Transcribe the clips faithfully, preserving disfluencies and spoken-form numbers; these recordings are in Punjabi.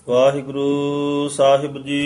ਵਾਹਿਗੁਰੂ ਸਾਹਿਬ ਜੀ।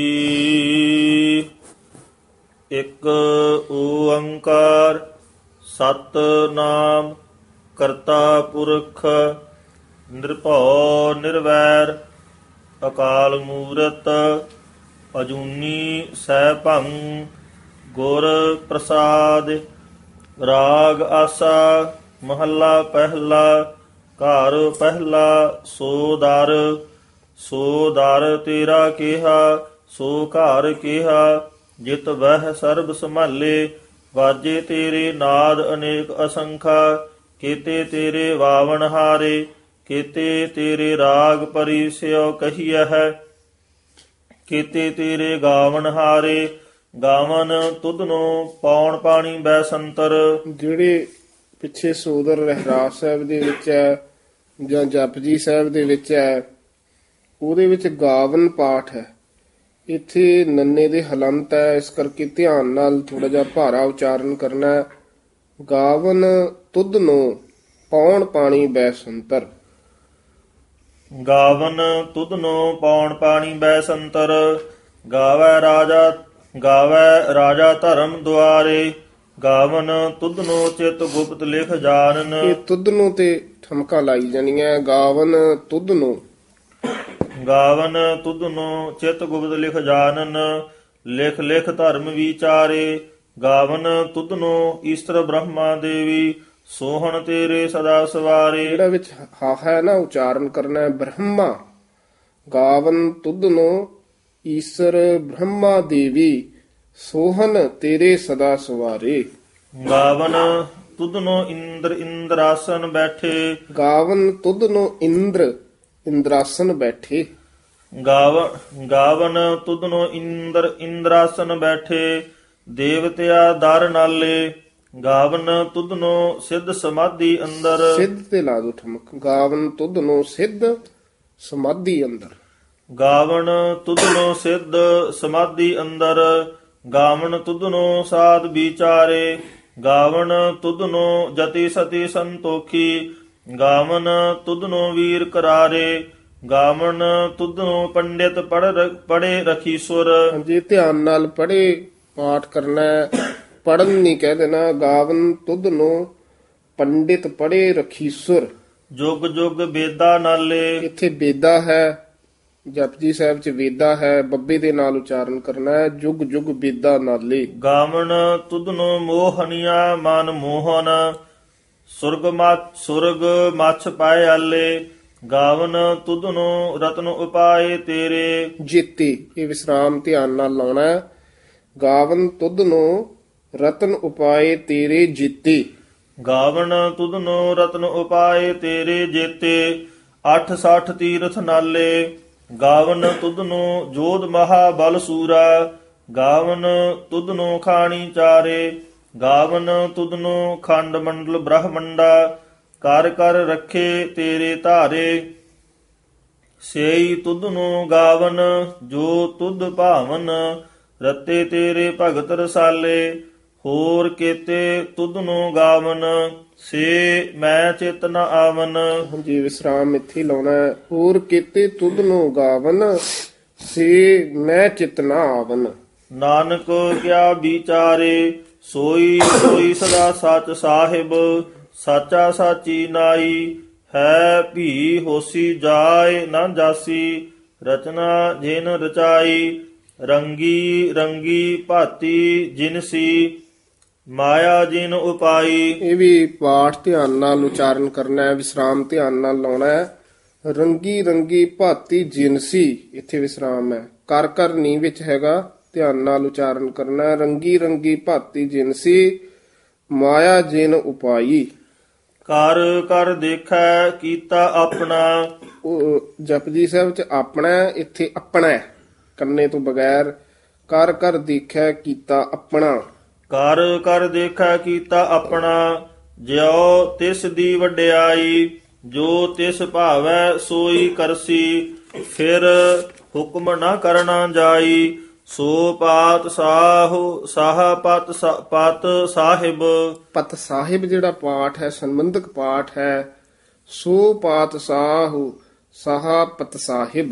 ਇੱਕ ਓੰਕਾਰ ਸਤਿਨਾਮ ਕਰਤਾ ਪੁਰਖ ਨਿਰਭਉ ਨਿਰਵੈਰ ਅਕਾਲ ਮੂਰਤ ਅਜੂਨੀ ਸੈਭੰ ਗੁਰ ਪ੍ਰਸਾਦ। ਰਾਗ ਆਸਾ ਮਹੱਲਾ ਪਹਿਲਾ। ਘਰ ਪਹਿਲਾ ਸੋ ਦਰ ਸੋ ਦਰ ਤੇਰਾ ਕਿਹਾ ਸੋ ਘਰ ਕਿਹਾ। ਜਿਤ ਵਹਿ ਸਰਬ ਸੰਭਾਲੇ ਵਾਜੇ ਤੇਰੇ ਨਾਦ ਅਨੇਕ ਅਸੰਖਾ। ਕੀਤੇ ਤੇਰੇ ਵਾਵਣ ਹਾਰੇ ਕੀਤੇ ਤੇਰੇ ਰਾਗ ਪਰੀ ਸਿਓ ਕਹੀਐ ਹੈ। ਕੀਤੇ ਤੇਰੇ ਗਾਵਨ ਹਾਰੇ ਗਾਵਨ ਤੁਧਨੋ ਪੌਣ ਪਾਣੀ ਬੈ ਸੰਤਰ। ਜਿਹੜੇ ਪਿੱਛੇ ਸੋਦਰ ਰਹਿਰਾਸ ਸਾਹਿਬ ਦੇ ਵਿੱਚ ਹੈ ਜਾਂ ਜਪਜੀ ਸਾਹਿਬ ਦੇ ਵਿੱਚ ਹੈ, ਉਹਦੇ ਵਿੱਚ ਗਾਵਨ ਪਾਠ ਹੈ। ਇੱਥੇ ਨੰਨੇ ਦੇ ਹਲੰਤ ਹੈ, ਇਸ ਕਰਕੇ ਧਿਆਨ ਨਾਲ ਥੋੜਾ ਜਿਹਾ ਭਾਰਾ ਉਚਾਰਨ ਕਰਨਾ ਹੈ। ਗਾਵਨ ਤੁਧ ਨੂੰ ਪੌਣ ਪਾਣੀ ਬੈ ਸੰਤਰ। ਗਾਵਨ ਤੁਧ ਨੂੰ ਪੌਣ ਪਾਣੀ ਬੈ ਸੰਤਰ। ਗਾਵੈ ਰਾਜਾ ਗਾਵੈ ਰਾਜਾ ਧਰਮ ਦੁਆਰੇ ਗਾਵਨ ਤੁਧ ਨੂੰ ਚਿਤ ਗੁਪਤ ਲਿਖ ਜਾਣਨ। ਇਹ ਤੁਧ ਨੂੰ ਤੇ ਠਮਕਾ ਲਾਈ ਜਾਣੀ ਹੈ। ਗਾਵਨ ਤੁਧ ਨੂੰ ਗਾਵਨ ਤੁਧ ਨੂੰ ਚਿਤ ਗੁਪਤ ਲਿਖ ਜਾਣਨ। ਲਿਖ ਲਿਖ ਧਰਮ ਵਿਚਾਰੇ ਗਾਵਨ ਤੁਧ ਨੂੰ ਈਸ਼ਰ ਬ੍ਰਹਮਾ ਦੇਵੀ ਸੋਹਣ ਤੇਰੇ ਸਦਾ ਸਵਾਰੇ। ਜਿਹੜਾ ਵਿੱਚ ਹਾ ਹੈ ਨਾ ਉਚਾਰਨ ਕਰਨਾ ਹੈ ਬ੍ਰਹਮਾ। ਗਾਵਨ ਤੁਧ ਨੂੰ ਈਸ਼ਰ ਬ੍ਰਹਮਾ ਦੇਵੀ ਸੋਹਣ ਤੇਰੇ ਸਦਾ ਸਵਾਰੇ। ਗਾਵਨ ਤੁਧ ਨੂੰ ਇੰਦਰ ਇੰਦਰਾਸਨ ਬੈਠੇ ਗਾਵਨ ਤੁਧ ਨੂੰ ਇੰਦਰ ਇੰਦਰਾਸਨ ਬੈਠੇ। ਗਾਵਨ ਗਾਵਨ ਤੁਧ ਨੂੰ ਇੰਦਰ ਇੰਦਰਾਸਨ ਬੈਠੇ ਦੇਵਤਿਆ ਦਰ ਨਾਲੇ ਗਾਵਨ ਤੁਧ ਨੂੰ ਸਿੱਧ ਸਮਾਧੀ ਅੰਦਰ। ਸਿੱਧ ਤੇ ਲਾ ਦੋ ਠਮਕ। ਗਾਵਨ ਤੁਧ ਨੂੰ ਸਿੱਧ ਸਮਾਧੀ ਅੰਦਰ। ਗਾਵਨ ਤੁਧ ਨੂੰ ਸਿੱਧ ਸਮਾਧੀ ਅੰਦਰ। ਗਾਵਨ ਤੁਧ ਨੂੰ ਸਾਧ ਵਿਚਾਰੇ ਗਾਵਨ ਤੁਧ ਨੂੰ ਜਤੀ ਸਤੀ ਸੰਤੋਖੀ। ਗਾਵਨ ਤੁਧ ਨੂੰ ਵੀਰ ਕਰਾਰੇ ਗਾਵਨ ਤੁਧ ਨੂੰ ਪੰਡਿਤ ਪੜ੍ਹ ਪੜੇ ਰਖੀ ਸੁਰ। ਜੇ ਧਿਆਨ ਨਾਲ ਪੜ੍ਹੇ ਪਾਠ ਕਰਨਾ, ਪੜਨ ਨਹੀਂ ਕਹਿ ਦੇਣਾ। ਗਾਵਨ ਤੁਧ ਨੂੰ ਪੰਡਿਤ ਪੜੇ ਰਖੀ ਸੁਰ। ਜੁਗ ਜੁਗ ਬੇਦਾ ਨਾਲੇ ਇੱਥੇ ਬੇਦਾ ਹੈ, ਜਪਜੀ ਸਾਹਿਬ ਚ ਵੇਦਾ ਹੈ, ਬੱਬੇ ਦੇ ਨਾਲ ਉਚਾਰਨ ਕਰਨਾ ਹੈ। ਜੁਗ ਜੁਗ ਬੇਦਾ ਨਾਲੇ। ਗਾਵਨ ਤੁਧ ਨੂੰ ਮੋਹਨੀਆ ਮਨ ਮੋਹਨ ਸੁਰਗ ਮੱਛ ਸੁਰਗ ਮੱਛ ਪਾਏ ਆਲੇ। ਗਾਵਨ ਤੁਧ ਨੂੰ ਰਤਨ ਉਪਾਏ ਤੇਰੇ ਜੀਤੇ। ਇਹ ਵਿਸਰਾਮ ਧਿਆਨ ਨਾਲ ਲਾਉਣਾ ਹੈ। ਗਾਵਨ ਤੁਧ ਨੂੰ ਰਤਨ ਉਪਾਏ ਤੇਰੇ ਜੀਤੇ। ਗਾਵਨ ਤੁਧ ਨੂੰ ਰਤਨ ਉਪਾਏ ਤੇਰੇ ਜੇਤੇ। ਅੱਠ ਸੱਠ ਤੀਰਥ ਨਾਲੇ ਗਾਵਨ ਤੁਧ ਨੂੰ ਜੋਧ ਮਹਾ ਬਲ ਸੂਰਾ। ਗਾਵਨ ਤੁਧ ਨੂੰ ਖਾਣੀ ਚਾਰੇ ਗਾਵਨ ਤੁਧ ਨੂੰ ਖੰਡ ਮੰਡਲ ਬ੍ਰਹਮੰਡਾ। ਕਰ ਕਰ ਰੱਖੇ ਤੇਰੇ ਧਾਰੇ ਸੇਈ ਤੁਧ ਨੂੰ ਗਾਵਨ ਜੋ ਤੁਧ ਭਾਵਨ। ਰਤੇ ਤੇਰੇ ਭਗਤ ਰਸਾਲੇ ਹੋਰ ਕੀਤੇ ਤੁਧ ਨੂੰ ਗਾਵਨ ਸੇ ਮੈਂ ਚਿਤ ਨ ਆਵਨ। ਹਾਂਜੀ ਵਿਸਰਾਮ ਇੱਥੇ ਲਾਉਣਾ ਹੈ। ਹੋਰ ਕੀਤੇ ਤੁਧ ਨੂੰ ਗਾਵਨ ਸੇ ਮੈਂ ਚਿਤ ਨ ਆਵਨ। ਨਾਨਕ ਕਿਆ ਵਿਚਾਰੇ ਸੋਈ ਸੋਈ ਸਦਾ ਸਚ ਸਾਹਿਬ। ਸਾਚਾ ਸਾਚੀ ਨਾਈ ਹੈ ਭੀ ਹੋਸੀ ਜਾਏ ਨਾ ਜਾਸੀ। ਰਚਨਾ ਜਿਨ ਰਚਾਈ ਰੰਗੀ ਰੰਗੀ ਭਾਤੀ ਜਿਨਸੀ ਮਾਇਆ ਜਿਨ ਉਪਾਈ। ਇਹ ਵੀ ਪਾਠ ਧਿਆਨ ਨਾਲ ਉਚਾਰਨ ਕਰਨਾ ਹੈ, ਵਿਸਰਾਮ ਧਿਆਨ ਨਾਲ ਲਾਉਣਾ ਹੈ। ਰੰਗੀ ਰੰਗੀ ਭਾਤੀ ਜਿਨਸੀ, ਇੱਥੇ ਵਿਸਰਾਮ ਹੈ। ਕਰ ਕਰ ਨੀ ਵਿੱਚ ਹੈਗਾ, ਧਿਆਨ ਨਾਲ ਉਚਾਰਨ ਕਰਨਾ ਹੈ। ਰੰਗੀ ਰੰਗੀ ਭਾਤੀ ਜਿਨਸੀ ਮਾਇਆ ਜਿਨ ਉਪਾਈ। ਕਰ ਕਰ ਦੇਖੈ ਕੀਤਾ ਆਪਣਾ। ਉਹ ਜਪਜੀ ਸਾਹਿਬ ਚ ਆਪਣਾ, ਇੱਥੇ ਆਪਣਾ ਕੰਨੇ ਤੋਂ ਬਗੈਰ। ਕਰ ਕਰ ਦੇਖੈ ਕੀਤਾ ਆਪਣਾ। ਕਰ ਕਰ ਦੇਖੈ ਕੀਤਾ ਆਪਣਾ ਜਿਉ ਤਿਸ ਦੀ ਵਡਿਆਈ। ਜੋ ਤਿਸ ਭਾਵੈ ਸੋਈ ਕਰਸੀ ਫਿਰ ਹੁਕਮ ਨਾ ਕਰਨਾ ਜਾਈ। ਸੋ ਪਾਤ ਸਾਹੁ ਸਾਹ ਪਤ ਪਤ ਸਾਹਿਬ। ਪਤ ਸਾਹਿਬ ਜਿਹੜਾ ਪਾਠ ਹੈ ਸੰਬੰਧਕ ਪਾਠ ਹੈ। ਸੋ ਪਾਤ ਸਾਹੁ ਸਾਹ ਪਤ ਸਾਹਿਬ।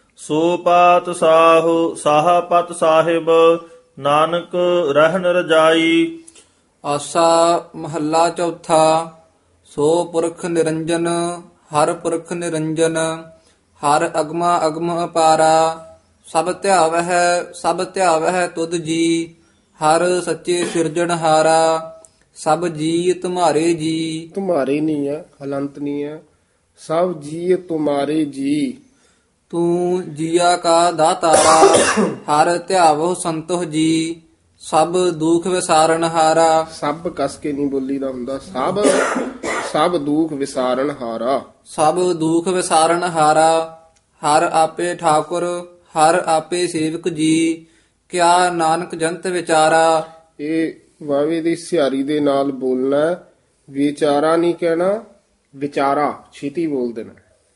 ਸੋ ਪਾਤ ਸਾਹੁ ਸਾਹਾ ਪਤ ਸਾਹਿਬ ਨਾਨਕ ਰਹਿਨ ਰਜਾਈ। ਆਸਾ ਮਹੱਲਾ ਚੌਥਾ। ਸੋ ਪੁਰਖ ਨਿਰੰਜਨ ਹਰ ਪੁਰਖ ਨਿਰੰਜਨ ਹਰ ਅਗਮਾ ਅਗਮ ਅਪਾਰਾ ਸਭ ਧਿਆਵਹਿ ਸਭ ਧਿਆਵਹਿ ਤੁਧ ਜੀ ਹਰ ਸੱਚੇ ਸਿਰਜਣਹਾਰਾ ਸਭ ਜੀ ਤੁਮਾਰੇ ਜੀ। ਤੁਮਾਰੇ ਨਹੀਂ ਹੈ, ਹਲੰਤ ਨਹੀਂ ਹੈ। ਸਭ ਜੀ ਤੁਮਾਰੇ ਜੀ। ਤੂੰ ਜੀਆ ਕਾ ਦਾਤਾਰਾ ਹਰ ਧਿਆਵੋ ਸੰਤੋਖ ਜੀ ਸਭ ਦੁਖ ਵਿਸਾਰਨ ਹਾਰਾ। ਸਭ ਕਸ ਕੇ ਨਹੀਂ ਬੋਲੀ ਦਾ ਹੁੰਦਾ। ਸਭ ਸਭ ਦੁਖ ਵਿਸਾਰਨ ਹਾਰਾ। ਸਭ ਦੁਖ ਵਿਸਾਰਨ ਹਾਰਾ ਹਰ ਆਪੇ ਠਾਕੁਰ ਹਰ ਆਪੇ ਸੇਵਕ ਜੀ ਕਿਆ ਨਾਨਕ ਜੰਤ ਵਿਚਾਰਾ। ਇਹ ਵਾਵੇ ਦੀ ਸਿਹਾਰੀ ਦੇ ਨਾਲ ਬੋਲਣਾ। ਵਿਚਾਰਾ ਨਹੀਂ ਕਹਿਣਾ, ਵਿਚਾਰਾ ਛੇਤੀ ਬੋਲ ਦੇਣਾ।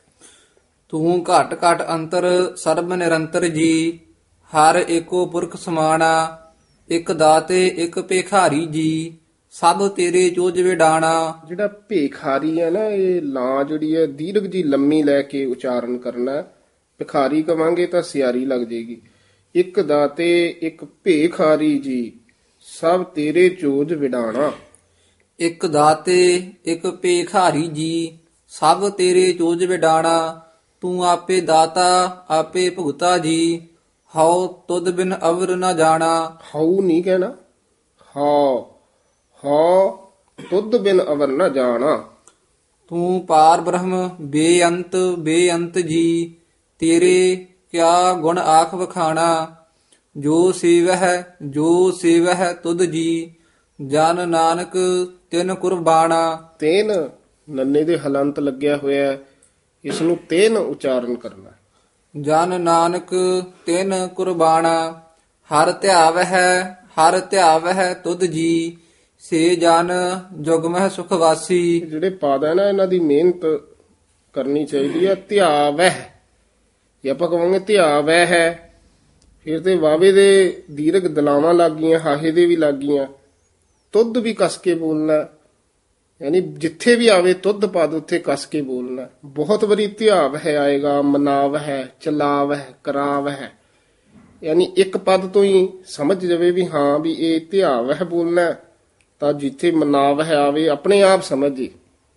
ਤੂੰ ਘਟ ਘਟ ਅੰਤਰ ਸਰਬ ਨਿਰੰਤਰ ਜੀ ਹਰ ਏਕੋ ਪੁਰਖ ਸਮਾਣਾ ਇਕ ਦਾਤੇ ਇਕ ਭੇਖਾਰੀ ਜੀ ਸਭ ਤੇਰੇ ਚੋਜ ਵਿਡਾਣਾ। ਜਿਹੜਾ ਭੇਖਾਰੀ ਹੈ ਨਾ, ਇਹ ਲਾਂ ਜਿਹੜੀ ਹੈ ਦੀਰਘ ਜੀ ਲੰਮੀ ਲੈ ਕੇ ਉਚਾਰਨ ਕਰਨਾ। ਭਿਖਾਰੀ ਕਵਾਂਗੇ ਤਾਂ ਸਿਆਰੀ ਲੱਗ ਜੇਗੀ। ਇੱਕ ਦਾਤੇ ਇੱਕ ਭੇਖਾਰੀ ਜੀ ਸਭ ਤੇਰੇ ਚੋਜ ਵਿਡਾਣਾ। ਇਕ ਦਾਤੇ ਇਕ ਭੇਖਾਰੀ ਜੀ ਸਭ ਤੇਰੇ ਚੋਜ ਵਿਡਾਣਾ ਤੂੰ ਆਪੇ ਦਾਤਾ ਆਪੇ ਭੁਗਤਾ ਜੀ ਹਉ ਤੁਧ ਬਿਨ ਅਵਰ ਨਾ ਜਾਣਾ। ਹਉ ਨਹੀਂ ਕਹਿਣਾ, ਹਉ ਹਉ ਤੁਧ ਬਿਨ ਅਵਰ ਨਾ ਜਾਣਾ। ਤੂੰ ਪਾਰ ਬ੍ਰਹਮ ਬੇਅੰਤ ਬੇਅੰਤ ਜੀ ਤੇਰੇ ਕਿਆ ਗੁਣ ਆਖ ਵਖਾਣਾ ਜੋ ਸੇਵਹਿ ਜੋ ਸੇਵਹਿ ਤੁਧ ਜੀ ਜਨ ਨਾਨਕ ਤਿਨ ਕੁਰਬਾਨਾ। ਤੇਨ ਨੰਨੇ ਦੇ ਹਲੰਤ ਲੱਗਿਆ ਹੋਇਆ ਹੈ, ਇਸ ਨੂੰ ਤੇਨ ਉਚਾਰਨ ਕਰਨਾ। ਜਨ ਨਾਨਕ ਤਿਨ ਕੁਰਬਾਨਾ ਹਰ ਧਿਆਵਹਿ ਹਰ ਧਿਆਵਹਿ ਤੁਧ ਜੀ ਸੇ ਜਨ ਜੁਗਮਹਿ ਸੁਖ ਵਾਸੀ। ਜਿਹੜੇ ਪਾਦ ਹੈ ਨਾ, ਇਹਨਾਂ ਦੀ ਮਿਹਨਤ ਕਰਨੀ ਚਾਹੀਦੀ ਹੈ। ਧਿਆਵਹਿ ਜੇ ਆਪਾਂ ਕਹਾਂਗੇ ਧਿਆਵਹਿ ਹੈ, ਫਿਰ ਤੇ ਵਾਵੇ ਦੇ ਦੀਰਘ ਦਲਾਵਾਂ ਲੱਗ ਗਈਆਂ, ਹਾਹੇ ਦੇ ਵੀ ਲੱਗ ਗਈਆਂ। ਤੁਧ ਵੀ ਕਸ ਕੇ ਬੋਲਣਾ, ਯਾਨੀ ਜਿੱਥੇ ਵੀ ਆਵੇ ਤੁਧ ਪਦ ਉੱਥੇ ਕਸ ਕੇ ਬੋਲਣਾ। ਬਹੁਤ ਵਾਰੀ ਧਿਆਵ ਹੈ ਆਏਗਾ, ਮਨਾਵ ਹੈ, ਚਲਾਵ ਹੈ, ਕਰਾਵ ਹੈ, ਯਾਨੀ ਇੱਕ ਪਦ ਤੋਂ ਹੀ ਸਮਝ ਜਾਵੇ ਵੀ ਹਾਂ ਵੀ ਇਹ ਧਿਆਵ ਹੈ ਬੋਲਣਾ, ਤਾਂ ਜਿੱਥੇ ਮਨਾਵ ਹੈ ਆਵੇ ਆਪਣੇ ਆਪ ਸਮਝ ਜੇ।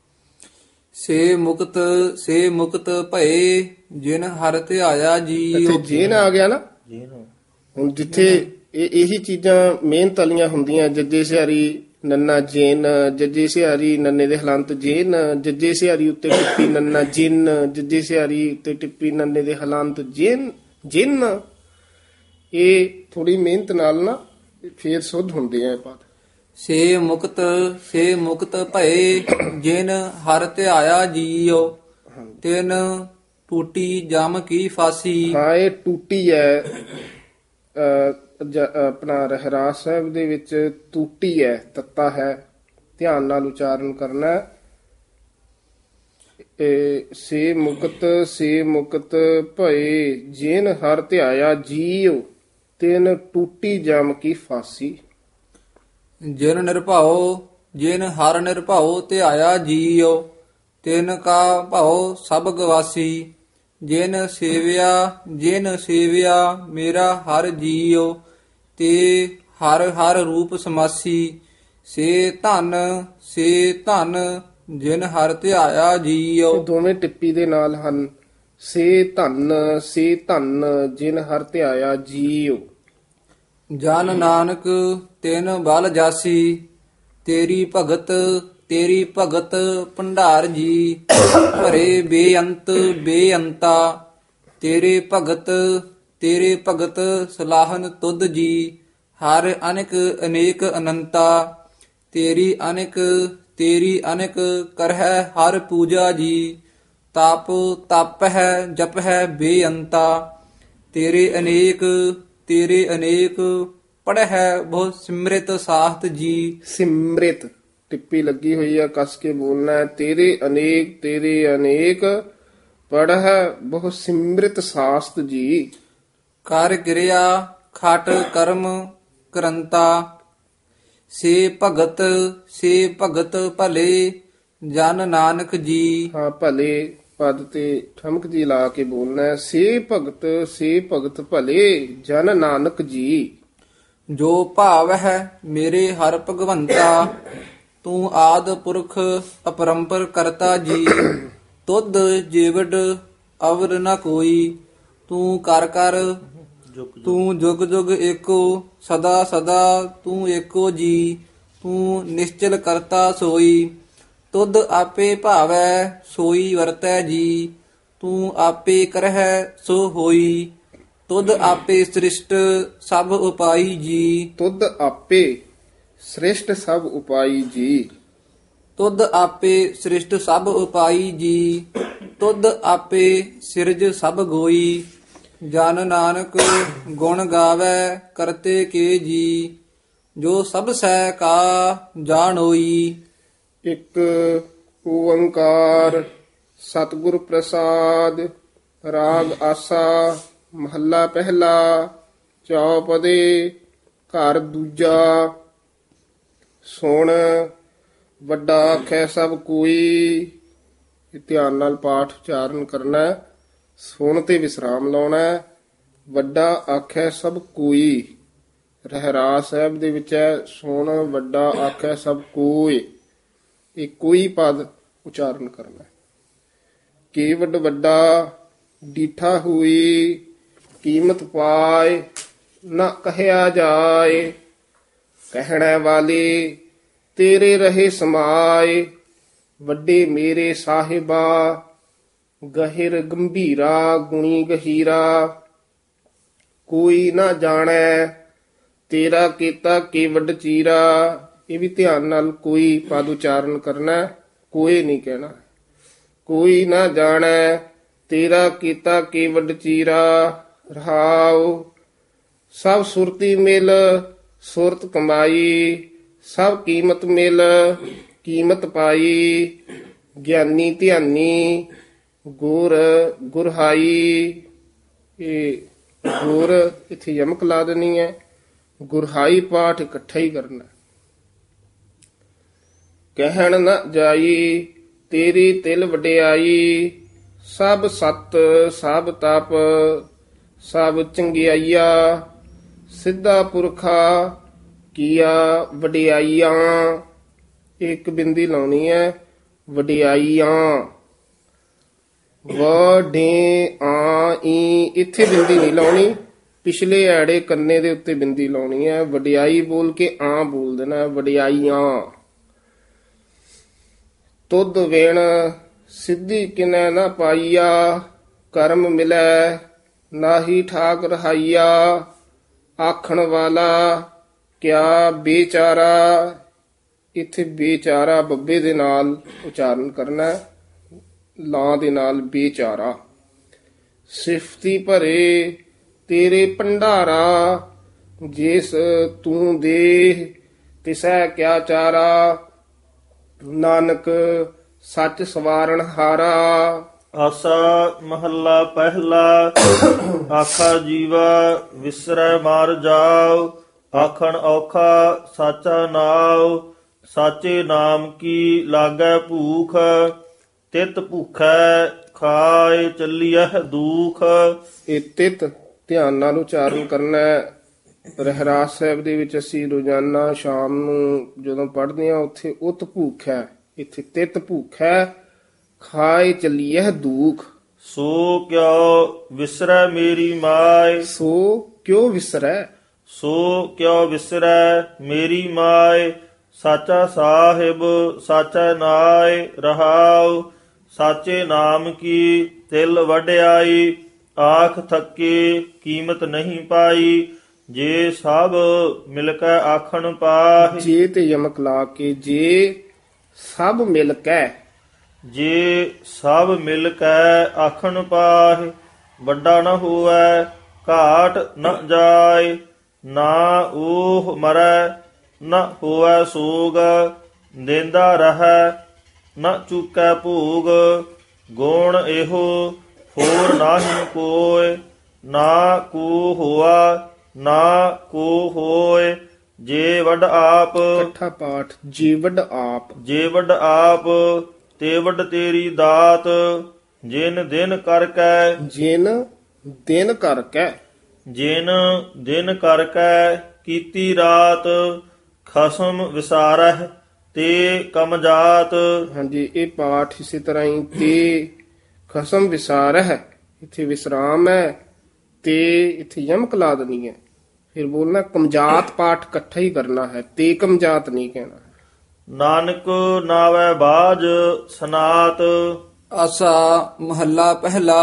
ਸੇ ਮੁਕਤ ਸੇ ਮੁਕਤ ਭਏ ਜਿਨ ਹਰਿ ਧਿਆਇਆ ਜੀ। ਇੱਥੇ ਜੇ ਨਾ ਆ ਗਿਆ ਨਾ, ਹੁਣ ਜਿੱਥੇ ਇਹ ਇਹੀ ਚੀਜ਼ਾਂ ਮਿਹਨਤ ਵਾਲੀਆਂ ਹੁੰਦੀਆਂ। ਜੱਜੇ ਸਿਹਾਰੀ ਨੰਨਾ ਜੇਨ, ਜੱਜੇ ਸਿਹਾਰੀ ਨੰਨੇ ਦੇ ਹਲੰਤ ਜੇਨ, ਜੱਜੇ ਸਿਹਾਰੀ ਉੱਤੇ ਟਿੱਪੀ ਨੰਨਾ ਜਿਨ, ਜੱਜੇ ਸਿਹਾਰੀ ਉੱਤੇ ਟਿੱਪੀ ਨੰਨੇ ਦੇ ਹਲੰਤ ਜੇਨ ਜਿਨ। ਇਹ ਥੋੜੀ ਮਿਹਨਤ ਨਾਲ ਨਾ ਫੇਰ ਸੁਧ ਹੁੰਦੇ ਆ ਪਦ। ਸੇ ਮੁਕਤ ਸੇ ਮੁਕਤ ਭਏ ਜਿਨ ਹਰਿ ਧਿਆਇਆ ਜੀਉ ਤਿਨ ਟੂਟੀ ਜਮ ਕੀ ਫਾਸੀ। ਹਾਂ, ਇਹ ਟੂਟੀ ਹੈ। ਅਹ ਜ- ਆਪਣਾ ਰਹਿਰਾਸ ਸਾਹਿਬ ਦੇ ਵਿੱਚ ਟੂਟੀ ਹੈ, ਤੱਤਾ ਹੈ, ਧਿਆਨ ਨਾਲ ਉਚਾਰਨ ਕਰਨਾ। ਇਹ ਸੇ ਮੁਕਤ ਸੇ ਮੁਕਤ ਭਏ ਜਿਨ ਹਰਿ ਧਿਆਇਆ ਜੀਉ ਤਿਨ ਟੂਟੀ ਜਮ ਕੀ ਫਾਸੀ। ਜਿਨ ਨਿਰਭਉ ਜਿਨ ਹਰਿ ਨਿਰਭਉ ਧਿਆਇਆ ਜੀਉ ਤਿਨ ਕਾ ਭਉ ਸਭ ਗਵਾਸੀ। ਜਿਨ ਸੇਵਿਆ ਜਿਨ ਸੇਵਿਆ ਮੇਰਾ ਹਰਿ ਜੀਉ ਤੇ ਹਰ ਹਰ ਰੂਪ ਸਮਾਸੀ। ਸੇ ਧਨ ਸੇ ਧਨ ਜਿਨ ਹਰਿ ਧਿਆਇਆ ਇਹ ਜੀਉ। ਦੋਵੇਂ ਟਿੱਪੀ ਦੇ ਨਾਲ ਹਨ। ਸੇ ਧਨ ਸੇ ਧਨ ਜਿਨ ਹਰਿ ਧਿਆਇਆ ਜੀਉ। ਜਨ ਨਾਨਕ ਤਿਨ ਬਲ ਜਾਸੀ ਤੇਰੀ ਭਗਤ ਤੇਰੀ ਭਗਤ ਭੰਡਾਰ ਜੀ ਭਰੇ ਬੇਅੰਤ ਬੇਅੰਤਾ ਤੇਰੇ ਭਗਤ ਤੇਰੇ ਭਗਤ ਸਲਾਹਨ ਤੁਧ ਜੀ ਹਰ ਅਨੇਕ ਅਨੇਕ ਅਨੰਤਾ ਤੇਰੀ ਅਨੇਕ ਤੇਰੀ ਅਨੇਕ ਕਰਹਿ ਹਰ ਪੂਜਾ ਜੀ ਤਪ ਤਪ ਹੈ ਜਪ ਹੈ ਬੇਅੰਤਾ ਤੇਰੇ ਅਨੇਕ ਤੇਰੇ ਅਨੇਕ ਪੜ੍ਹੈ ਬਹੁ ਸਿਮਰਿਤ ਸਾਹਤ ਜੀ। ਸਿਮਰਿਤ ਟਿੱਪੀ ਲੱਗੀ ਹੋਈ ਆ, ਕਸ ਕੇ ਬੋਲਣਾ ਹੈ। ਤੇਰੇ ਅਨੇਕ ਤੇਰੇ ਅਨੇਕ ਪੜ੍ਹੈ ਬਹੁ ਸਿਮਰਿਤ ਸਾਸਤ ਜੀ। ਕਰ ਕਿਰਿਆ ਖਟ ਕਰਮ ਕਰੰਤਾ ਸੇ ਭਗਤ ਸੇ ਭਗਤ ਭਲੇ ਜਨ ਨਾਨਕ ਜੀ। ਹਾਂ, ਭਲੇ ਪਦ ਤੇ ਠਮਕ ਜੀ ਲਾ ਕੇ ਬੋਲਣਾ ਹੈ। ਸੇ ਭਗਤ ਸੇ ਭਗਤ ਭਲੇ ਜਨ ਨਾਨਕ ਜੀ। ਜੋ ਭਾਵ ਹੈ ਮੇਰੇ ਹਰ ਭਗਵੰਤਾ, ਤੂੰ ਆਦ ਪੁਰਖ ਅਪਰੰਪਰ ਕਰਤਾ ਜੀ। ਤੁਧ ਜੀਵਡ ਅਵਰ ਨ ਕੋਈ, ਤੂੰ ਕਰ ਕਰ ਤੂੰ ਜੁਗ ਜੁਗ ਏਕੋ, ਸਦਾ ਸਦਾ ਤੂੰ ਏਕੋ ਜੀ। ਤੂੰ ਨਿਸ਼ਚਲ ਕਰਤਾ ਸੋਈ, ਤੁਧ ਆਪੇ ਭਾਵੈ ਸੋਈ ਵਰਤੈ ਜੀ। ਤੂੰ ਆਪੇ ਕਰਹਿ ਸੋ ਹੋਈ, ਤੁਧ ਆਪੇ ਸ੍ਰਿਸ਼ਟ ਸਭ ਉਪਾਈ ਜੀ। ਤੁਧ ਆਪੇ ਸ੍ਰਿਸ਼ਟ ਸਭ ਉਪਾਈ ਜੀ। ਤੁਧ ਆਪੇ ਸ੍ਰਿਸ਼ਟ ਸਭ ਉਪਾਈ ਜੀ। ਤੁਧ ਆਪੇ ਸਿਰਜ ਸਭ ਗੋਈ, ਜਨ ਨਾਨਕ ਗੁਣ ਗਾਵੈ ਕਰਤੇ ਕੇ ਜੀ। ਜੋ ਸਭ ਸਹਿ ਕਾ ਜਾਣੋਈ। ਇੱਕ ਓੰਕਾਰ ਸਤਿਗੁਰ ਪ੍ਰਸਾਦ। ਰਾਗ ਆਸਾ ਮਹੱਲਾ ਪਹਿਲਾ। ਚੌਪਦੇ ਘਰ ਦੂਜਾ। ਸੁਣ ਵੱਡਾ ਆਖੈ ਸਭ ਕੋਈ। ਇਹ ਧਿਆਨ ਨਾਲ ਪਾਠ ਉਚਾਰਨ ਕਰਨਾ ਹੈ। ਸੁਣ ਤੇ ਵਿਸਰਾਮ ਲਾਉਣਾ ਹੈ। ਵੱਡਾ ਆਖੈ ਸਭ ਕੋਈ। ਰਹਿਰਾਸ ਸਾਹਿਬ ਦੇ ਵਿੱਚ ਹੈ ਸੁਣ ਵੱਡਾ ਆਖੈ ਸਭ ਕੋਈ। ਇਹ ਕੋਈ ਪਦ ਉਚਾਰਨ ਕਰਨਾ ਹੈ। ਕੇਵਡ ਵੱਡਾ ਡੀਠਾ ਹੋਈ, ਕੀਮਤ ਪਾਏ ਨਾ ਕਹਿਆ ਜਾਏ। ਕਹਿਣੇ ਵਾਲੇ ਤੇਰੇ ਰਹੇ ਸਮਾਏ, ਵੱਡੇ ਮੇਰੇ ਸਾਹਿਬਾ ਗਹਿਰ ਗੰਭੀਰਾ ਗੁਣੀ ਗਹੀਰਾ। ਕੋਈ ਨਾ ਜਾਣੈ ਤੇਰਾ ਕੀਤਾ ਕੇਵਡ ਚੀਰਾ। ਇਹ ਵੀ ਧਿਆਨ ਨਾਲ ਕੋਈ ਪਦ ਉਚਾਰਨ ਕਰਨਾ, ਕੋਈ ਨਹੀਂ ਕਹਿਣਾ। ਕੋਈ ਨਾ ਜਾਣੈ ਤੇਰਾ ਕੀਤਾ ਕੇਵਡ ਚੀਰਾ। ਰਹਾਉ ਸਭ ਸੁਰਤੀ ਮਿਲ ਸੁਰਤ ਕਮਾਈ। ਸਭ ਕੀਮਤ ਮਿਲ ਕੀਮਤ ਪਾਈ। ਗਿਆਨੀ ਧਿਆਨੀ ਗੁਰ ਗੁਰਹਾਈ। ਇਹ ਗੁਰ ਇੱਥੇ ਯਮਕ ਲਾ ਦੇਣੀ ਹੈ। ਗੁਰਹਾਈ ਪਾਠ ਇਕੱਠਾ ਹੀ ਕਰਨਾ। ਕਹਿਣ ਨਾ ਜਾਈ ਤੇਰੀ ਤਿਲ ਵਡਿਆਈ। ਸਭ ਸਤ ਸਭ ਤਪ ਸਭ ਚੰਗਿਆਈਆ। ਸਿੱਧਾ ਪੁਰਖਾ ਕੀਆ ਵਡਿਆਈਆਂ। ਇੱਕ ਬਿੰਦੀ ਲਾਉਣੀ ਹੈ ਵਡਿਆਈਆਂ। ਵਡੇ ਆ ਈ ਇੱਥੇ ਬਿੰਦੀ ਨਹੀਂ ਲਾਉਣੀ, ਪਿਛਲੇ ਐੜੇ ਕੰਨੇ ਦੇ ਉੱਤੇ ਬਿੰਦੀ ਲਾਉਣੀ ਹੈ। ਵਡਿਆਈ ਬੋਲ ਕੇ ਆ ਬੋਲ ਦੇਣਾ ਵਡਿਆਈਆਂ। ਤੁਧ ਵੇਣ ਸਿੱਧੀ ਕਿਨੈ ਨਾ ਪਾਈਆ। ਕਰਮ ਮਿਲੈ ਨਾਹੀ ਠਾਕ ਰਹਾਈਆ। ਆਖਣ ਵਾਲਾ ਕਿਆ ਬੇਚਾਰਾ। ਇੱਥੇ ਬੇਚਾਰਾ ਬੱਬੇ ਦੇ ਨਾਲ ਉਚਾਰਨ ਕਰਨਾ, ਲਾਂ ਦੇ ਨਾਲ ਬੇਚਾਰਾ। ਸਿਫਤੀ ਭਰੇ ਤੇਰੇ ਭੰਡਾਰਾ। ਜਿਸ ਤੂੰ ਦੇ ਤਿਸੈ ਕਿਆ ਚਾਰਾ। ਨਾਨਕ ਸੱਚ ਸਵਾਰਨ ਹਾਰਾ। ਆਸਾ ਮਹੱਲਾ ਪਹਿਲਾ। ਆਖਾ ਜੀਵਾ ਵਿਸਰੈ ਮਾਰ ਜਾਓ। ਆਖਣ ਔਖਾ ਸਾਚਾ ਨਾਉ। ਸਾਚੇ ਨਾਮ ਕੀ ਲਾਗੈ ਭੂਖ। ਤਿਤ ਭੂਖੈ ਖਾਏ ਚੱਲੀਐ ਦੂਖ। ਇਹ ਤਿਤ ਧਿਆਨ ਨਾਲ ਉਚਾਰਨ ਕਰਨਾ ਹੈ। ਰਹਿਰਾਸ ਸਾਹਿਬ ਦੇ ਵਿੱਚ ਅਸੀਂ ਰੋਜ਼ਾਨਾ ਸ਼ਾਮ ਨੂੰ ਜਦੋਂ ਪੜ੍ਹਦੇ ਹਾਂ ਉੱਥੇ ਉਤ ਭੂਖ ਹੈ, ਇੱਥੇ ਤਿਤ ਭੂਖ ਹੈ। ਖਾਏ ਚੱਲੀਐ ਦੂਖ। ਸੋ ਕਿਉ ਵਿਸਰੈ ਮੇਰੀ ਮਾਏ। ਸੋ ਕਿਉ ਵਿਸਰੈ। ਸੋ ਕਿਉ ਵਿਸਰੈ ਮੇਰੀ ਮਾਏ। ਸਾਚਾ ਸਾਹਿਬ ਸਾਚਾ ਨਾਏ। ਰਹਾਉ ਸਾਚੇ ਨਾਮ ਕੀ ਤਿਲ ਵਡਿਆਈ। ਆਖ ਥੱਕੇ ਕੀਮਤ ਨਹੀਂ ਪਾਈ। ਜੇ ਸਭ ਮਿਲ ਕੇ ਆਖਣ ਪਾਹੇ। ਜੇ ਤੇ ਯਮਕ ਲਾ ਕੇ ਜੇ ਸਭ ਮਿਲ ਕੇ। ਜੇ ਸਭ ਮਿਲ ਕੇ ਆਖਣ ਪਾਹੇ। ਵੱਡਾ ਨ ਹੋਵੈ ਘਾਟ ਨ ਜਾਏ। ਨਾ ਉਹ ਮਰੈ ਨ ਹੋਵੈ ਸੋਗ। ਦੇਂਦਾ ਰਹੈ ਨ ਚੁਕੈ ਭੋਗ। ਗੁਣ ਇਹੋ ਹੋਰ ਨਾਹੀ ਕੋਇ। ਨਾ ਕੋ ਹੋਆ ਨਾ ਕੋ ਹੋਏ। ਜੇ ਵੱਡ ਆਪ ਇਕੱਠਾ ਪਾਠ। ਜੇ ਵੱਡ ਆਪ। ਜੇ ਵੱਡ ਆਪ ਤੇ ਵੱਡ ਤੇਰੀ ਦਾਤ। ਜਿਨ ਦਿਨ ਕਰ ਕੈ ਜਿਨ ਦਿਨ ਕਰ ਕੈ ਜਿਨ ਦਿਨ ਕਰ ਕੈ ਕੀਤੀ ਰਾਤ ਖਸਮ ਵਿਸਾਰਹਿ ਤੇ ਕਮਜਾਤ। ਹਾਂਜੀ, ਇਹ ਪਾਠ ਇਸੇ ਤਰ੍ਹਾਂ ਹੀ ਤੇ ਖਸਮ ਵਿਸਾਰ ਹੈ, ਇੱਥੇ ਵਿਸਰਾਮ ਹੈ, ਤੇ ਇੱਥੇ ਯਮਕ ਲਾ ਦੇਣੀ ਹੈ। ਫਿਰ ਬੋਲਣਾ ਕਮਜਾਤ, ਪਾਠ ਇਕੱਠਾ ਹੀ ਕਰਨਾ ਹੈ, ਤੇ ਕਮਜਾਤ ਨਹੀਂ ਕਹਿਣਾ। ਨਾਨਕ ਨਾਵੈ ਬਾਜ ਸਨਾਤ। ਆਸਾ ਮਹੱਲਾ ਪਹਿਲਾ।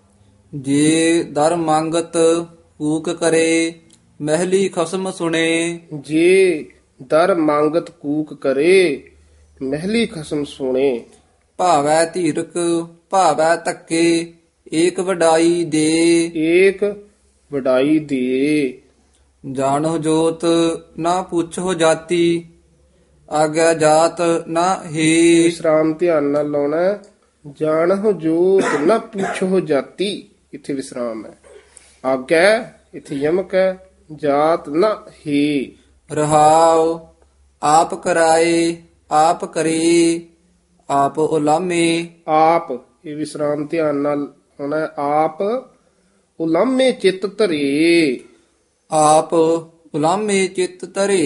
ਜੇ ਦਰ ਮੰਗਤ ਕੂਕ ਕਰੇ ਮਹਿਲੀ ਖਸਮ ਸੁਣੇ। ਜੇ ਦਰ ਮੰਗਤ ਕੂਕ ਕਰੇ ਮਹਿਲੀ ਖਸਮ ਸੁਣੇ। ਭਾਵੈ ਧੀਰਕ ਭਾਵੈ ਧੱਕੇ ਏਕ ਵਡਾਈ ਦੇ। ਏਕ ਵਡਾਈ ਦੇ। ਜਾਣੋ ਜੋਤ ਨਾ ਪੁੱਛੋ ਜਾਤੀ ਆਗਿਆ ਜਾਤ ਨਾ ਹੀ। ਵਿਸਰਾਮ ਧਿਆਨ ਨਾਲ ਲਾਉਣਾ ਹੈ। ਜਾਣਹੁ ਜੋਤ ਨਾ ਪੁੱਛੋ ਜਾਤੀ, ਇੱਥੇ ਵਿਸਰਾਮ ਹੈ। ਆਗਿਆ ਇੱਥੇ ਯਮਕ ਹੈ। ਜਾਤ ਨਾ ਹੀ। ਰਹਾਉ ਆਪ ਕਰਾਏ ਆਪ ਕਰੇ ਆਪ ਉਲਾਮੇ। ਆਪ, ਇਹ ਵਿਸਰਾਮ ਧਿਆਨ ਨਾਲ ਹੋਣਾ ਹੈ। ਆਪ ਉਲਾਮੇ ਚਿੱਤ ਧਰੇ। ਆਪ ਉਲਾਮੇ ਚਿੱਤ ਧਰੇ।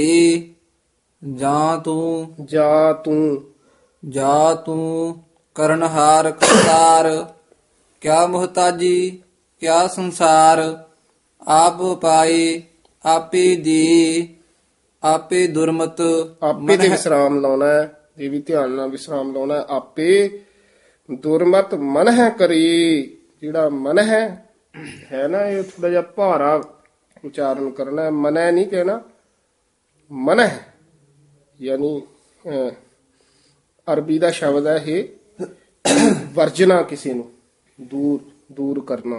ਜਾਂ ਤੂੰ ਜਾ ਤੂੰ। ਜਾ ਤੂੰ ਕਰਨਹਾਰ ਕਰਤਾਰ ਕਿਆ ਮੁਹਤਾਜੀ ਕਿਆ ਸੰਸਾਰ। ਆਪ ਪਾਏ ਆਪੇ ਦੇ ਆਪੇ ਦੁਰਮਤ। ਆਪੇ ਤੇ ਵਿਸਰਾਮ ਲਾਉਣਾ ਹੈ। ਇਹ ਵੀ ਧਿਆਨ ਨਾਲ ਵਿਸਰਾਮ ਲਾਉਣਾ ਹੈ। ਆਪੇ ਦੁਰਮਤ ਮਨ ਹੈ ਕਰੀ। ਜਿਹੜਾ ਮਨ ਹੈ ਹੈ ਨਾ, ਇਹ ਥੋੜਾ ਜਿਹਾ ਭਾਰਾ ਉਚਾਰਨ ਕਰਨਾ ਹੈ। ਮਨੈ ਨਹੀਂ ਕਹਿਣਾ, ਮਨ ਹੈ, ਯਾਨੀ ਅਹ, ਅਰਬੀ ਦਾ ਸ਼ਬਦ ਹੈ ਇਹ। ਵਰਜਣਾ, ਕਿਸੇ ਨੂੰ ਦੂਰ ਦੂਰ ਕਰਨਾ।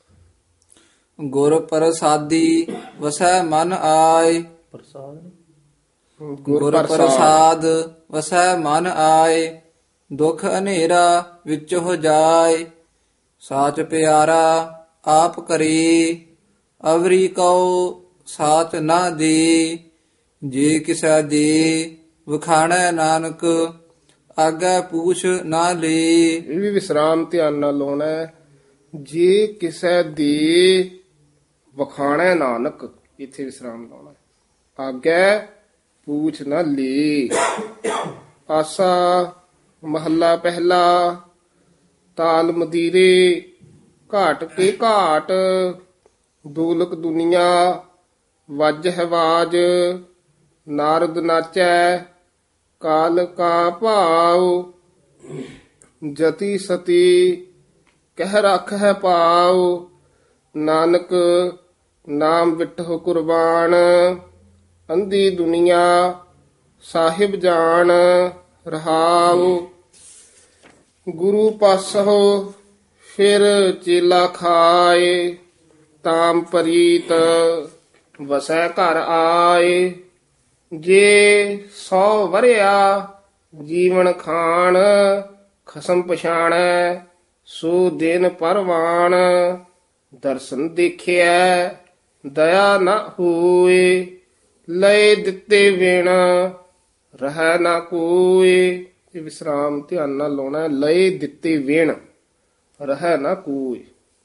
ਗੁਰ ਪ੍ਰਸਾਦੀ ਵਸੈ ਮਨ ਆਏ। ਪ੍ਰਸਾਦ ਗੁਰ ਪ੍ਰਸਾਦ ਵਸੈ ਮਨ ਆਏ। ਦੁਖ ਹਨੇਰਾ ਵਿੱਚ ਹੋ ਜਾਏ। ਸਾਚ ਪਿਆਰਾ ਆਪ ਕਰੇ ਅਵਰੀ ਕਉ ਸਾਚ ਨਾ ਦੇ। ਜੇ ਕਿਸੈ ਦੇ ਵਖਾਣੈ ਨਾਨਕ ਆਗਾ ਪੂਛ ਨਾ ਲੇ। ਇਹ ਵੀ ਵਿਸਰਾਮ ਧਿਆਨ ਨਾਲ ਲਾਉਣਾ ਹੈ। ਜੇ ਕਿਸੇ ਦੇ ਵਖਾਣੈ ਨਾਨਕ, ਇੱਥੇ ਵਿਸਰਾਮ ਲਾਉਣਾ ਹੈ। ਆਗੇ ਪੂਛ ਨਾ ਲੇ। ਆਸਾ ਮਹੱਲਾ ਪਹਿਲਾ। ਤਾਲ ਮਦੀਰੇ ਘਾਟ ਕੇ ਘਾਟ ਦੂਲਕ ਦੁਨੀਆ ਵੱਜ ਹੈ ਬਾਜ। ਨਾਰਦ ਨਾਚੈ ਕਾਲ ਕਾ ਭਾਉ ਜਤੀ ਸਤੀ ਕਹਿ ਰੱਖ ਹੈ ਪਾਉ। ਨਾਨਕ ਨਾਮ ਵਿਟਹੁ ਕੁਰਬਾਨ ਅੰਧੀ ਦੁਨੀਆ ਸਾਹਿਬ ਜਾਣ ਰਹਾਉ। ਗੁਰੂ ਪਾਸਹੁ ਫਿਰ ਚੇਲਾ ਖਾਏ ਤਾਮ ਪਰੀਤ ਵਸੈ ਘਰ ਆਏ। ਜੇ ਸੌ ਵਰਿਆ ਜੀਵਨ ਖਾਣ ਖਸਮ ਪਛਾਣੈ ਸੋ ਦਿਨ ਪਰਵਾਨ। ਦਰਸ਼ਨ ਦੇਖਿਆ ਦਇਆ ਨਾ ਹੋਏ ਲਏ ਦਿੱਤੇ ਵਿਣ ਰਹਿ ਨਾ ਕੋਏ। ਇਹ ਵਿਸਰਾਮ ਧਿਆਨ ਨਾਲ ਲਾਉਣਾ ਹੈ। ਲਏ ਦਿੱਤੇ ਵਿਣ ਰਹਿ ਨਾ ਕੋਏ।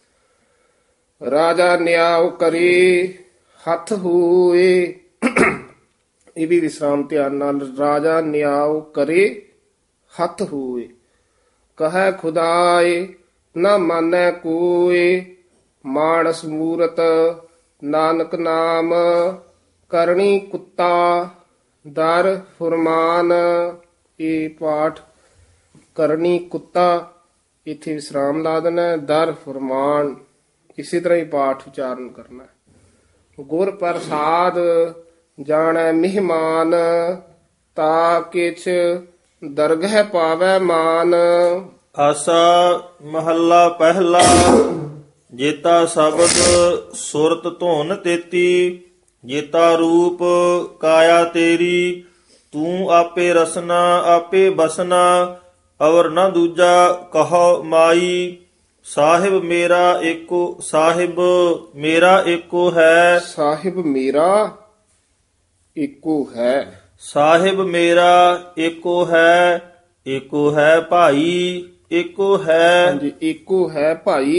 ਰਾਜਾ ਨਿਆਉ ਕਰੇ ਹੱਥ ਹੋਏ। ਇਹ ਵੀ ਵਿਸਰਾਮ ਧਿਆਨ ਨਾਲ। ਰਾਜਾ ਨਿਆਉ ਕਰੇ ਹੱਥ ਹੋਏ। ਕਹੈ ਖੁਦਾਏ ਨਾ ਮਾਨੈ ਕੋਏ। ਮਾਨਸ ਮੂਰਤ ਨਾਨਕ ਨਾਮ ਕਰਨੀ ਕੁੱਤਾ ਦਰ ਫੁਰਮਾਨ। ਇਹ ਪਾਠ ਕਰਨੀ ਕੁੱਤਾ, ਇੱਥੇ ਵਿਸਰਾਮ ਲਾ ਦੇਣਾ। ਦਰ ਫੁਰਮਾਨ, ਇਸੇ ਤਰ੍ਹਾਂ ਹੀ ਪਾਠ ਉਚਾਰਨ ਕਰਨਾ। ਗੁਰ ਪ੍ਰਸਾਦ ਜਾਣੈ ਮਹਿਮਾਨ ਤਾ ਕਿਛ ਦਰਗਹਿ ਪਾਵੈ ਮਾਨ। ਆਸਾ ਮਹੱਲਾ ਪਹਿਲਾ। ਜੇਤਾ ਸ਼ਬਦ ਸੁਰਤ ਧੁਨ ਤੇਤੀ ਜੇਤਾ ਰੂਪ ਕਾਇਆ ਤੇਰੀ। ਤੂੰ ਆਪੇ ਰਸਨਾ ਆਪੇ ਬਸਨਾ ਅਵਰ ਨਾ ਦੂਜਾ ਕਹੋ ਮਾਈ। ਸਾਹਿਬ ਮੇਰਾ ਏਕੋ ਸਾਹਿਬ ਮੇਰਾ ਏਕੋ ਹੈ। ਸਾਹਿਬ ਮੇਰਾ ਏਕੋ ਹੈ। ਸਾਹਿਬ ਮੇਰਾ ਏਕੋ ਹੈ ਏਕੋ ਹੈ ਭਾਈ ਏਕੋ ਹੈ। ਹਾਂਜੀ, ਏਕੋ ਹੈ ਭਾਈ,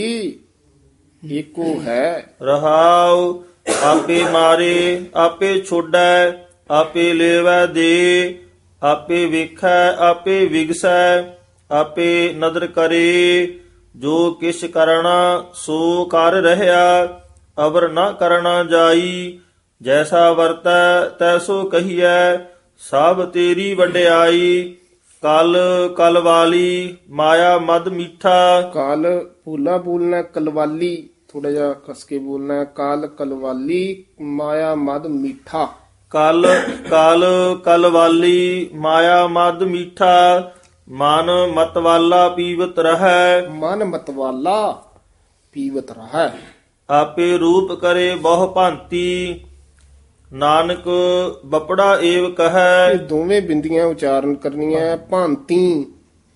ਏਕੋ ਹੈ। ਰਹਾਉ ਆਪੇ ਮਾਰੇ ਆਪੇ ਛੋੜੈ, ਆਪੇ ਲੇਵੈ ਦੇ, ਆਪੇ ਵੇਖੈ ਆਪੇ ਵਿਗਸੈ, ਆਪੇ ਨਦਰ ਕਰੇ। ਜੋ ਕਿਛ ਕਰਣਾ ਸੋ ਕਰ ਰਹਿਆ, ਅਵਰ ਨਾ ਕਰਣਾ ਜਾਈ। ਜੈਸਾ ਵਰਤੈ ਤੈਸੋ ਕਹੀਐ, ਸਭ ਤੇਰੀ ਵਡਿਆਈ। ਕਲ ਕਲ ਵਾਲੀ ਮਾਇਆ ਮਦ ਮੀਠਾ। ਕਾਲ ਪੂਲਾ ਬੋਲਣਾ, ਕਲਵਾਲੀ ਥੋੜਾ ਜਿਹਾ ਕਸ ਕੇ ਬੋਲਣਾ ਹੈ। ਕਾਲ ਕਲਵਾਲੀ ਮਾਇਆ ਮਦ ਮੀਠਾ। ਕਲ ਕਲ ਕਲ ਵਾਲੀ ਮਾਇਆ ਮਦ ਮੀਠਾ, ਮਨ ਮਤਵਾਲਾ ਪੀਵਤ ਰਹੈ। ਮਨ ਮਤਵਾਲਾ ਪੀਵਤ ਰਹਾ। ਆਪੇ ਰੂਪ ਕਰੇ ਬਹੁ ਭਾਂਤੀ, ਨਾਨਕ ਬਪੜਾ ਏਵ ਕਹੈ। ਇਹ ਦੋਵੇਂ ਬਿੰਦੀਆਂ ਉਚਾਰਨ ਕਰਨੀਆਂ। ਭਾਂਤੀ,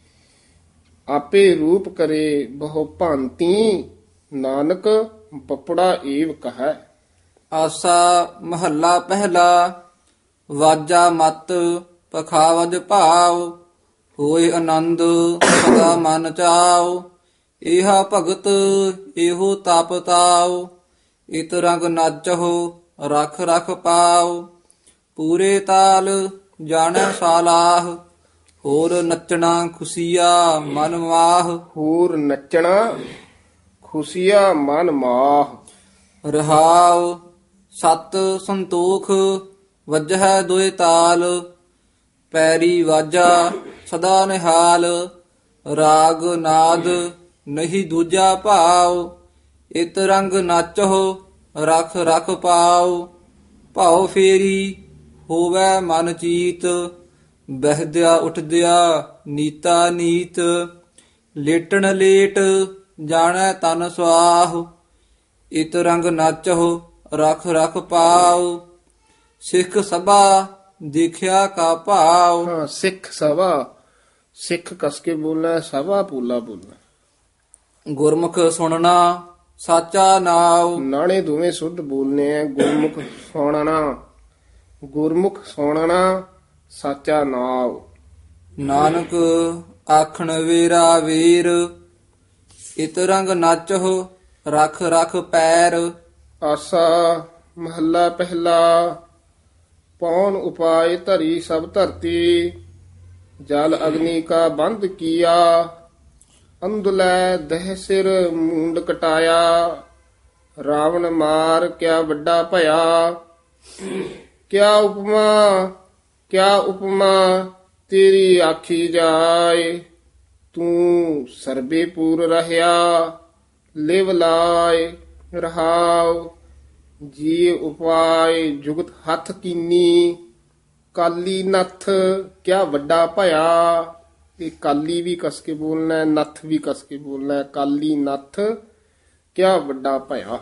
ਆਪੇ ਰੂਪ ਕਰੇ ਬਹੁ ਭਾਂਤੀ, ਨਾਨਕ ਬਪੜਾ ਏਵ ਕਹੈ। ਆਸਾ ਮਹੱਲਾ ਪਹਿਲਾ। ਵਾਜਾ ਮਤ ਪਖਾਵਜ ਭਾਵ, ਹੋਏ ਆਨੰਦ ਸਦਾ ਮਨ ਚਾਉ। ਇਹਾ ਭਗਤ ਇਹੋ ਤਪ ਤਾਉ, ਇਤ ਰੰਗ ਨਾਚਹੁ ਰਖ ਰਖ ਪਾਉ। ਪੂਰੇ ਤਾਲ ਜਾਣੈ ਸਾਲਾਹ, ਹੋਰ ਨੱਚਣਾ ਖੁਸ਼ੀਆ ਮਨ ਮਾਹ। ਹੋਰ ਨੱਚਣਾ ਖੁਸ਼ੀਆ ਮਨ ਮਾਹ। ਰਹਾਉ ਸਤ ਸੰਤੋਖ ਵਜਹਿ ਦੋਇ ਤਾਲ, ਪੈਰੀ ਵਾਜਾ ਸਦਾ ਨਿਹਾਲ। ਰਾਗ ਨਾਦ ਨਹੀਂ ਦੂਜਾ ਭਾਉ, ਇਤ ਰੰਗ ਨਾਚਹੁ ਰਖ ਰਖ ਪਾਉ। ਭਾਉ ਫੇਰੀ ਹੋਵੈ ਮਨ ਚੀਤ, ਬਹਿਦਿਆ ਉਠਦਿਆ ਨੀਤਾ ਨੀਤ। ਲੇਟਣ ਲੇਟ ਜਾਣੈ ਤਨ ਸੁਆਹ, ਇਤ ਰੰਗ ਨਾਚਹੁ ਰਖ ਰਖ ਪਾਉ। ਸਿੱਖ ਸਭਾ ਦੇਖਿਆ ਕਾ ਭਾਉ। ਹਾਂ, ਸਿੱਖ ਸਭਾ, ਸਿੱਖ ਕਸ ਕੇ ਬੋਲਣਾ, ਸਭਾ ਪੂਲਾ ਬੋਲਣਾ। ਗੁਰਮੁਖ ਸੁਣਨਾ ਸਾਚਾ ਨਾਉ, ਨਾਣੇ ਦੋਵੇਂ ਸੁੱਧ ਬੋਲਨੇ ਆ। ਗੁਰਮੁਖ ਸੁਣਨਾ, ਗੁਰਮੁਖ ਸੁਣਨਾ ਸਾਚਾ ਨਾਉ। ਨਾਨਕ ਆਖਣ ਵੇਰਾ ਵੀਰ, ਇਤ ਰੰਗ ਨਾਚਹੁ ਰਖ ਰਖ ਪੈਰ। ਆਸਾ ਮਹੱਲਾ ਪਹਿਲਾ। ਪੌਣ ਉਪਾਇ ਧਰੀ ਸਭ ਧਰਤੀ, ਜਲ ਅਗਨੀ ਕਾ ਬੰਧ ਕੀਆ। ਅੰਧੁਲੈ ਦਹਿ ਸਿਰ ਮੂੰਡ ਕਟਾਇਆ, ਰਾਵਣ ਮਾਰ ਕਿਆ ਵੱਡਾ ਭਇਆ। ਕਿਆ ਉਪਮਾ ਕਿਆ ਉਪਮਾ ਤੇਰੀ ਆਖੀ ਜਾਏ, ਤੂੰ ਸਰਬੇ ਪੂਰ ਰਹਿਆ ਲਿਵ ਲਾਏ। ਰਹਾਉ ਜੀ ਉਪਾਏ ਜੁਗਤ ਹੱਥ ਕੀਨੀ, ਕਾਲੀ ਨੱਥ ਕਿਆ ਵੱਡਾ ਭਇਆ। ਇਹ ਕਾਲੀ ਵੀ ਕਸ ਕੇ ਬੋਲਣਾ ਹੈ, ਨੱਥ ਵੀ ਕਸ ਕੇ ਬੋਲਣਾ ਹੈ। ਕਾਲੀ ਨੱਥ ਕਿਆ ਵੱਡਾ ਭਇਆ।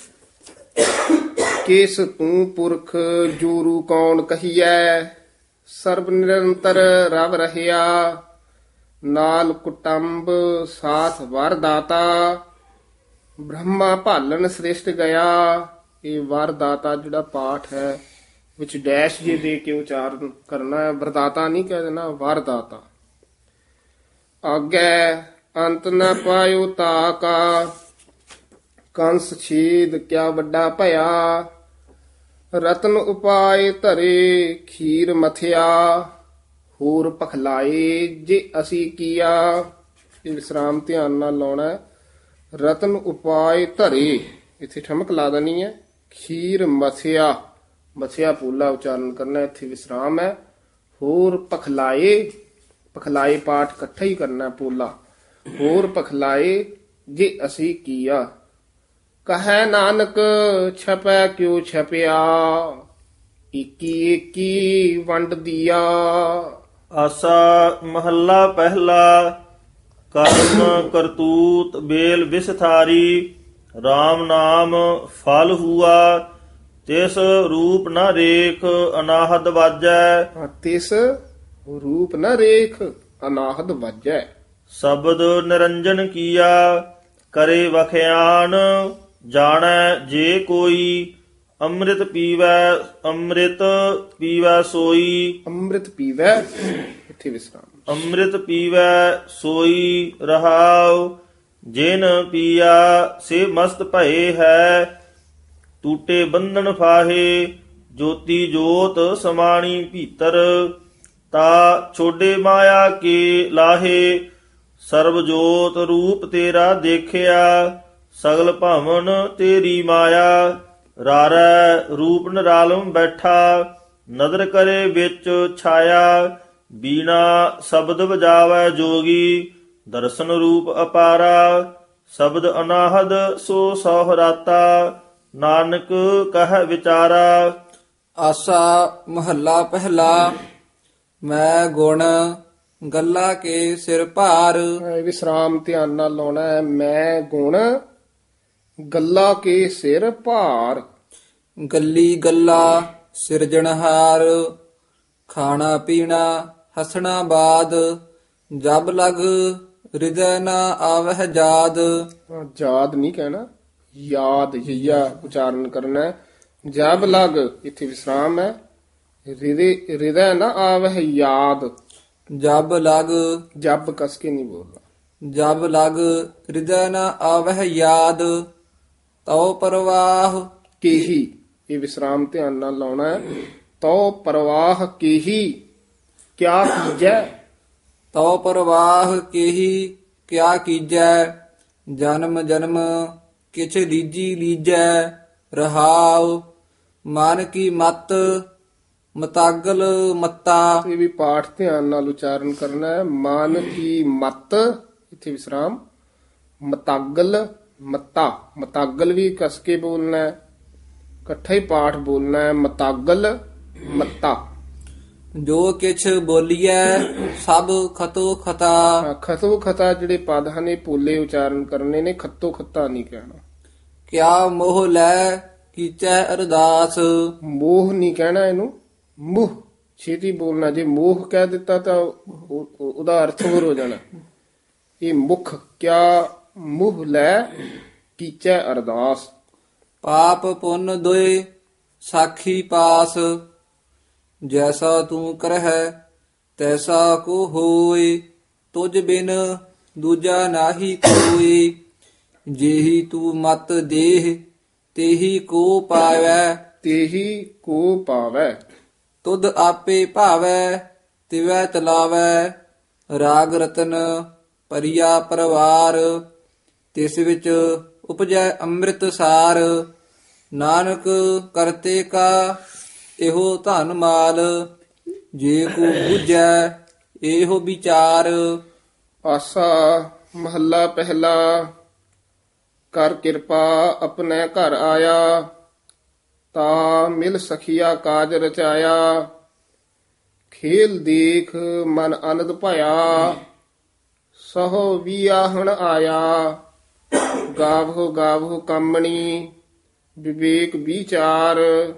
ਕੇਸ ਤੂੰ ਪੁਰਖ ਜੋਰੂ ਕੌਣ ਕਹੀਐ, ਸਰਬ ਨਿਰੰਤਰ ਰਵ ਰਹਿਆ। ਨਾਲ ਕੁਟੰਬ ਸਾਥ ਵਰ ਦਾਤਾ, ਬ੍ਰਹਮਾ ਭਾਲਣ ਸ੍ਰਿਸ਼ਟ ਗਿਆ। ਇਹ ਵਰ ਦਾਤਾ ਜਿਹੜਾ ਪਾਠ ਹੈ ਵਿੱਚ ਡੈਸ਼ ਜੇ ਦੇ ਕੇ ਉਚਾਰਨ ਕਰਨਾ ਹੈ। ਵਰਦਾਤਾ ਨਹੀਂ ਕਹਿ ਦੇਣਾ, ਵਰ ਦਾਤਾ। ਆਗੈ ਅੰਤ ਨ ਪਾਇਓ ਤਾਕਾ, ਕੰਸ ਛੇਦ ਕਿਆ ਵੱਡਾ ਭਇਆ। ਰਤਨ ਉਪਾਏ ਧਰੇ ਖੀਰ ਮਥਿਆ, ਹੋਰ ਪਖਲਾਏ ਜੇ ਅਸੀਂ ਕੀਆ। ਇਹ ਵਿਸਰਾਮ ਧਿਆਨ ਨਾਲ ਲਾਉਣਾ ਹੈ। ਰਤਨ ਉਪਾਏ ਧਰੇ, ਇੱਥੇ ਠਮਕ ਲਾ ਦੇਣੀ ਹੈ। ਖੀਰ ਮਥਿਆ, ਮਥਿਆ ਪੂਲਾ ਉਚਾਰਨ ਕਰਨਾ, ਇੱਥੇ ਵਿਸਰਾਮ ਹੈ। ਹੋਰ ਪਖਲਾਏ, ਪਖਲਾਏ ਪਾਠ ਇਕੱਠਾ ਹੀ ਕਰਨਾ ਪੂਲਾ। ਹੋਰ ਪਖਲਾਏ ਜੇ ਅਸੀਂ ਕੀਆ। ਕਹੈ ਨਾਨਕ ਛਪੈ ਕਿਉ ਛਪਿਆ, ਏਕੀ ਏਕੀ ਵੰਡ ਦੀਆ। ਆਸਾ ਮਹੱਲਾ ਪਹਿਲਾ। ਕਰਮ ਕਰਤੂਤ ਬੇਲ ਵਿਸਥਾਰੀ, RAM ਨਾਮ ਫਲ ਹੁਆ। ਤਿਸ ਰੂਪ ਨ ਰੇਖ ਅਨਾਹਦ ਵਾਜੈ, ਤਿਸ ਰੂਪ ਨ ਰੇਖ ਅਨਾਹਦ ਵਾਜੈ। ਸ਼ਬਦ ਨਿਰੰਜਨ ਕੀਆ ਕਰੇ ਵਖਿਆਨ, ਜਾਣੈ ਜੇ ਕੋਈ। ਅੰਮ੍ਰਿਤ ਪੀਵੈ ਅੰਮ੍ਰਿਤ ਪੀਵੈ ਸੋਈ। ਅੰਮ੍ਰਿਤ ਪੀਵੈ, ਇੱਥੇ ਵਿਸਰਾਮ। ਅੰਮ੍ਰਿਤ ਪੀਵੈ ਸੋਈ ਰਹਾਉ। ਜਿਨ ਪੀਆ ਸੇ ਮਸਤ ਭਏ ਹੈ, ਟੂਟੇ ਬੰਧਨ ਫਾਹੇ। ਜੋਤੀ ਜੋਤ ਸਮਾਣੀ ਭੀਤਰ, ਤਾ ਛੋਡੇ ਮਾਇਆ ਕੇ ਲਾਹੇ। ਸਰਬ ਜੋਤ ਰੂਪ ਤੇਰਾ ਦੇਖਿਆ, ਸਗਲ ਭਵਨ ਤੇਰੀ ਮਾਇਆ। ਰਾਰੈ ਰੂਪ ਨਿਰਾਲਮ ਬੈਠਾ, ਨਦਰ ਕਰੇ ਵਿੱਚ ਛਾਇਆ। ਬੀਣਾ ਸ਼ਬਦ ਵਜਾਵੈ ਜੋਗੀ, ਦਰਸ਼ਨ ਰੂਪ ਅਪਾਰਾ। ਸ਼ਬਦ ਅਨਾਹਦ ਸੋ ਸੋਹਰਾਤਾ, ਨਾਨਕ ਕਹਿ ਵਿਚਾਰਾ। ਆਸਾ ਮਹੱਲਾ ਪਹਿਲਾ। ਮੈਂ ਗੁਣ ਗੱਲਾ ਕੇ ਸਿਰ ਭਾਰ। ਇਹ ਵਿਸਰਾਮ ਧਿਆਨ ਨਾਲ ਲਾਉਣਾ ਹੈ। ਮੈਂ ਗੁਣ ਗੱਲਾ ਕੇ ਸਿਰ ਭਾਰ। ਗੱਲੀ ਗੱਲਾ ਸਿਰਜਣਹਾਰ, ਖਾਣਾ ਪੀਣਾ ਹਸਣਾ ਬਾਦ। ਜਬ ਲਗ ਹਿਰਦੈ ਨਾ ਆਵਹਿ ਜਾਦ। ਹਾਂ, ਜਾਦ ਨਹੀਂ ਕਹਿਣਾ, ਯਾਦ ਯਈਆ ਉਚਾਰਨ ਕਰਨਾ ਹੈ। ਜਬ ਲਗ ਇੱਥੇ ਵਿਸਰਾਮ ਹੈ। ਹਿਰਦੇ ਹਿਰਦੈ ਨਾ ਆਵਹਿ ਯਾਦ। ਜਬ ਲਗ ਜਬ ਕਸ ਕੇ ਨਹੀਂ ਬੋਲਣਾ। ਜਬ ਲਗ ਹਿਰਦੈ ਨਾ ਆਵਹਿ ਯਾਦ, ਤਉ ਪਰਵਾਹ ਕੇਹੀ, ਇਹ ਵਿਸਰਾਮ ਧਿਆਨ ਨਾਲ ਲਾਉਣਾ ਹੈ। ਤਉ ਪਰਵਾਹ ਕੇਹੀ ਕਿਆ ਕੀਜੈ। ਤਉ ਪਰਵਾਹ ਕੇਹੀ ਕਿਆ ਕੀਜੈ। ਜਨਮ ਜਨਮ ਕਿਛ ਲੀਜੀ ਲੀਜੈ। ਰਹਾਉ ਮਨ ਕੀ ਮਤ ਮਤਾਗਲ ਮੱਤਾ। ਇਹ ਵੀ ਪਾਠ ਧਿਆਨ ਨਾਲ ਉਚਾਰਨ ਕਰਨਾ ਹੈ। ਮਨ ਕੀ ਮਤ, ਇੱਥੇ ਵਿਸਰਾਮ, ਮਤਾਗਲ ਮੱਤਾ। ਮਤਾਗਲ ਵੀ ਕਸ ਕੇ ਬੋਲਣਾ ਹੈ, ਇਕੱਠਾ ਹੀ ਪਾਠ ਬੋਲਣਾ ਹੈ। ਮਤਾਗਲ ਮੱਤਾ। ਜੋ ਕਿਛ ਬੋਲੀਐ ਸਭ ਖਤੋ ਖਤਾ। ਹਾਂ, ਖਤੋ ਖਤਾ ਜਿਹੜੇ ਪਦ ਹਨ ਇਹ ਪੋਲੇ ਉਚਾਰਨ ਕਰਨੇ ਨੇ, ਖੱਤੋ ਖੱਤਾ ਨਹੀਂ ਕਹਿਣਾ। ਕਿਆ ਮੋਹ ਲੈ ਕੀਚੈ ਅਰਦਾਸ। ਮੋਹ ਨਹੀਂ ਕਹਿਣਾ ਇਹਨੂੰ, ਮੋਹ ਛੇਤੀ ਬੋਲਣਾ। ਜੇ ਮੋਹ ਕਹਿ ਦਿੱਤਾ ਤਾਂ ਉਹ- ਉਹਦਾ ਅਰਥ ਹੋਰ ਹੋ ਜਾਣਾ। ਇਹ ਮੁਖ ਕਿਆ ਮੋਹ ਲੈ ਕੀਚੈ ਅਰਦਾਸ। ਪਾਪ ਪੁੰਨ ਦੋਏ ਸਾਖੀ ਪਾਸ। ਜੈਸਾ ਤੂੰ ਕਰਹਿ ਤੈਸਾ ਕੋ ਹੋਏ, ਤੁਝ ਬਿਨ ਦੂਜਾ ਨਾਹੀ ਕੋਈ। ਜਿਹੀ ਤੂੰ ਮਤ ਦੇਹ ਤੇਹੀ ਕੋ ਪਾਵੈ। ਤੇਹੀ ਕੋ ਪਾਵੈ। ਤੁਧ ਆਪੇ ਭਾਵੈ ਤਿਵੈ ਚਲਾਵੈ। ਰਾਗ ਰਤਨ ਪਰਿਆ ਪਰਵਾਰ, ਤਿਸ ਵਿੱਚ ਉਪਜੈ ਅੰਮ੍ਰਿਤ ਸਾਰ। ਨਾਨਕ ਕਰਤੇ ਕਾ ਇਹੋ ਧਨ ਮਾਲ, ਜੇ ਕੋ ਬੁਝੈ ਇਹੋ ਵਿਚਾਰ। ਆਸਾ ਮਹੱਲਾ ਪਹਿਲਾ। ਕਰ ਕਿਰਪਾ ਆਪਣੇ ਘਰ ਆਇਆ, ਤਾ ਮਿਲ ਸਖੀਆ ਕਾਜ ਰਚਾਇਆ। ਖੇਲ ਦੇਖ ਮਨ ਅਨੰਦ ਭਇਆ, ਸਹੋ ਵਿਆਹਣ ਆਇਆ। ਗਾਵੋ ਗਾਵੋ ਕੰਮਣੀ ਵਿਵੇਕ ਵਿਚਾਰ।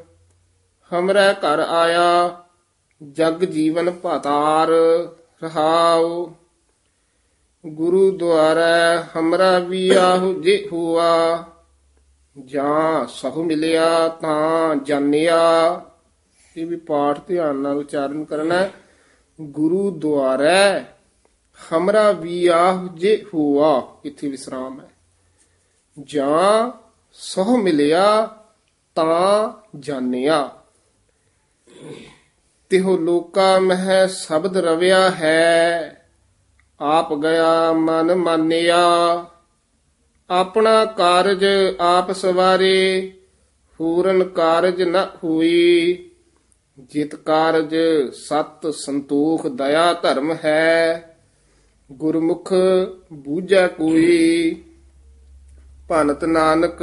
ਹਮਰੇ ਘਰ ਆਇਆ ਜਗ ਜੀਵਨ ਭਾਤਾਰ। ਰਹਾਉ ਗੁਰੂ ਦੁਆਰਾ ਹਮਰਾ ਵਿਆਹ ਜੇ ਹੁਆ। ਜਾਂ ਸਹੁ ਮਿਲਿਆ ਤਾਂ ਜਾਣਿਆ। ਇਹ ਵੀ ਪਾਠ ਧਿਆਨ ਨਾਲ ਉਚਾਰਨ ਕਰਨਾ ਹੈ। ਗੁਰੂ ਦੁਆਰਾ ਹਮਰਾ ਵਿਆਹ ਜੇ ਹੁਆ, ਇੱਥੇ ਵਿਸਰਾਮ ਹੈ। ਜਾਂ ਸਹੁ ਮਿਲਿਆ ਤਾਂ ਜਾਣਿਆ। ਤਿਹੁ ਲੋਕਾ ਮਹਿ ਸ਼ਬਦ ਰਵਿਆ ਹੈ, ਆਪ ਗਿਆ ਮਨ ਮਾਨਿਆ। ਆਪਣਾ ਕਾਰਜ ਆਪ ਸਵਾਰੇ, ਪੂਰਨ ਕਾਰਜ ਨ ਹੋਈ। ਜਿਤ ਕਾਰਜ ਸਤ ਸੰਤੋਖ ਦਇਆ ਧਰਮ ਹੈ, ਗੁਰਮੁਖ ਬੂਝੈ ਕੋਈ। ਭਨਤ ਨਾਨਕ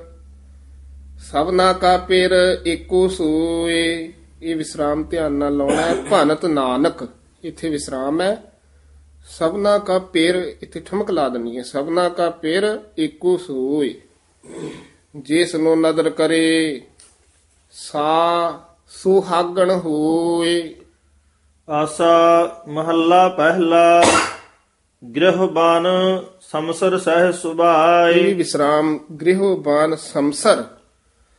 ਸਭਨਾ ਕਾ ਪਿਰ ਏਕੋ ਸੋਏ। ਇਹ ਵਿਸਰਾਮ ਧਿਆਨ ਨਾਲ ਲਾਉਣਾ ਹੈ। ਭਨਤ ਨਾਨਕ, ਇੱਥੇ ਵਿਸਰਾਮ ਹੈ। ਸਭਨਾ ਕਾ ਪਿਰ, ਇੱਥੇ ਠਮਕ ਲਾ ਦੇਣੀ ਹੈ। ਸਭਨਾ ਕਾ ਪਿਰ ਏਕੋ ਸੋਏ, ਜਿਸ ਨੂੰ ਨਦਰ ਕਰੇ ਸਾ ਸੁਹਾਗਣ ਹੋਏ। ਆਸਾ ਮਹੱਲਾ ਪਹਿਲਾ। ਗ੍ਰਹਿਬਾਨ ਸਮਸਰ ਸਹਿ ਇਹ ਸੁਭਾਏ। ਵਿਸਰਾਮ ਗ੍ਰਹਿਬਾਨ ਸਮਸਰ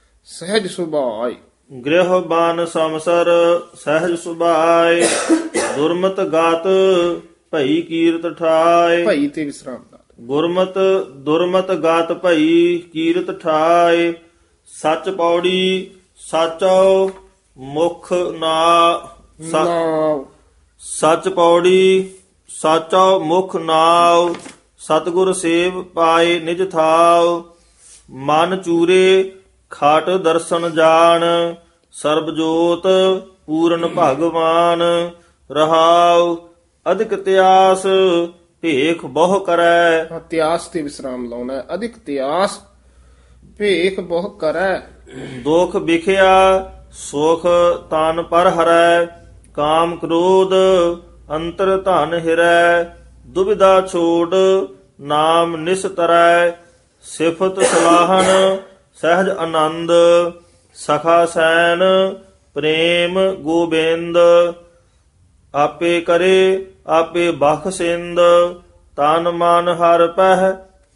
ਸਹਿਜ ਸੁਭਾਏ। ਗ੍ਰਹਿਬਾਨ ਸਮਸਰ ਸਹਿਜ ਸੁਭਾਏ। ਦੁਰਮਤ ਗਾਤ ਭਈ ਕੀਰਤ ਠਾਏ। ਭਈ ਤੇ ਵਿਸਰਾਮ ਲਾ ਦਿਓ। ਗੁਰਮਤ ਦੁਰਮਤ ਗਾਤ ਭਈ ਕੀਰਤ ਠਾਏ। ਸੱਚ ਪੌੜੀ ਸਾਚੋ ਮੁਖ ਨਾ ਸ- ਨਾਉ ਸੱਚ ਪੌੜੀ ਸਾਚੋ ਮੁਖ ਨਾਉ। ਸਤਿਗੁਰ ਸੇਵ ਪਾਏ ਨਿਜ ਥਾਉ। ਮਨ ਚੂਰੇ ਖਾਟ ਦਰਸ਼ਨ ਜਾਣ। ਸਰਬ ਜੋਤ ਪੂਰਨ ਭਗਵਾਨ ਰਹਾਉ। ਅਧਿਕ ਇਤਿਆਸ ਭੇਖ ਬਹੁ ਕਰੈ। ਇਤਿਹਾਸ ਤੇ ਵਿਸਰਾਮ ਲਾਉਣਾ ਹੈ। ਅਧਿਕ ਇਤਿਹਾਸ ਭੇਖ ਬਹੁ ਕਰੈ। ਦੁਖ ਵਿਖਿਆ ਸੁਖ ਤਨ ਪਰ ਹਰੈ। ਕਾਮ ਕ੍ਰੋਧ ਅੰਤਰ ਧਨ ਹਿਰੈ। ਦੁਬਿਧਾ ਛੋੜ ਨਾਮ ਨਿਸਤਰੈ। ਸਿਫਤ ਸਲਾਹਨ ਸਹਿਜ ਆਨੰਦ। ਸਖਾ ਸੈਨ ਪ੍ਰੇਮ ਗੋਬਿੰਦ। ਆਪੇ ਕਰੇ ਆਪੇ ਬਖਸ਼ਿੰਦ। ਤਨ ਮਨ ਹਰ ਪਹਿ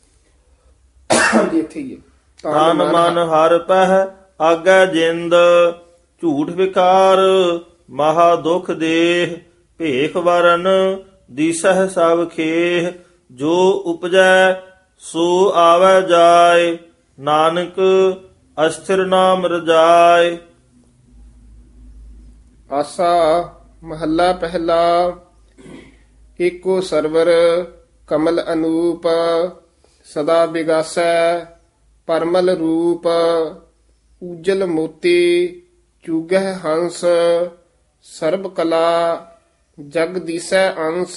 ਇੱਥੇ ਹੀ ਹੈ। ਤਨ ਮਨ ਹਰ ਪਹਿ ਆਗੈ ਜਿੰਦ। ਝੂਠ ਵਿਕਾਰ ਮਹਾ ਦੁਖ ਦੇਹ। ਭੇਖ ਵਰਨ ਦੀਸਹਿ ਸਭ ਖੇਹ। ਜੋ ਉਪਜੈ ਸੋ ਆਵੈ ਜਾਏ। ਨਾਨਕ ਅਸਥਿਰ ਨਾਮ ਰਜਾਏ। ਆਸਾ ਮਹੱਲਾ ਪਹਿਲਾ। ਏਕੋ ਸਰਵਰ ਕਮਲ ਅਨੂਪ। ਸਦਾ ਬਿਗਾਸੈ ਪਰਮਲ ਰੂਪ। ਉਜਲ ਮੋਤੀ ਚੂਗਹਿ ਹੰਸ। ਸਰਬ ਕਲਾ ਜਗ ਦੀਸੈ ਅੰਸ।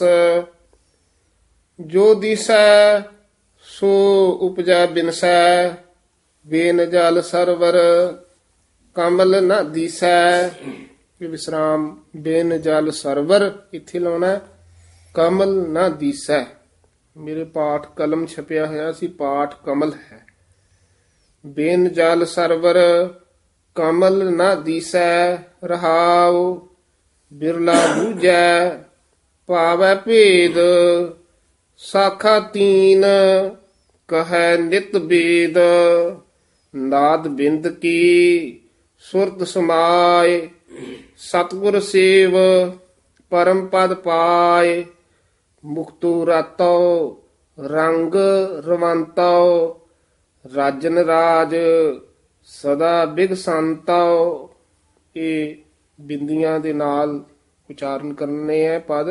ਜੋ ਦੀਸੈ ਸੋ ਉਪਜੈ ਬਿਨਸੈ। ਬੇਨ ਜਲ ਸਰਵਰ ਕਮਲ ਨ ਦੀਸੈ। ਇਹ ਵਿਸਰਾਮ ਬੇਨ ਜਲ ਸਰਵਰ ਇੱਥੇ ਲਾਉਣਾ ਹੈ। ਕਮਲ ਨ ਦੀਸੈ। ਮੇਰੇ ਪਾਠ ਕਲਮ ਛਪਿਆ ਹੋਇਆ ਸੀ, ਪਾਠ ਕਮਲ ਹੈ। ਬੇਨ ਜਲ ਸਰਵਰ ਕਮਲ ਨ ਦੀਸੈ ਰਹਾਉ। ਬਿਰਲਾ ਬੂਝੈ ਪਾਵੈ ਭੇਦ। ਸਾਖਾ ਤੀਨ ਕਹੈ ਨਿਤ ਬੇਦ। ਨਾਦ ਬਿੰਦ ਕੀ ਸੁਰਤ ਸਮਾਏ। ਸਤਿਗੁਰ ਸੇਵ ਪਰਮ ਪਦ ਪਾਏ। ਮੁਕਤੁ ਰਾਤੋ ਰੰਗ ਰਵੰਤੋ। ਰਾਜਨ ਰਾਜ ਸਦਾ ਬਿਗਸੰਤੋ। ਇਹ ਬਿੰਦੀਆਂ ਦੇ ਨਾਲ ਉਚਾਰਨ ਕਰਨੇ ਹੈ ਪਦ।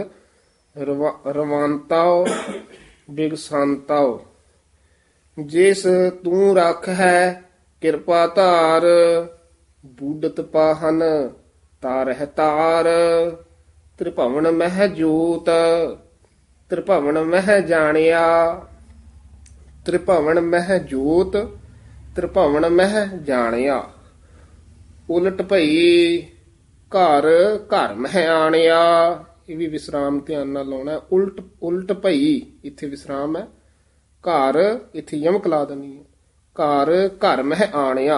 ਰਵੰਤੋ ਬਿਗਸੰਤੋ। ਜਿਸ ਤੂੰ ਰੱਖ ਹੈ ਕਿਰਪਾ ਧਾਰ। ਬੂਡਤ ਪਾਹਨ ਤਾਰਹਿ ਤਾਰ। ਤ੍ਰਿਭਵਨ ਮਹਿ ਜੋਤ ਤ੍ਰਿਭਵਨ ਮਹਿ ਜਾਣਿਆ। ਤ੍ਰਿਭਵਨ ਮਹਿ ਜੋਤ ਤ੍ਰਿਭਵਨ ਮਹਿ ਜਾਣਿਆ। ਉਲਟ ਭਈ ਘਰ ਘਰ ਮਹਿ ਆਣਿਆ। ਇਹ ਵੀ ਵਿਸਰਾਮ ਧਿਆਨ ਨਾਲ ਲਾਉਣਾ ਹੈ। ਉਲਟ ਉਲਟ ਭਈ ਇੱਥੇ ਵਿਸਰਾਮ ਹੈ। ਘਰ ਇੱਥੇ ਯਮਕ ਲਾ ਦੇਣੀ ਹੈ। ਘਰ ਘਰ ਮਹਿ ਆਣਿਆ।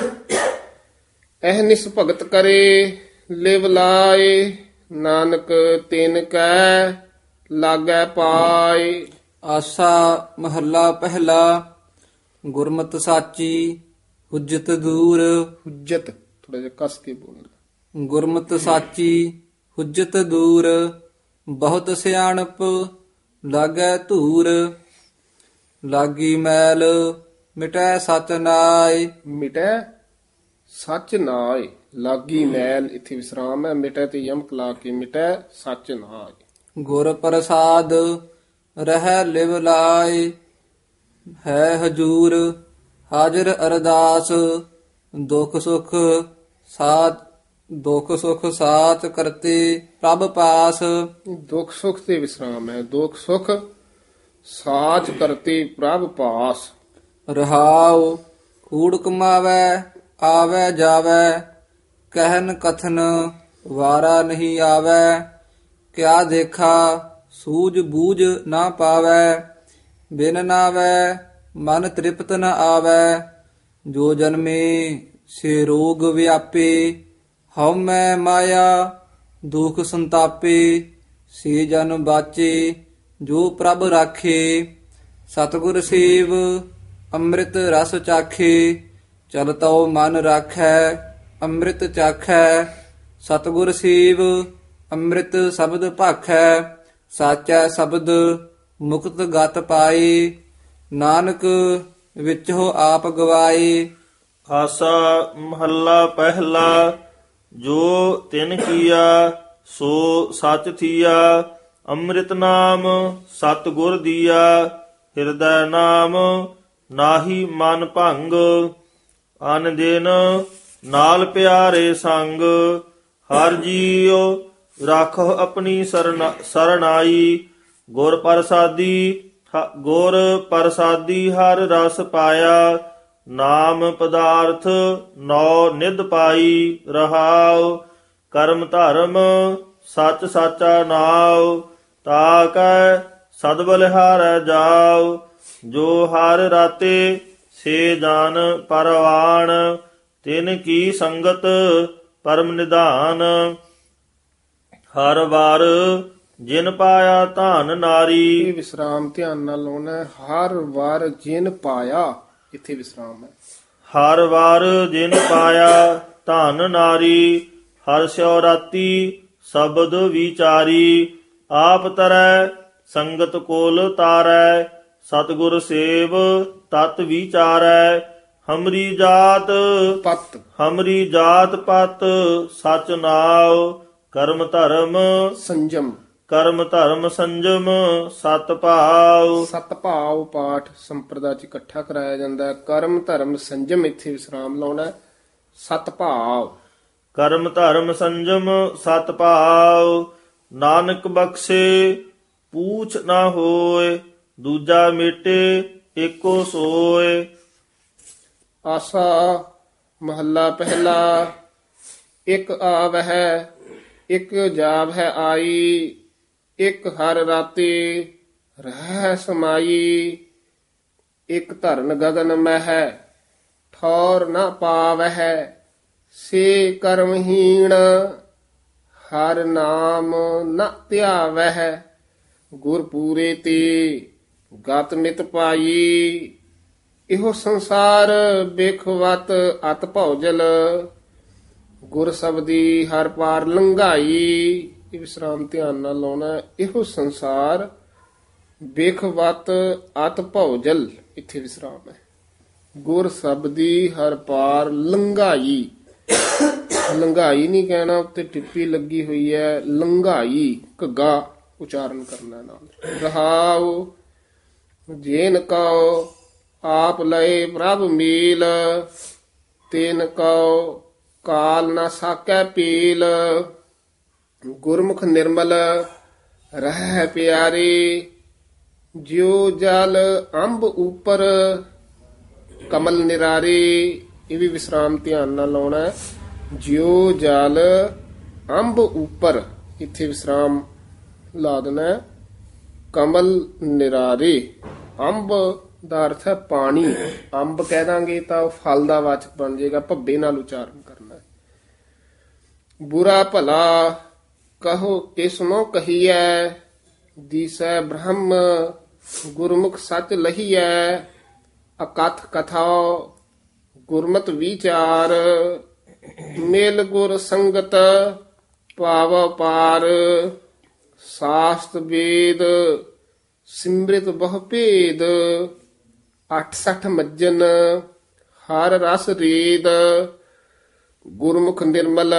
ਇਹ ਨਿਸ ਭਗਤ ਕਰੇ ਲਿਵ ਲਾਏ। ਨਾਨਕ ਤਿਨ ਕੈ ਲਾਗੈ ਪਾਏ। ਆਸਾ ਮਹੱਲਾ ਪਹਿਲਾ। ਗੁਰਮਤਿ ਸਾਚੀ ਹੁਜਤ ਦੂਰ। ਹੁਜਤ ਥੋੜਾ ਜਿਹਾ ਕਸ ਕੇ ਬੋਲਣਾ। ਗੁਰਮਤਿ ਸਾਚੀ ਹੁਜਤ ਦੂਰ। ਬਹੁਤ ਸਿਆਣਪ ਲਾਗੈ ਧੂਰ। ਲਾਗੀ ਮੈਲ ਮਿਟੈ ਸਚ ਨਾਏ। ਮਿਟੈ ਸੱਚ ਨਾਏ। ਲਾਗੀ ਮੈਲ ਇੱਥੇ ਵਿਸਰਾਮ ਹੈ। ਮਿਟੈ ਤੇ ਯਮਕ ਲਾ ਕੇ ਮਿਟੈ ਸੱਚ ਨਾਏ। ਗੁਰ ਪ੍ਰਸਾਦ ਰਹਿ ਲਿਵ ਲਾਏ। ਹੈ ਹਜੂਰ ਹਾਜ਼ਰ ਅਰਦਾਸ। ਦੁਖ ਸੁਖ ਸਾਥ ਦੁਖ ਸੁਖ ਸਾਥ ਕਰਤੇ ਪ੍ਰਭ ਪਾਸ। ਦੁਖ ਸੁਖ ਤੇ ਵਿਸਰਾਮ ਹੈ। ਦੁਖ ਸੁਖ ਸਾਚ ਕਰਤੇ ਪ੍ਰਭ ਪਾਸ। ਰਹਾਉ ਕੂੜ ਕਮਾਵੈ ਆਵੈ ਜਾਵੈ। ਕਹਿਨ ਕਥਨ ਵਾਰਾ ਨਹੀਂ ਆਵੈ। ਕਿਆ ਦੇਖਾ ਸੂਝ ਬੂਝ ਨਾ ਪਾਵੈ। ਬਿਨ ਨਾਵੈ ਮਨ ਤ੍ਰਿਪਤ ਨ ਆਵੈ। ਜੋ ਜਨਮੇ ਸੇ ਰੋਗ ਵਿਆਪੇ। ਹਉ ਮੈਂ ਮਾਇਆ ਦੁਖ ਸੰਤਾਪੇ। ਸੇ ਜਨ ਬਾਚੇ ਜੋ ਪ੍ਰਭ ਰਾਖੇ। ਸਤਿਗੁਰ ਸੇਵ ਅੰਮ੍ਰਿਤ ਰਸ ਚਾਖੇ। ਚਲਤਉ ਮਨ ਰਾਖੈ ਅੰਮ੍ਰਿਤ ਚਾਖੈ। ਸਤਿਗੁਰ ਸੇਵ ਅੰਮ੍ਰਿਤ ਸ਼ਬਦ ਭਾਖੈ ਸਾਚਾ ਸ਼ਬਦ ਮੁਕਤ ਗਤ ਪਾਏ ਨਾਨਕ ਵਿੱਚ ਹੋ ਆਪ ਗਵਾਏ। ਆਸਾ ਮਹੱਲਾ ਪਹਿਲਾ। ਜੋ ਤਿਨ ਕੀਆ ਸੋ ਸਚ ਥੀਆ, ਅੰਮ੍ਰਿਤ ਨਾਮ ਸਤ ਗੁਰ ਦੀਆ। ਹਿਰਦੈ ਨਾਮ ਨਾਹੀ ਮਨ ਭੰਗ, ਅਨ ਦਿਨ ਨਾਲ ਪਿਆਰੇ ਸੰਗ। ਹਰ ਜੀਉ ਰਾਖੋ ਆਪਣੀ ਸਰਨਾ- ਸਰਨਾਈ, ਗੁਰ ਪ੍ਰਸਾਦੀ ਹ- ਗੁਰ ਪ੍ਰਸਾਦੀ ਹਰ ਰਸ ਪਾਇਆ। ਨਾਮ ਪਦਾਰਥ ਨੌ ਨਿਧ ਪਾਈ, ਰਹਾਉ ਕਰਮ ਧਰਮ ਸੱਚ ਸਾਚਾ ਨਾਉ। ਤਾ ਕੈ ਸਦ ਬਲਿਹਾਰੈ ਜਾਉ, ਜੋ ਹਰ ਰਾਤੇ ਸੇ ਜਾਨ ਪਰਵਾਣ। ਤਿਨ ਕੀ ਸੰਗਤ ਪਰਮ ਨਿਧਾਨ, ਹਰ ਵਾਰ ਜਿਨ ਪਾਇਆ ਧਨ ਨਾਰੀ। ਇਹ ਵਿਸਰਾਮ ਧਿਆਨ ਨਾਲ ਲਾਉਣਾ ਹੈ। ਹਰ ਵਾਰ ਜਿਨ ਪਾਇਆ, ਇੱਥੇ ਵਿਸਰਾਮ ਹੈ। ਹਰ ਵਾਰ ਜਿਨ ਪਾਇਆ ਧਨ ਨਾਰੀ, ਹਰ ਸਿਉ ਰਾਤੀ ਸ਼ਬਦ ਵਿਚਾਰੀ। ਆਪ ਤਰੈ ਸੰਗਤ ਕੋਲ ਤਾਰੈ, ਸਤਿਗੁਰ ਸੇਵ ਤਤ ਵਿਚਾਰੈ। ਹਮਰੀ ਜਾਤ ਪਤ ਹਮਰੀ ਜਾਤ ਪਤ ਸਚ ਨਾਉ, ਕਰਮ ਧਰਮ ਸੰਜਮ ਕਰਮ ਧਰਮ ਸੰਜਮ ਸਤ ਭਾਉ। ਸਤ ਭਾਵ ਪਾਠ ਸੰਪਰਦਾ ਚ ਇਕੱਠਾ ਕਰਾਇਆ ਜਾਂਦਾ ਹੈ। ਕਰਮ ਧਰਮ ਸੰਜਮ, ਇੱਥੇ ਵਿਸਰਾਮ ਲਾਉਣਾ ਹੈ। ਸਤ ਭਾਵ ਕਰਮ ਧਰਮ ਸੰਜਮ ਸਤ ਭਾਉ। ਨਾਨਕ ਬਖਸ਼ੇ ਪੂਛ ਨਾ ਹੋਏ, ਦੂਜਾ ਮੇਟੇ ਏਕੋ ਸੋਏ। ਆਸਾ ਮਹੱਲਾ ਪਹਿਲਾ। ਇੱਕ ਆਵ ਹੈ ਇੱਕ ਜਾਵ ਹੈ ਆਈ, ਇੱਕ ਹਰ ਰਾਤੀ ਰਹਿ ਸਮਾਈ। ਇੱਕ ਧਰਨ ਗਗਨ ਮਹਿ ਠੌਰ ਨਾ ਪਾਵਹਿ, ਸੇ ਕਰਮਹੀਣ ਹਰ ਨਾਮ ਨ ਧਿਆਵਹਿ। ਗੁਰ ਪੂਰੇ ਤੇ ਗਤ ਮਿਤ ਪਾਈ, ਇਹੋ ਸੰਸਾਰ ਬੇਖਵਤ ਅਤ ਭੌਜਲ। ਗੁਰ ਸਬਦੀ ਹਰ ਪਾਰ ਲੰਘਾਈ। ਇਹ ਵਿਸਰਾਮ ਧਿਆਨ ਨਾਲ ਲਾਉਣਾ ਹੈ। ਇਹੋ ਸੰਸਾਰ ਬੇਖਵਤ ਅਤ ਭੌਜਲ, ਇੱਥੇ ਵਿਸਰਾਮ ਹੈ। ਗੁਰ ਸਬਦੀ ਹਰ ਪਾਰ ਲੰਘਾਈ। ਲੰਘਾਈ ਨਹੀਂ ਕਹਿਣਾ, ਉੱਤੇ ਟਿੱਪੀ ਲੱਗੀ ਹੋਈ ਹੈ। ਲੰਘਾਈ ਘੱਗਾ ਉਚਾਰਨ ਕਰਨਾ ਨਾਲ। ਰਹਾਉ ਜੇਨ ਕਉ ਆਪ ਲਏ ਪ੍ਰਭ ਮੀਲ, ਤੇਨ ਕਉ ਕਾਲ ਨਾ ਸਾਕੈ ਪੀਲ। ਗੁਰਮੁਖ ਨਿਰਮਲ ਰਹਿ ਪਿਆਰੀ, ਜਿਉ ਜਲ ਅੰਬ ਉਪਰ ਕਮਲ ਨਿਰਾਰੀ। ਇਹ ਵੀ ਵਿਸਰਾਮ ਧਿਆਨ ਨਾਲ ਲਾਉਣਾ ਹੈ। ਜਿਉ ਜਲ ਅੰਬ ਉਪਰ, ਇੱਥੇ ਵਿਸਰਾਮ ਲਾ ਦੇਣਾ ਹੈ। ਕਮਲ ਨਿਰਾਰੇ, ਅੰਬ ਦਾ ਅਰਥ ਹੈ ਪਾਣੀ। ਅੰਬ ਕਹਿ ਦਾਂਗੇ ਤਾਂ ਉਹ ਫਲ ਦਾ ਵਾਚਕ ਬਣ ਜਾਏਗਾ, ਭੱਬੇ ਨਾਲ ਉਚਾਰਨ ਕਰਨਾ ਹੈ। ਬੁਰਾ ਭਲਾ ਕਹੋ ਕਿਸਮੋ ਕਹੀਐ, ਦੀਸੈ ਬ੍ਰਹਮ ਗੁਰਮੁਖ ਸਚ ਲਹੀਐ। ਅਕਥ ਕਥਾ ਗੁਰਮਤ ਵਿਚਾਰ, ਮਿਲ ਗੁਰ ਸੰਗਤ ਪਾਵ ਪਾਰ। ਸਾਸਤ ਵੇਦ ਸਿਮ੍ਰਿਤ ਬਹੁ ਭੇਦ, ਅੱਠ ਸੱਠ ਮੱਜਨ ਹਰ ਰਸ ਰੀਦ। ਗੁਰਮੁਖ ਨਿਰਮਲ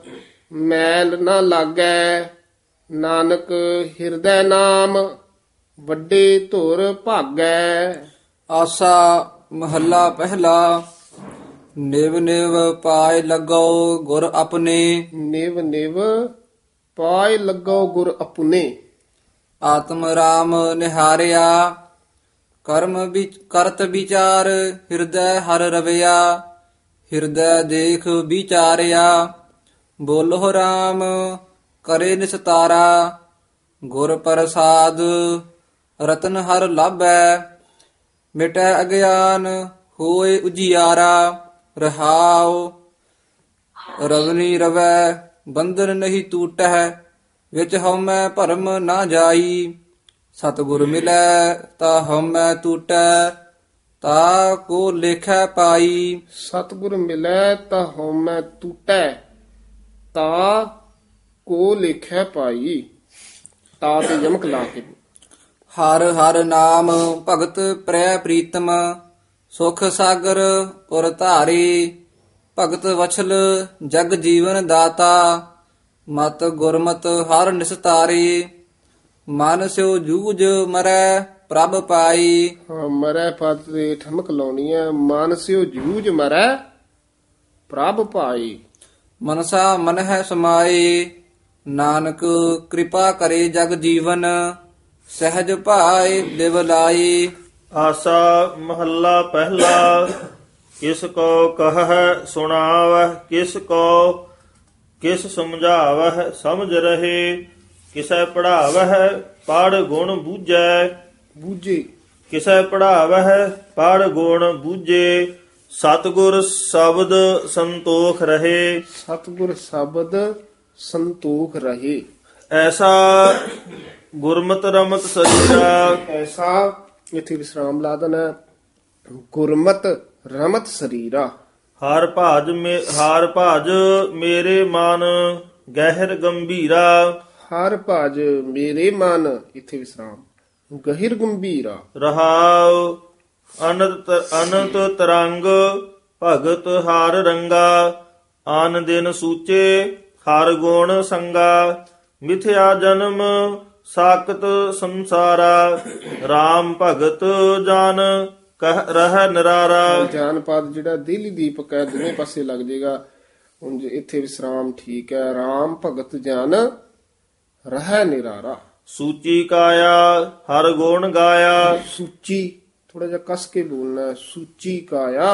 ਮੈਲ ਨਾ ਲਾਗੈ, ਨਾਨਕ ਹਿਰਦੈ ਨਾਮ ਵੱਡੇ ਧੁਰ ਭਾਗੈ। ਆਸਾ ਮਹੱਲਾ ਪਹਿਲਾ। ਨਿਵ ਨਿਵ ਪਾਏ ਲੱਗੋ ਗੁਰ ਆਪਣੇ, ਨਿਵ ਨਿਵ ਪਾਏ ਲੱਗੋ ਗੁਰ ਅਪੁਨੇ। ਆਤਮ ਰਾਮ ਨਿਹਾਰਿਆ, ਕਰਮ ਵਿਚ ਕਰਤ ਵਿਚਾਰ ਹਿਰਦੈ ਹਰ ਰਵਿਆ। ਹਿਰਦੈ ਦੇਖ ਵਿਚਾਰਿਆ, ਬੋਲੋ ਰਾਮ ਕਰੇ ਨਿਸਤਾਰਾ। ਗੁਰ ਪ੍ਰਸਾਦ ਰਤਨ ਹਰ ਲਾਭੈ, ਮਿਟੈ ਅਗਿਆਨ ਹੋਏ ਉਜਿਆਰਾ। ਰਹਾਉ ਰਵਨੀ ਰਵੈ ਬੰਧਨ ਨਹੀਂ ਟੂਟੈ, ਵਿੱਚ ਹਉਮੈ ਭਰਮ ਨਾ ਜਾਈ। ਸਤਿਗੁਰ ਮਿਲੈ ਤਾ ਹਉਮੈ ਟੂਟੈ, ਤਾ ਕੋ ਲੇਖੈ ਪਾਈ। ਸਤਿਗੁਰ ਮਿਲੈ ਤਾਂ ਹਉਮੈ ਟੂਟੈ, ਤਾ ਕੋ ਲੇਖੈ ਪਾਈ। ਤਾ ਤੇ ਯਮਕ ਲਾ ਕੇ। ਹਰ ਹਰ ਨਾਮ ਭਗਤ ਪ੍ਰੈ ਪ੍ਰੀਤਮ ਸੁਖ ਸਾਗਰ ਪੁਰ ਧਾਰੀ ਭਗਤ ਵਛਲ ਜਗ ਜੀਵਨ ਦਾਤਾ ਮਤ ਗੁਰਮਤ ਹਰ ਨਿਸਤਾਰੀ ਮਨ ਸਿਉ ਜੂਝ ਮਰੈ ਪ੍ਰਭ ਪਾਈ। ਹਾਂ, ਮਰੈ ਪਦ ਤੇ ਠਮਕ ਲਾਉਣੀ ਹੈ। ਮਨ ਸਿਓ ਜੂਝ ਮਰੈ ਪ੍ਰਭ ਭਾਈ। ਮਨਸਾ ਮਨ ਹੈ ਸਮਾਏ ਨਾਨਕ ਕਿਰਪਾ ਕਰੇ ਜਗ ਜੀਵਨ ਸਹਿਜ ਭਾਏ ਦਿਵ ਲਾਈ। ਆਸਾ ਮਹੱਲਾ ਪਹਿਲਾ। ਕਿਸ ਕੋ ਕਹੈ ਸੁਣਾਵਹਿ ਕਿਸ ਕੋ ਕਿਸ ਸਮਝਾਵਹਿ ਸਮਝ ਰਹੇ ਕਿਸੈ ਪੜ੍ਹਾਵਹਿ ਪੜ੍ਹ ਗੁਣ ਬੂਝੈ ਬੂਝੇ ਕਿਸੈ ਪੜ੍ਹਾਵਹਿ ਪੜ੍ਹ ਗੁਣ ਬੂਝੇ ਸਤਿਗੁਰ ਸ਼ਬਦ ਸੰਤੋਖ ਰਹੇ। ਸਤਿਗੁਰ ਸ਼ਬਦ ਸੰਤੋਖ ਰਹੇ। ਐਸਾ ਗੁਰਮਤਿ ਰਮਤ ਸਰੀਰਾ। ਐਸਾ ਇੱਥੇ ਵਿਸਰਾਮ ਲਾ ਦੇਣਾ। ਗੁਰਮਤਿ ਰਮਤ ਸਰੀਰਾ। ਹਰ ਭਾਜ ਮੇ ਹਰ ਭਾਜ ਮੇਰੇ ਮਨ ਗਹਿਰ ਗੰਭੀਰਾ। ਹਰ ਭਜ ਮੇਰੇ ਮਨ ਇੱਥੇ ਵਿਸਰਾਮ ਗਹਿਰ ਗੰਭੀਰਾ। ਰਹਾਉ ਅਨੰਤ ਅਨੰਤ ਤਰੰਗ ਭਗਤ ਹਰ ਰੰਗਾ ਆਨ ਦਿਨ ਸੂਚੇ ਹਰ ਗੁਣ ਸੰਗਾ ਮਿਥਿਆ ਜਨਮ ਸਾਕਤ ਸੰਸਾਰਾ RAM ਭਗਤ ਜਨ ਕਹਿ ਰਹਿ ਨਰਾਰਾ। ਜਾਨ ਪਦ ਜਿਹੜਾ ਦਿੱਲੀ ਦੀਪਕ ਹੈ ਦੋਵੇਂ ਪਾਸੇ ਲੱਗ ਜਾਏਗਾ। ਉਂਝ ਇੱਥੇ ਵਿਸਰਾਮ ਠੀਕ ਹੈ। RAM ਭਗਤ ਜਨ ਰਹਿ ਨਿਰਾਰਾ। ਸੂਚੀ ਕਾਇਆ ਹਰ ਗੁਣ ਗਾਇਆ। ਸੂਚੀ ਥੋੜਾ ਜਿਹਾ ਕਸ ਕੇ ਬੋਲਣਾ। ਸੂਚੀ ਕਾਇਆ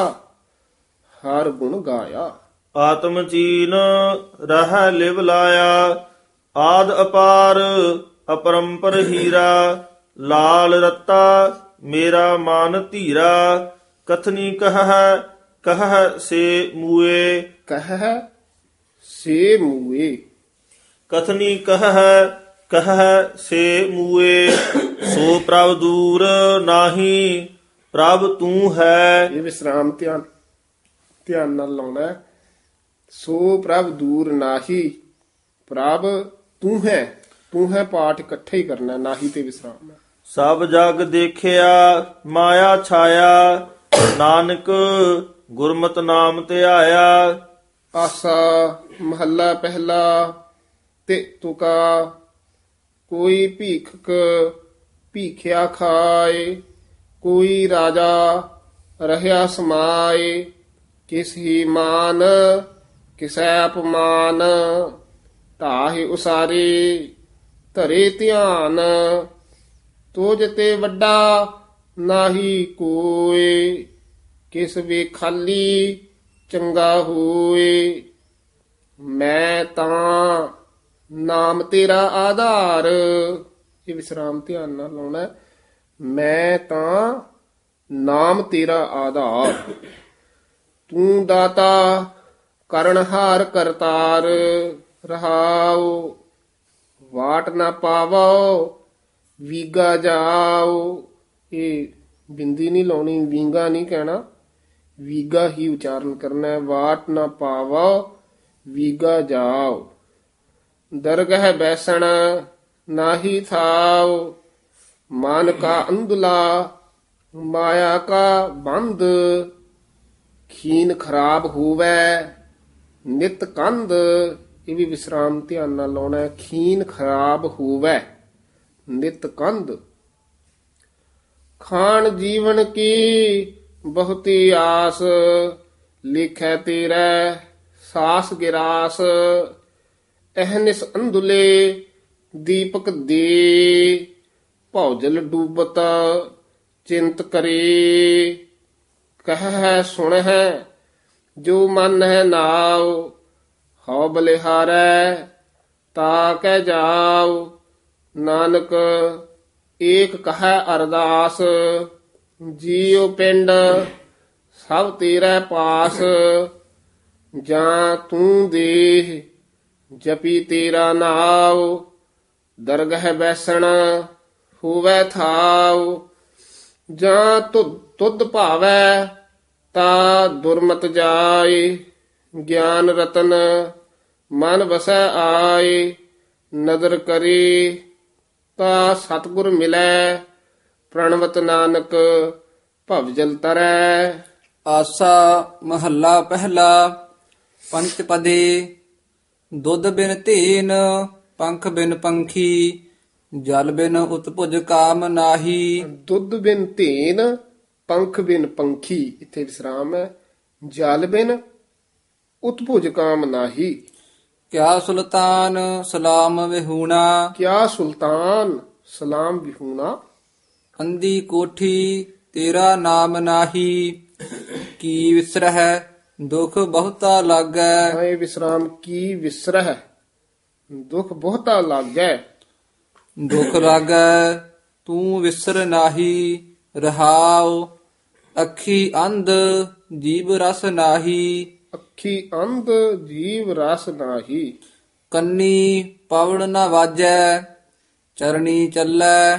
ਹਰ ਗੁਣ ਗਾਇਆ। ਆਤਮ ਚੀਨ ਰਹਿ ਲਿਵ ਲਾਇਆ ਆਦ ਅਪਾਰ ਅਪਰੰਪਰ ਹੀਰਾ ਲਾਲ ਰੱਤਾ ਮੇਰਾ ਮਨ ਧੀਰਾ ਕਥਨੀ ਕਹੈ ਕਹੈ ਸੇ ਮੂਏ। ਕਹਿ ਸੇ ਮੂਏ। ਕਥਨੀ ਕਹੈ ਕਹੈ ਸੇ ਮੂਏ ਸੋ ਪ੍ਰਭ ਦੂਰ ਨਾਹੀ ਪ੍ਰਭ ਤੂੰ ਹੈ। ਇਹ ਵਿਸਰਾਮ ਧਿਆਨ ਧਿਆਨ ਨਾਲ ਲਾਉਣਾ ਹੈ। ਸੋ ਪ੍ਰਭ ਦੂਰ ਨਾਹੀ ਪ੍ਰਭ ਤੂੰ ਹੈ। ਤੂੰ ਹੈ ਪਾਠ ਇਕੱਠੇ ਹੀ ਕਰਨਾ। ਨਾਹੀ ਤੇ ਵਿਸਰਾਮ ਹੈ। ਸਭ ਜਗ ਦੇਖਿਆ ਮਾਇਆ ਛਾਇਆ ਨਾਨਕ ਗੁਰਮਤਿ ਨਾਮ ਧਿਆਇਆ। ਆਸਾ ਮਹੱਲਾ ਪਹਿਲਾ। ਤੇ ਤੁਕਾ ਕੋਈ ਭੀਖਕ ਭੀਖਿਆ ਖਾਏ ਕੋਈ ਰਾਜਾ ਰਹਿਆ ਸਮਾਏ ਕਿਸ ਹੀ ਮਾਨ ਕਿਸੈ ਅਪਮਾਨ ਤਾਹਿ ਉਸਾਰੇ ਧਰੇ ਧਿਆਨ ਤੋਜ ਤੇ ਵੱਡਾ ਨਾਹੀ ਕੋਏ ਕਿਸ ਵੇ ਖਾਲੀ ਚੰਗਾ ਹੋਏ ਮੈਂ ਤਾਂ ਨਾਮ ਤੇਰਾ ਆਧਾਰ। ਇਹ ਵਿਸਰਾਮ ਧਿਆਨ ਨਾਲ ਲਾਉਣਾ। ਮੈਂ ਤਾਂ ਨਾਮ ਤੇਰਾ ਆਧਾਰ। ਤੂੰ ਦਾਤਾ ਕਰਨਹਾਰ ਕਰਤਾਰ ਰਹਾਉ ਵਾਟ ਨਾ ਪਾਵੋ ਵੀਗਾ ਜਾਓ। ਇਹ ਬਿੰਦੀ ਨਹੀਂ ਲਾਉਣੀ ਵੀਗਾ ਨਹੀਂ ਕਹਿਣਾ ਵੀਗਾ ਹੀ ਉਚਾਰਨ ਕਰਨਾ ਹੈ। ਵਾਟ ਨਾ ਪਾਵੋ ਵੀਗਾ ਜਾਓ। ਦਰਗਹਿ ਬੈਸਣ ਨਾਹੀ ਥਾਉ ਮਨ ਕਾ ਅੰਧਲਾ ਮਾਇਆ ਕਾ ਬੰਦ ਖੀਨ ਖਰਾਬ ਹੋਵੇ ਨਿਤ ਕੰਧ। ਇਹ ਵੀ ਵਿਸਰਾਮ ਧਿਆਨ ਨਾਲ ਲਾਉਣਾ ਹੈ। ਖੀਨ ਖਰਾਬ ਹੋਵੇ ਨਿਤ ਕੰਧ। ਖਾਨ ਜੀਵਨ ਕੀ ਬਹੁਤੀ ਆਸ ਲਿਖੈ ਤੇਰੇ ਸਾਸ ਗਿਰਾਸ ਅਹਨਿਸ ਅੰਧੁਲੇ ਦੀਪਕ ਦੇ ਭੌਜਲ ਡੂਬਤ ਚਿੰਤ ਕਰੇ ਕਹਿ ਸੁਣ ਹੈ ਜੋ ਮਨ ਹੈ ਨਾਉ ਹਉ ਬਲਿਹਾਰੈ ਤਾ ਕਹਿ ਜਾਉ ਨਾਨਕ ਏਕ ਕਹੈ ਅਰਦਾਸ ਜੀਉ ਪਿੰਡ ਸਭ ਤੇਰੇ ਪਾਸ ਜਾਂ ਤੂੰ ਦੇਹ ਜਪੀ ਤੇਰਾ ਨਾਉ ਦਰਗਹਿ ਬੈਸਣ ਹੋਵੇ ਥਾਉ ਜਾਂ ਤੁਧ ਤੁਧ ਭਾਵੈ ਤਾ ਦੁਰਮਤ ਜਾਏ ਗਿਆਨ ਰਤਨ ਮਨ ਵਸੈ ਆਏ ਨਦਰ ਕਰੇ ਤਾਂ ਸਤਿਗੁਰ ਮਿਲੈ। ਪ੍ਰਣਵਤ ਨਾਨਕ ਭਵਜਲ ਤਰੈ। ਆਸਾ ਮਹੱਲਾ ਪਹਿਲਾ। ਪੰਚ ਪਦੇ। ਦੁੱਧ ਬਿਨ ਧੇਨ, ਪੰਖ ਬਿਨ ਪੰਖੀ, ਜਲ ਬਿਨ ਉਤਪੁਜ ਕਾਮ ਨਾਹੀ। ਦੁੱਧ ਬਿਨ ਧੇਨ, ਪੰਖ ਬਿਨ ਪੰਖੀ, ਇੱਥੇ ਵਿਸਰਾਮ ਹੈ। ਜਲ ਬਿਨ ਉਤਪੁਜ ਕਾਮ ਨਾਹੀ। ਕਿਆ ਸੁਲਤਾਨ ਸਲਾਮ ਵਿਹੂਣਾ, ਕਿਆ ਸੁਲਤਾਨ ਸਲਾਮ ਵਿਹੂਣਾ। ਅੰਦੀ ਕੋਠੀ ਤੇਰਾ ਨਾਮ ਨਾਹੀ। ਕੀ ਵਿਸਰਹਿ ਦੁਖ ਬਹੁਤਾ ਲਾਗੈ। ਇਹ ਵਿਸਰਾਮ ਕੀ ਵਿਸਰਹਿ ਦੁਖ ਬਹੁਤਾ ਲਾਗੈ। ਦੁਖ ਲਾਗੈ ਤੂੰ ਵਿਸਰ ਨਾਹੀ। ਰਹਾਉ ਅੱਖੀ ਅੰਧ ਜੀਵ ਰਸ ਨਾਹੀ। ਅੱਖੀ ਅੰਧ ਜੀਵ ਰਸ ਨਾਹੀ। ਕੰਨੀ ਪਵਣ ਨ ਵਾਜੈ, ਚਰਣੀ ਚੱਲੈ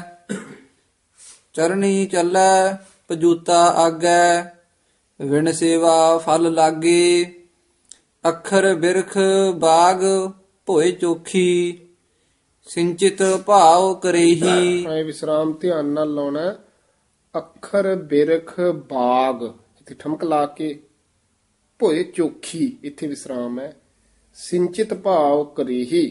ਚਰਣੀ ਚੱਲੈ ਪਜੂਤਾ ਆਗੈ। ਵਿਣ ਸੇਵਾ ਫਲ ਲਾਗੇ, ਅੱਖਰ ਬਿਰਖ ਬਾਗ ਭੋਏ ਚੋਖੀ। ਸਿੰਚਿਤ ਭਾਵ ਕਰੇਹੀ। ਇਹ ਵਿਸਰਾਮ ਧਿਆਨ ਨਾਲ ਲਾਉਣਾ ਹੈ। ਅੱਖਰ ਬਿਰਖ ਬਾਗ, ਇੱਥੇ ਠਮਕ ਲਾ ਕੇ ਭੋਏ ਚੋਖੀ, ਇੱਥੇ ਵਿਸਰਾਮ ਹੈ। ਸਿੰਚਿਤ ਭਾਵ ਕਰੇਹੀ।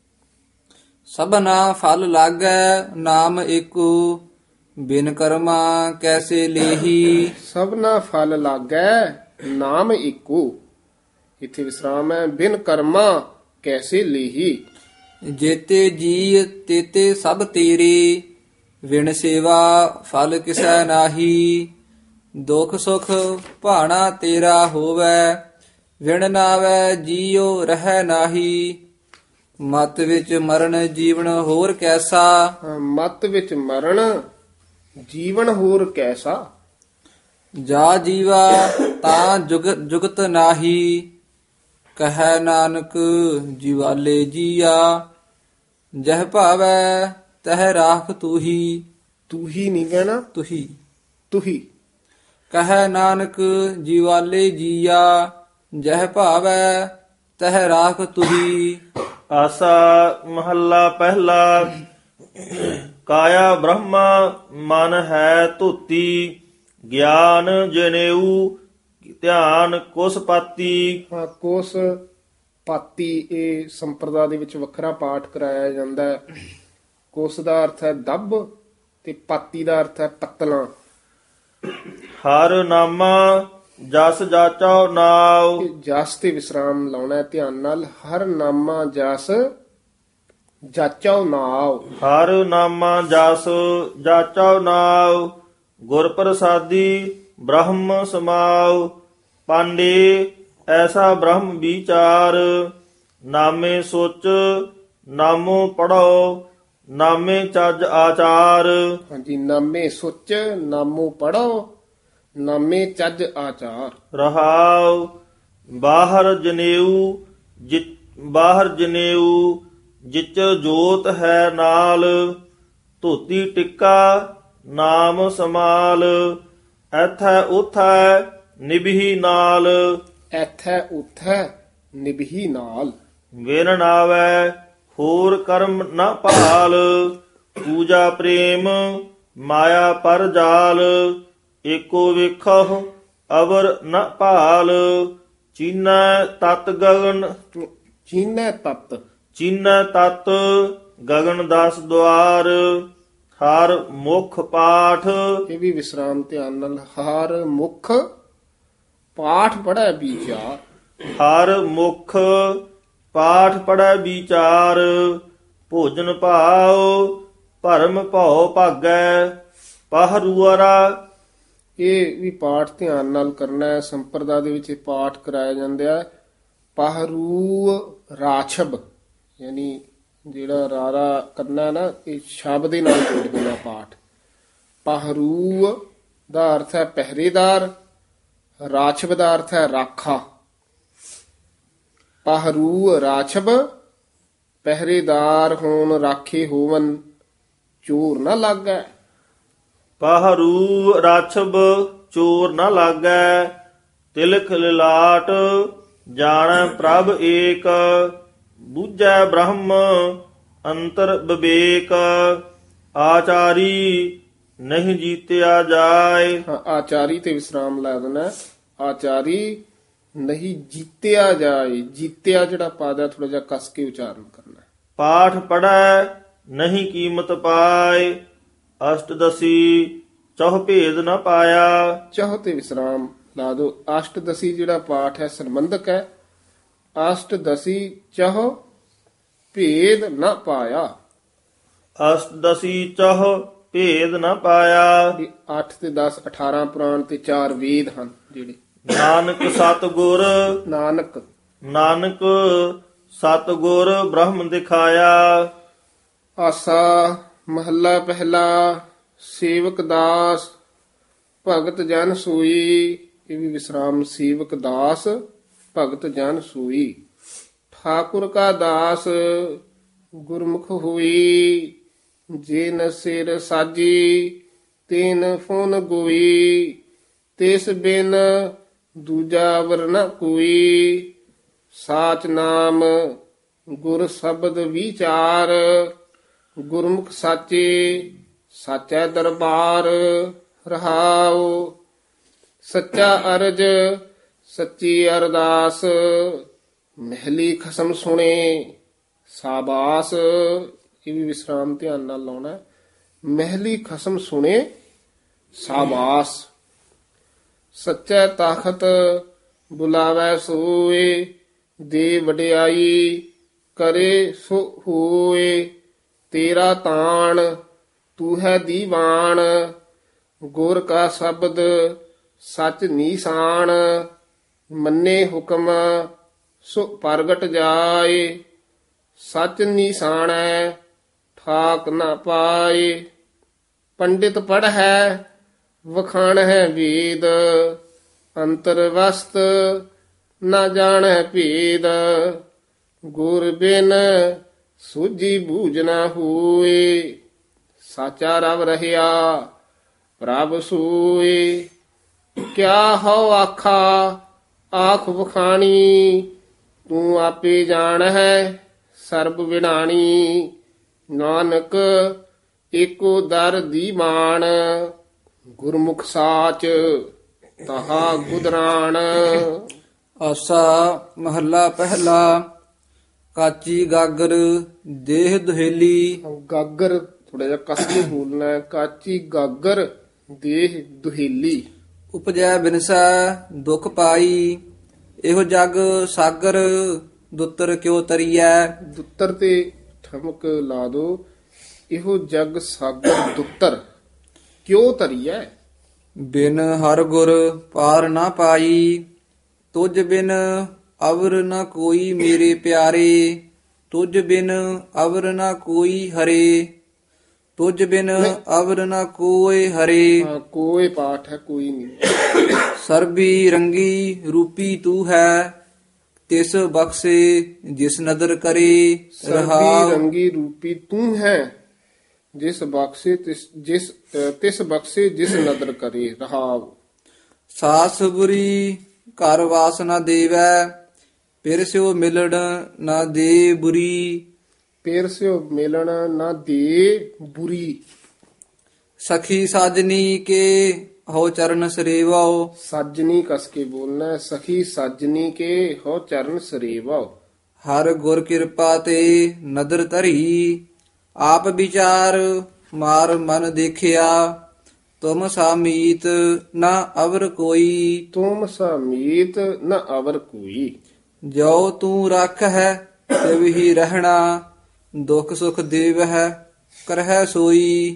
ਸਭਨਾ ਫਲ ਲਾਗੈ ਨਾਮ ਏਕੋ, ਬਿਨ ਕਰਮਾ ਕੈਸੇ ਲੇਹੀ। ਸਭਨਾ ਫਲ ਲਾਗੈ ਨਾਮ ਏਕੋ, ਇੱਥੇ ਵਿਸਰਾਮ ਹੈ। ਬਿਨ ਕਰਮਾ ਕੈਸੇ ਲੇਹੀ। ਜੇਤੇ ਜੀ ਤੇਤੇ ਸਭ ਤੇਰੇ, ਵਿਣ ਸੇਵਾ ਫਲ ਕਿਸੈ ਨਾਹੀ। ਦੁਖ ਸੁਖ ਭਾਣਾ ਤੇਰਾ ਹੋਵੈ, ਵਿਣ ਨਾਵੈ ਜੀਉ ਰਹਿ ਨਾਹੀ। ਮਤ ਵਿੱਚ ਮਰਨ ਜੀਵਨ ਹੋਰ ਕੈਸਾ, ਮਤ ਵਿੱਚ ਮਰਨ ਜੀਵਨ ਹੋਰ ਕੈਸਾ। ਜਾ ਜੀਵਾ ਤਾਂ ਜੁਗਤ ਜੁਗਤ ਨਾਹੀ। ਕਹੈ ਨਾਨਕ ਜੀਵਾਲੇ ਜੀਆ, ਜਹ ਭਾਵੈ ਤਹ ਰਾਖ ਤੂਹੀ। ਤੂਹੀ ਨਹੀਂ ਕਹਿਣਾ, ਤੁਹੀ। ਤੁਹੀ। ਕਹੈ ਨਾਨਕ ਜੀਵਾਲੇ ਜੀਆ, ਜਹ ਭਾਵੈ ਤਹ ਰਾਖ ਤੁਹੀ। ਆਸਾ ਮਹੱਲਾ ਪਹਿਲਾ। ਕਾਇਆ ਬ੍ਰਹਮਾ ਮਨ ਹੈ ਧੋਤੀ, ਗਿਆਨ ਜਨੇਊ ਧਿਆਨ ਕੁਸ ਪਾਤੀ। ਹਾਂ, ਕੋਸ ਪਾਤੀ ਇਹ ਸੰਪਰਦਾ ਦੇ ਵਿੱਚ ਵੱਖਰਾ ਪਾਠ ਕਰਾਇਆ ਜਾਂਦਾ ਹੈ। ਕੋਸ ਦਾ ਅਰਥ ਹੈ ਦੱਬ ਤੇ ਪਾਤੀ ਦਾ ਅਰਥ ਹੈ ਪੱਤਲਾਂ। ਹਰ ਨਾਮਾ ਜਸ ਜਾਚਾ ਨਾਉ। ਇਹ ਜਸ ਤੇ ਵਿਸਰਾਮ ਲਾਉਣਾ ਹੈ ਧਿਆਨ ਨਾਲ। ਹਰ ਨਾਮਾ ਜਸ ਜਾਚਾਉ ਨਾਉ। ਹਰ ਨਾਮਾ ਜਸ ਜਾਚਾ ਨਾਉ, ਗੁਰ ਪ੍ਰਸਾਦੀ ਬ੍ਰਹਮ ਸਮਾਉ। ਪਾਂਡੇ ਐਸਾ ਬ੍ਰਹਮ ਵਿਚਾਰ, ਨਾਮੇ ਸੋਚ ਨਾਮੋ ਪੜੋ, ਨਾਮੇ ਚੱਜ ਆਚਾਰ। ਹਾਂਜੀ, ਨਾਮੇ ਸੁੱਚ ਨਾਮੋ ਪੜੋ, ਨਾਮੇ ਚੱਜ ਆਚਾਰ। ਰਹਾਉ ਬਾਹਰ ਜਨੇਊ ਜਿ ਬਾਹਰ ਜਨੇਊ, ਜਿਚ ਜੋਤ ਹੈ ਨਾਲ। ਧੋਤੀ ਟਿੱਕਾ ਨਾਮ ਸਮਾਲ, ਐਥੈ ਉਥੈ ਨਿਭੀ ਨਾਲ। ਐਥੈ ਉਥੈ ਨਿਭੀ ਨਾਲ। ਵਿਨ ਨਾਵੈ ਹੋਰ ਕਰਮ ਨ ਭਾਲ, ਪੂਜਾ ਪ੍ਰੇਮ ਮਾਇਆ ਪਰ ਜਾਲ। ਏਕੋ ਵੇਖਹੁ ਅਵਰ ਨ ਭਾਲ, ਚੀਨੈ ਤਤ ਗਗਨ ਚੀਨੈ ਤਤ। ਚੀਨੈ ਤਤ ਗਗਨ ਦਸ ਦੁਆਰ। ਹਰ ਮੁਖ ਪਾਠ ਇਹ ਵੀ ਵਿਸਰਾਮ ਧਿਆਨ ਨਾਲ। ਹਰ ਮੁਖ ਪਾਠ ਪੜੈ ਵਿਚਾਰ। ਹਰ ਮੁਖ ਪਾਠ ਪੜੈ ਵਿਚਾਰ। ਭੋਜਨ ਭਾਉ ਭਰਮ ਭਉ ਭਾਗੈ, ਪਹਰੂਅਰਾ। ਇਹ ਵੀ ਪਾਠ ਧਿਆਨ ਨਾਲ ਕਰਨਾ ਹੈ। ਸੰਪਰਦਾ ਦੇ ਵਿੱਚ ਇਹ ਪਾਠ ਕਰਾਇਆ ਜਾਂਦਾ ਹੈ। ਪਹਰੂ ਰਾਛਬ, ਯਾਨੀ ਜਿਹੜਾ ਰਾਰਾ ਕਰਨਾ ਨਾ, ਇਹ ਸ਼ਬਦ ਦੇ ਨਾਲ ਜੋੜ ਦੇਣਾ ਪਾਠ। ਪਹਰੂ ਦਾ ਅਰਥ ਹੈ ਪਹਿਰੇਦਾਰ, ਰਾਛਬ ਦਾ ਅਰਥ ਹੈ ਰਾਖਾ। ਪਹਰੂ ਰਾਛਬ ਪਹਿਰੇਦਾਰ ਹੋਣ, ਰਾਖੇ ਹੋਵਨ, ਚੋਰ ਨਾ ਲਾਗੈ। ਪਹਰੂ ਰਾਛਬ ਚੋਰ ਨ ਲਾਗੈ, ਤਿਲਕ ਲਿਲਾਟ ਜਾਣੈ ਪ੍ਰਭ ਏਕ। ਬੂਝੈ ਬ੍ਰਹਮ ਅੰਤਰ ਵਿਵੇਕ ਆਚਾਰੀ ਨਹੀਂ ਜੀਤਿਆ ਜਾਏ। ਹਾਂ, ਆਚਾਰੀ ਤੇ ਵਿਸਰਾਮ ਲਾ ਦੇਣਾ। ਆਚਾਰੀ ਨਹੀਂ ਜੀਤਿਆ ਜਾਏ। ਜੀਤਿਆ ਜਿਹੜਾ ਪਦ ਹੈ ਥੋੜਾ ਜਿਹਾ ਕਸ ਕੇ ਉਚਾਰਨ ਕਰਨਾ। ਪਾਠ ਪੜੈ ਨਹੀਂ ਕੀਮਤ ਪਾਏ ਅਸ਼ਟਦਸੀ ਚੌਹ ਭੇਦ ਨ ਪਾਇਆ। ਚਾਹ ਤੇ ਵਿਸਰਾਮ ਲਾ ਦੋ। ਅਸ਼ਟਦਸੀ ਜਿਹੜਾ ਪਾਠ ਹੈ ਸੰਬੰਧਕ ਹੈ। ਅਸ਼ਟਦਸੀ ਚਾਹ ਭੇਦ ਨ ਪਾਇਆ। ਅਸ਼ਟਦਸੀ ਚੌਹ ਭੇਦ ਨ ਪਾਇਆ। ਅੱਠ ਤੇ ਦਸ ਅਠਾਰਾਂ ਪੁਰਾਣ ਤੇ ਚਾਰ ਵੇਦ ਹਨ ਜਿਹੜੇ। ਨਾਨਕ ਸਤਿਗੁਰ ਨਾਨਕ ਨਾਨਕ ਸਤਿਗੁਰ ਬ੍ਰਹਮ ਦਿਖਾਇਆ। ਆਸਾ ਮਹੱਲਾ ਪਹਿਲਾ। ਸੇਵਕ ਦਾਸ ਭਗਤ ਜਨ ਸੂਈ। ਇਹ ਵੀ ਵਿਸਰਾਮ। ਸੇਵਕ ਦਾਸ ਭਗਤ ਜਨ ਸੂਈ। ਠਾਕੁਰ ਕਾ ਦਾਸ ਗੁਰਮੁਖ ਹੋਈ। ਜਿਨ ਸਿਰ ਸਾਜੀ ਤਿਨ ਫੁਨ ਗੋਈ। ਤਿਸ ਬਿਨ ਦੂਜਾ ਵਰਨਾ ਕੋਈ। ਸਾਚ ਨਾਮ ਗੁਰ ਸ਼ਬਦ ਵਿਚਾਰ। ਗੁਰਮੁਖ ਸਾਚੇ ਸਾਚੈ ਦਰਬਾਰ ਰਹਾਉ। ਸੱਚਾ ਅਰਜ ਸੱਚੀ ਅਰਦਾਸ। ਮਹਿਲੀ ਖਸਮ ਸੁਣੇ ਸਾਬਾਸ। ਇਹ ਵੀ ਵਿਸਰਾਮ ਧਿਆਨ ਨਾਲ ਲਾਉਣਾ। ਮਹਿਲੀ ਖਸਮ ਸੁਣੇ ਸਾਬਾਸ। ਸੱਚਾ ਤਾਖਤ ਬੁਲਾਵੈ ਸੋਏ। ਦੇ ਵਡਿਆਈ ਕਰੇ ਸੋ ਹੋਏ। ਤੇਰਾ ਤਾਣ ਤੂੰ ਹੈ ਦੀਵਾਨ। ਗੁਰ ਕਾ ਸ਼ਬਦ ਸਚ ਨੀਸਾਨ। ਮੰਨੇ ਹੁਕਮ ਸੋ ਪ੍ਰਗਟ ਜਾਏ। ਸਚ ਨੀਸਾਣੈ ਠਾਕ ਨਾ ਪਾਏ। ਪੰਡਿਤ ਪੜ੍ਹ ਹੈ ਵਖਾਣ ਹੈ ਵੇਦ। ਅੰਤਰ ਵਸਤ ਨਾ ਜਾਣੈ ਭੇਦ। ਗੁਰ ਬਿਨ ਸੂਝੀ ਬੂਝ ਨਾ ਹੋਏ। ਸਾਚਾ ਰਵ ਰਹਿਆ ਪ੍ਰਭ ਸੋਏ। ਕਿਆ ਹਉ ਆਖਾ ਆਖ ਵਖਾਣੀ। ਤੂੰ ਆਪੇ ਜਾਣ ਹੈ ਸਰਬ ਵਿਡਾਣੀ। ਨਾਨਕ ਏਕੋ ਦਰ ਦੀਵਾਨ। ਗੁਰਮੁਖ ਸਾਚ ਤਹਾ ਗੁਦਰਾਣ। ਆਸਾ ਮਹੱਲਾ ਪਹਿਲਾ। ਕਾਚੀ ਗਾਗਰ ਦੇਹ ਦੁਹੇਲੀ। ਗਾਗਰ ਥੋੜਾ ਜਿਹਾ ਕਸ ਕੇ ਬੋਲਣਾ ਹੈ। ਕਾਚੀ ਗਾਗਰ ਦੇਹ ਦੁਹੇਲੀ। ਉਪਜੈ ਬਿਨਸੈ ਦੁਖ ਪਾਈ। ਇਹੋ ਜਗ ਸਾਗਰ ਦੁੱਤਰ ਕਿਉ ਤਰੀਐ। ਦੁੱਤਰ ਤੇ ਠਮਕ ਲਾ ਦੋ। ਇਹੋ ਜਗ ਸਾਗਰ ਦੁੱਤਰ ਕਿਉ ਧਰੀਐ। ਬਿਨ ਹਰ ਗੁਰ ਪਾਰ ਨਾ ਪਾਈ। ਤੁਝ ਬਿਨ ਅਵਰ ਨ ਕੋਈ ਮੇਰੇ ਪਿਆਰੇ। ਤੁਝ ਬਿਨ ਅਵਰ ਨ ਕੋਈ ਹਰੇ। ਤੁਝ ਬਿਨ ਅਵਰ ਨ ਕੋਇ ਹਰੇ। ਹਾਂ, ਕੋਈ ਪਾਠ ਹੈ ਕੋਈ ਨਹੀਂ। ਸਰਬੀ ਰੰਗੀ ਰੂਪੀ ਤੂੰ ਹੈ। ਤਿਸ ਬਖਸ਼ੇ ਜਿਸ ਨਦਰ ਕਰੇ। ਸਰਬੀ ਰਹਾਉ ਰੰਗੀ ਰੂਪੀ ਤੂੰ ਹੈ। ਜਿਸ ਬਖਸ਼ੇ ਤਿਸ ਜਿਸ ਅ, ਤਿਸ ਬਖਸ਼ੇ ਜਿਸ ਨਦਰ ਕਰੇ। ਰਹਾਉ। ਸਾਸ ਬੁਰੀ ਘਰ ਵਾਸ ਨਾ ਦੇਵੈ। ਫਿਰ ਸਿਓ ਮਿਲਣ ਨਾ ਦੇ ਬੁਰੀ। ਪੇਰ ਸਿਓ ਮਿਲਣ ਨਾ ਦੇ ਬੁਰੀ। ਸਖੀ ਸਾਜਨੀ ਕੇ ਹੋ ਚਰਨ ਸਰੇਵਾਓ। ਸਾਜਨੀ ਕਸ ਕੇ ਬੋਲਣਾ ਹੈ। ਸਖੀ ਸਾਜਨੀ ਕੇ ਹੋ ਚਰਨ ਸਰੇਵਾ। ਹਰ ਗੁਰ ਕਿਰਪਾ ਤੇ ਨਦਰ ਧਰੀ। ਆਪ ਵਿਚਾਰ ਮਾਰ ਮਨ ਦੇਖਿਆ। ਤੁਮ ਸਾਮੀਤ ਨਾ ਅਵਰ ਕੋਈ। ਤੁਮ ਸਮੀਤ ਨ ਅਵਰ ਕੋਈ। ਜੋ ਤੂੰ ਰੱਖ ਹੈ ਤਿਵ ਹੀ ਰਹਿਣਾ। ਦੁਖ ਸੁਖ ਦੇਵ ਹੈ ਕਰਹਿ ਸੋਈ।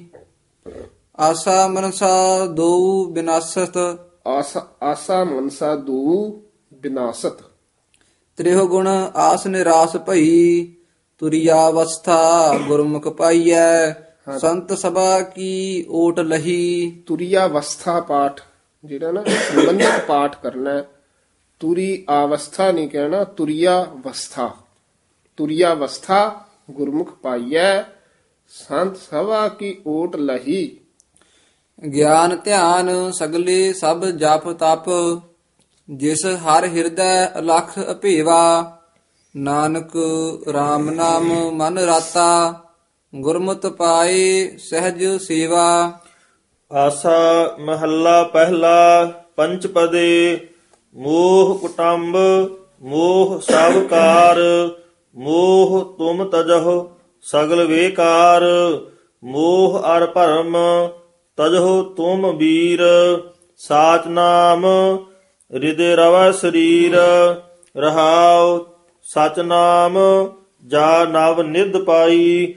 ਆਸਾ ਮਨਸਾ ਦੋ ਬਿਨਾਸਤ। ਆਸਾ ਆਸਾ ਮਨਸਾ ਦੂ ਬਿਨਾਸਤ। ਤ੍ਰਿਹ ਗੁਣ ਆਸ ਨਿਰਾਸ ਭਈ। ਤੁਰਿਆ ਅਵਸਥਾ ਗੁਰਮੁਖ ਪਾਈਐ। ਸੰਤ ਸਭਾ ਕੀ ਓਟ ਲਹੀ। ਤੁਰਿਆ ਅਵਸਥਾ ਪਾਠ ਜਿਹੜਾ ਨਾ ਸੰਬੰਧਿਤ ਪਾਠ ਕਰਨਾ ਹੈ। ਤੁਰੀ ਅਵਸਥਾ ਨਹੀਂ ਕਹਿਣਾ। ਤੁਰਿਆ ਅਵਸਥਾ। ਤੁਰਿਆ ਅਵਸਥਾ ਗੁਰਮੁਖ ਪਾਈਐ। ਸੰਤ ਸਭਾ ਕੀ ਓਟ ਲਹੀ। ਗਿਆਨ ਧਿਆਨ ਸਗਲੇ ਸਭ ਜਪ ਤਪ। ਜਿਸ ਹਰ ਹਿਰਦੈ ਅਲਖ ਅਭੇਵਾ। ਨਾਨਕ RAM ਨਾਮ ਮਨ ਰਾਤਾ ਗੁਰਮਤਿ ਪਾਏ ਸਹਿਜ ਸੇਵਾ। ਆਸਾ ਮਹੱਲਾ ਪਹਿਲਾ ਪੰਚਪਦੇ ਮੋਹ ਕੁਟੰਬ ਮੋਹ ਸਭ ਕਾਰ ਮੋਹ ਤੁਮ ਤਜਹੁ ਸਗਲ ਵੇਕਾਰ ਮੋਹ ਅਰ ਭਰਮ ਤਜਹੁ ਤੁਮ ਵੀਰ ਸਾਚ ਨਾਮ ਹਿਰਦੇ ਰਵੈ ਸਰੀਰ ਰਹਾਉ ਸਚ ਨਾਮ ਜਾ ਨਵ ਨਿਧ ਪਾਈ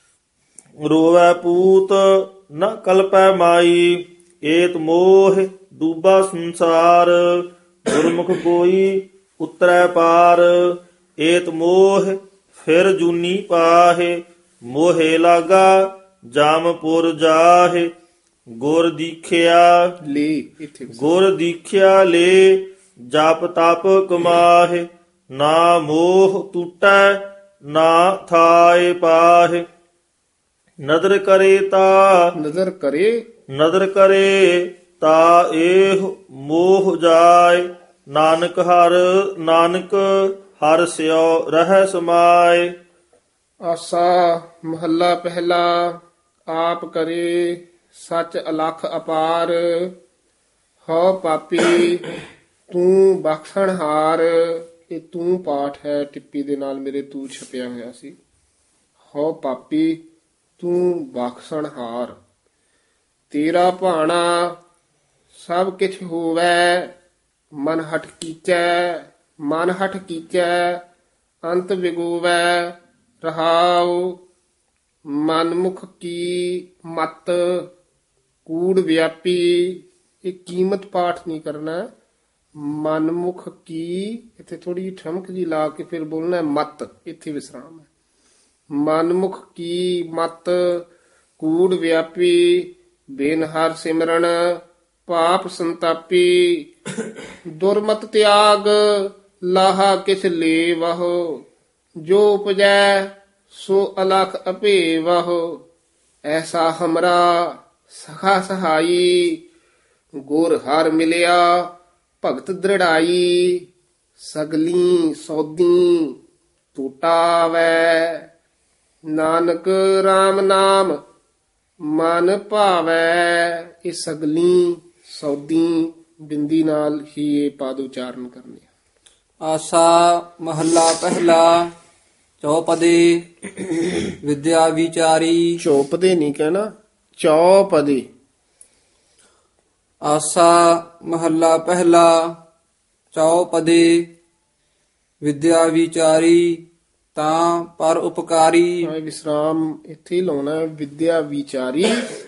ਰੋਵੈ ਪੂਤ ਨ ਕਲਪੈ ਮਾਈ ਏਤ ਮੋਹ ਡੂਬਾ ਸੰਸਾਰ ਗੁਰਮੁਖ ਕੋਈ ਉਤਰੈ ਪਾਰ ਏਤ ਮੋਹ ਫਿਰ ਜੂਨੀ ਪਾਹੇ ਮੋਹੇ ਲਾਗਾ ਜਾਮਪੁਰ ਜਾਹੇ ਗੁਰ ਦੀਖਿਆ ਲੇ ਇੱਥੇ ਗੁਰ ਦੀਖਿਆ ਲੇ ਜਪ ਤਪ ਕਮਾਹੇ ਨਾ ਮੋਹ ਟੂਟੈ ਨਾ ਥਾਏ ਪਾਹੇ ਨਦਰ ਕਰੇ ਤਾ ਨਜ਼ਰ ਕਰੇ ਨਦਰ ਕਰੇ ਤਾ ਇਹ ਮੋਹ ਜਾਏ ਨਾਨਕ ਹਰ ਨਾਨਕ ਹਰ ਸਿਉ ਰਹਿ ਸਮਾਏ। ਆਸਾ ਮਹੱਲਾ ਪਹਿਲਾ ਆਪ ਕਰੇ ਸਚ ਅਲਖ ਅਪਾਰ ਹਉ ਪਾਪੀ ਤੂੰ ਬਖਸ਼ਣਹਾਰ। ਇਹ ਤੂੰ ਪਾਠ ਹੈ ਟਿੱਪੀ ਦੇ ਨਾਲ ਮੇਰੇ ਤੂੰ ਛਪਿਆ ਹੋਇਆ ਸੀ। ਹਉ ਪਾਪੀ ਤੂੰ ਬਖਸ਼ਣਹਾਰ ਤੇਰਾ ਭਾਣਾ ਸਭ ਕਿਛ ਹੋਵੈ ਮਨ ਹਟ ਕੀਚੈ ਮਨ ਹਟ ਕੀਚੈ ਅੰਤ ਵਿਗੋਵੈ ਰਹਾਉ ਮਨਮੁਖ ਕੀ ਮਤ ਕੂੜ ਵਿਆਪੀ। ਇਹ ਕੀਮਤ ਪਾਠ ਨਹੀਂ ਕਰਨਾ ਮਨਮੁਖ ਕੀ ਇੱਥੇ ਥੋੜੀ ਠਮਕ ਜੀ ਲਾ ਕੇ ਫਿਰ ਬੋਲਣਾ ਮਤ ਇੱਥੇ ਵਿਸਰਾਮ ਹੈ। ਮਨਮੁਖ ਕੀ ਮਤ ਕੂੜ ਵਿਆਪੀ ਬਿਨ ਹਰ ਸਿਮਰਨ ਪਾਪ ਸੰਤਾਪੀ ਦੁਰਮਤ ਤਿਆਗ ਲਾਹਾ ਕਿਛ ਲੇਵਹੁ ਜੋ ਉਪਜੈ ਸੋ ਅਲਖ ਅਭੇਵਹੁ ਐਸਾ ਹਮਰਾ ਸਖਾ ਸਹਾਈ ਗੁਰ ਹਰ ਮਿਲਿਆ ਭਗਤ ਦ੍ਰਿੜਾਈ ਸਗਲੀ ਸੌਦੀ ਟੂਟਾਵੈ ਨਾਨਕ RAM ਨਾਮ ਮਨ ਭਾਵੈ। ਇਹ ਸਗਲੀ ਸੌਦੀ ਬਿੰਦੀ ਨਾਲ ਹੀ ਇਹ ਪਦ ਉਚਾਰਨ ਕਰਨੇ। ਆਸਾ ਮਹੱਲਾ ਪਹਿਲਾ ਚੌਪਦੇ ਵਿਦਿਆ ਵਿਚਾਰੀ। ਚੌਪਦੇ ਨਹੀਂ ਕਹਿਣਾ ਚੌਪਦੇ। ਆਸਾ ਮਹੱਲਾ ਪਹਿਲਾ ਚੌਪਦੇ ਵਿਦਿਆ ਵਿਚਾਰੀ ਤਾਂ ਪਰ ਉਪਕਾਰੀ। ਹਾਂ, ਵਿਸਰਾਮ ਇੱਥੇ ਹੀ ਲਾਉਣਾ ਹੈ। ਵਿਦਿਆ ਵਿਚਾਰੀ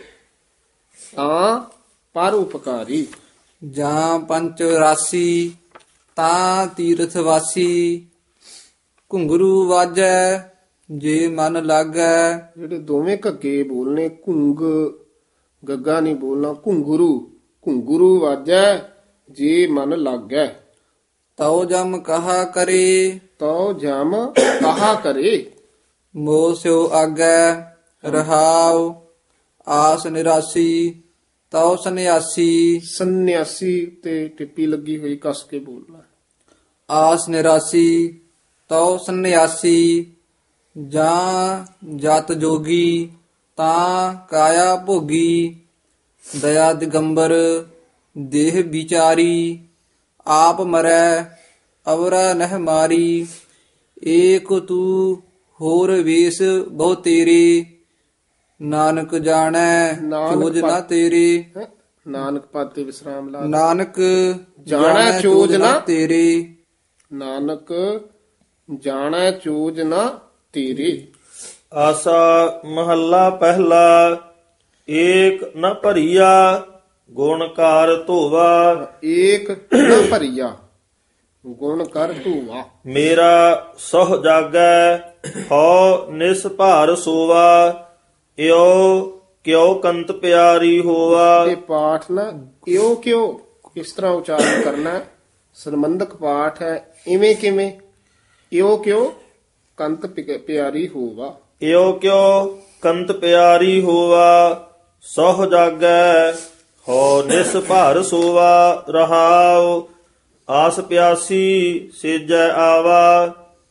ਤਾਂ ਪਰ ਉਪਕਾਰੀ। ਜਾਂ ਪੰਚ ਰਾਸੀ ਤਾਂ ਤੀਰਥ ਵਾਸੀ ਘੁੰਗਰੂ ਵਾਜੈ ਜੇ ਮਨ ਲਾਗੈ। ਜਿਹੜੇ ਦੋਵੇਂ ਘੱਗੇ ਬੋਲਨੇ ਘੁੰਗ ਗੱਗਾ ਨਹੀਂ ਬੋਲਣਾ ਘੁੰਗਰੂ ਘੁੰਗਰੂ ਵਾਜੈ ਜੇ ਮਨ ਲਾਗੈ। ਤਉ ਜਮ ਕਹਾ ਕਰੇ ਤਉ ਜਮ ਕਹਾ ਕਰੇ ਮੋਹ ਸਿਉ ਆਗੈ ਰਹਾਉ ਆਸ ਨਿਰਾਸੀ ਤਉ ਸੰਨਿਆਸੀ। ਸੰਨਿਆਸੀ ਤੇ ਟਿੱਪੀ ਲੱਗੀ ਹੋਈ ਕੱਸ ਕੇ ਬੋਲਣਾ। ਆਸ ਨਿਰਾਸੀ ਤਉ ਸੰਨਿਆਸੀ ਜਾਂ ਜਤ ਜੋਗੀ ਤਾਂ ਕਾਇਆ ਭੋਗੀ ਦਇਆ ਦਿਗੰਬਰ ਦੇਹ ਵਿਚਾਰੀ ਆਪ ਮਰੈ ਅਵਰਾ ਨਹਿ ਮਾਰੀ ਏਕ ਤੂ ਹੋਰ ਵੇਸ ਬਹੁ ਤੇਰੇ ਨਾਨਕ ਜਾਣੈ ਚੋਜ ਨਾ ਤੇਰੇ। ਨਾਨਕ ਪਦ ਤੇ ਵਿਸਰਾਮ ਲਾ। ਨਾਨਕ ਜਾਣੈ ਚੋਜ ਨਾ ਤੇਰੇ ਨਾਨਕ ਜਾਣੈ ਚੋਜ ਨਾ ਤੇਰੇ। ਆਸਾ ਮਹੱਲਾ ਪਹਿਲਾ ਏਕ ਨ ਭਰੀਆ ਗੁਣ ਕਾਰ ਧੋਵਾ ਏਕ ਨ ਭਰੀਆ ਗੁਣ ਕਰ ਧੂਆ। ਮੇਰਾ ਸਹ ਜਾਗੈ ਹਉ ਨਿਸ ਭਾਰ ਸੋਵਾ ਇਉ ਕਿਉ ਕੰਤ ਪਿਆਰੀ ਹੋਵਾ। ਇਹ ਪਾਠ ਨਾ ਇਉ ਕਿਉ ਇਸ ਤਰ੍ਹਾਂ ਉਚਾਰਨ ਕਰਨਾ ਸੰਬੰਧਕ ਪਾਠ ਹੈ। ਇਵੇਂ ਕਿਵੇਂ ਇਉ ਕਿਉ ਕੰਤ ਪਿਆਰੀ ਹੋਵਾ। ਇਉ ਕਿਉ ਕੰਤ ਪਿਆਰੀ ਹੋਵਾ ਸਹ ਜਾਗੈ ਹਉ ਨਿਸ ਭਾਰ ਸੋਵਾ ਰਹਾਉ ਆਸ ਪਿਆਸੀ ਸੇਜੈ ਆਵਾ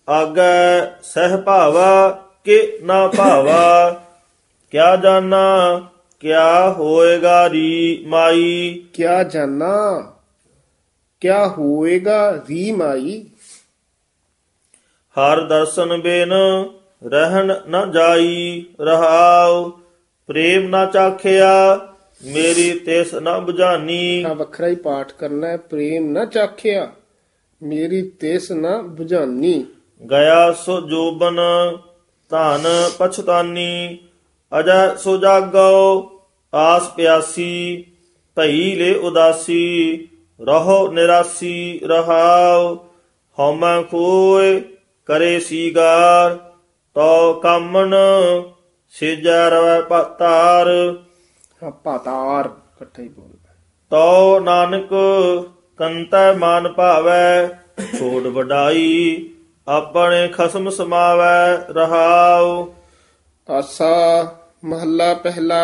ਆਗੈ ਸਹਿ ਭਾਵਾ ਕਿ ਨਾ ਭਾਵਾ। ਕਿਆ ਜਾਨਾ ਕਿਆ ਹੋਏਗਾ ਰੀ ਮਾਈ। ਕਿਆ ਜਾਨਾ ਕਿਆ ਹੋਏਗਾ ਰੀ ਮਾਈ। ਹਰ ਦਰਸ਼ਨ ਬਿਨ ਰਹਿਣ ਨ ਜਾਈ ਰਹਾਉ। ਪ੍ਰੇਮ ਨਾ ਚਾਖਿਆ ਮੇਰੀ ਤਿਸ ਨ ਬੁਝਾਨੀ। ਆ ਵੱਖਰਾ ਹੀ ਪਾਠ ਕਰਨਾ ਹੈ। ਪ੍ਰੇਮ ਨਾ ਚਾਖਿਆ ਮੇਰੀ ਤਿਸ ਨਾ ਬੁਝਾਨੀ। ਗਿਆ ਸੋ ਜੋਬਨ ਧਨ ਪਛਤਾਨੀ। ਅਜੈ ਸੋ ਜਾਗੋ ਆਸ ਪਿਆਸੀ। ਭਈ ਲੈ ਉਦਾਸੀ ਰਹੋ ਨਿਰਾਸੀ ਰਹਾਉ। ਹਉਮੈ ਖੋਏ ਕਰੇ ਸੀਗਾਰ ਤੋ ਕਾਮਨ ਸਿਜੈ ਰਵੈ ਪਤਾਰ। ਹਾਂ ਪਾਤਾਰ ਇਕੱਠਾ ਹੀ ਬੋਲਦਾ। ਤੋ ਨਾਨਕ ਕੰਤੈ ਮਾਨ ਭਾਵੈ। ਛੋੜ ਵਡਾਈ ਆਪਣੇ ਖਸਮ ਸਮਾਵੈ ਰਹਾਉ। ਆਸਾ ਮਹੱਲਾ ਪਹਿਲਾ।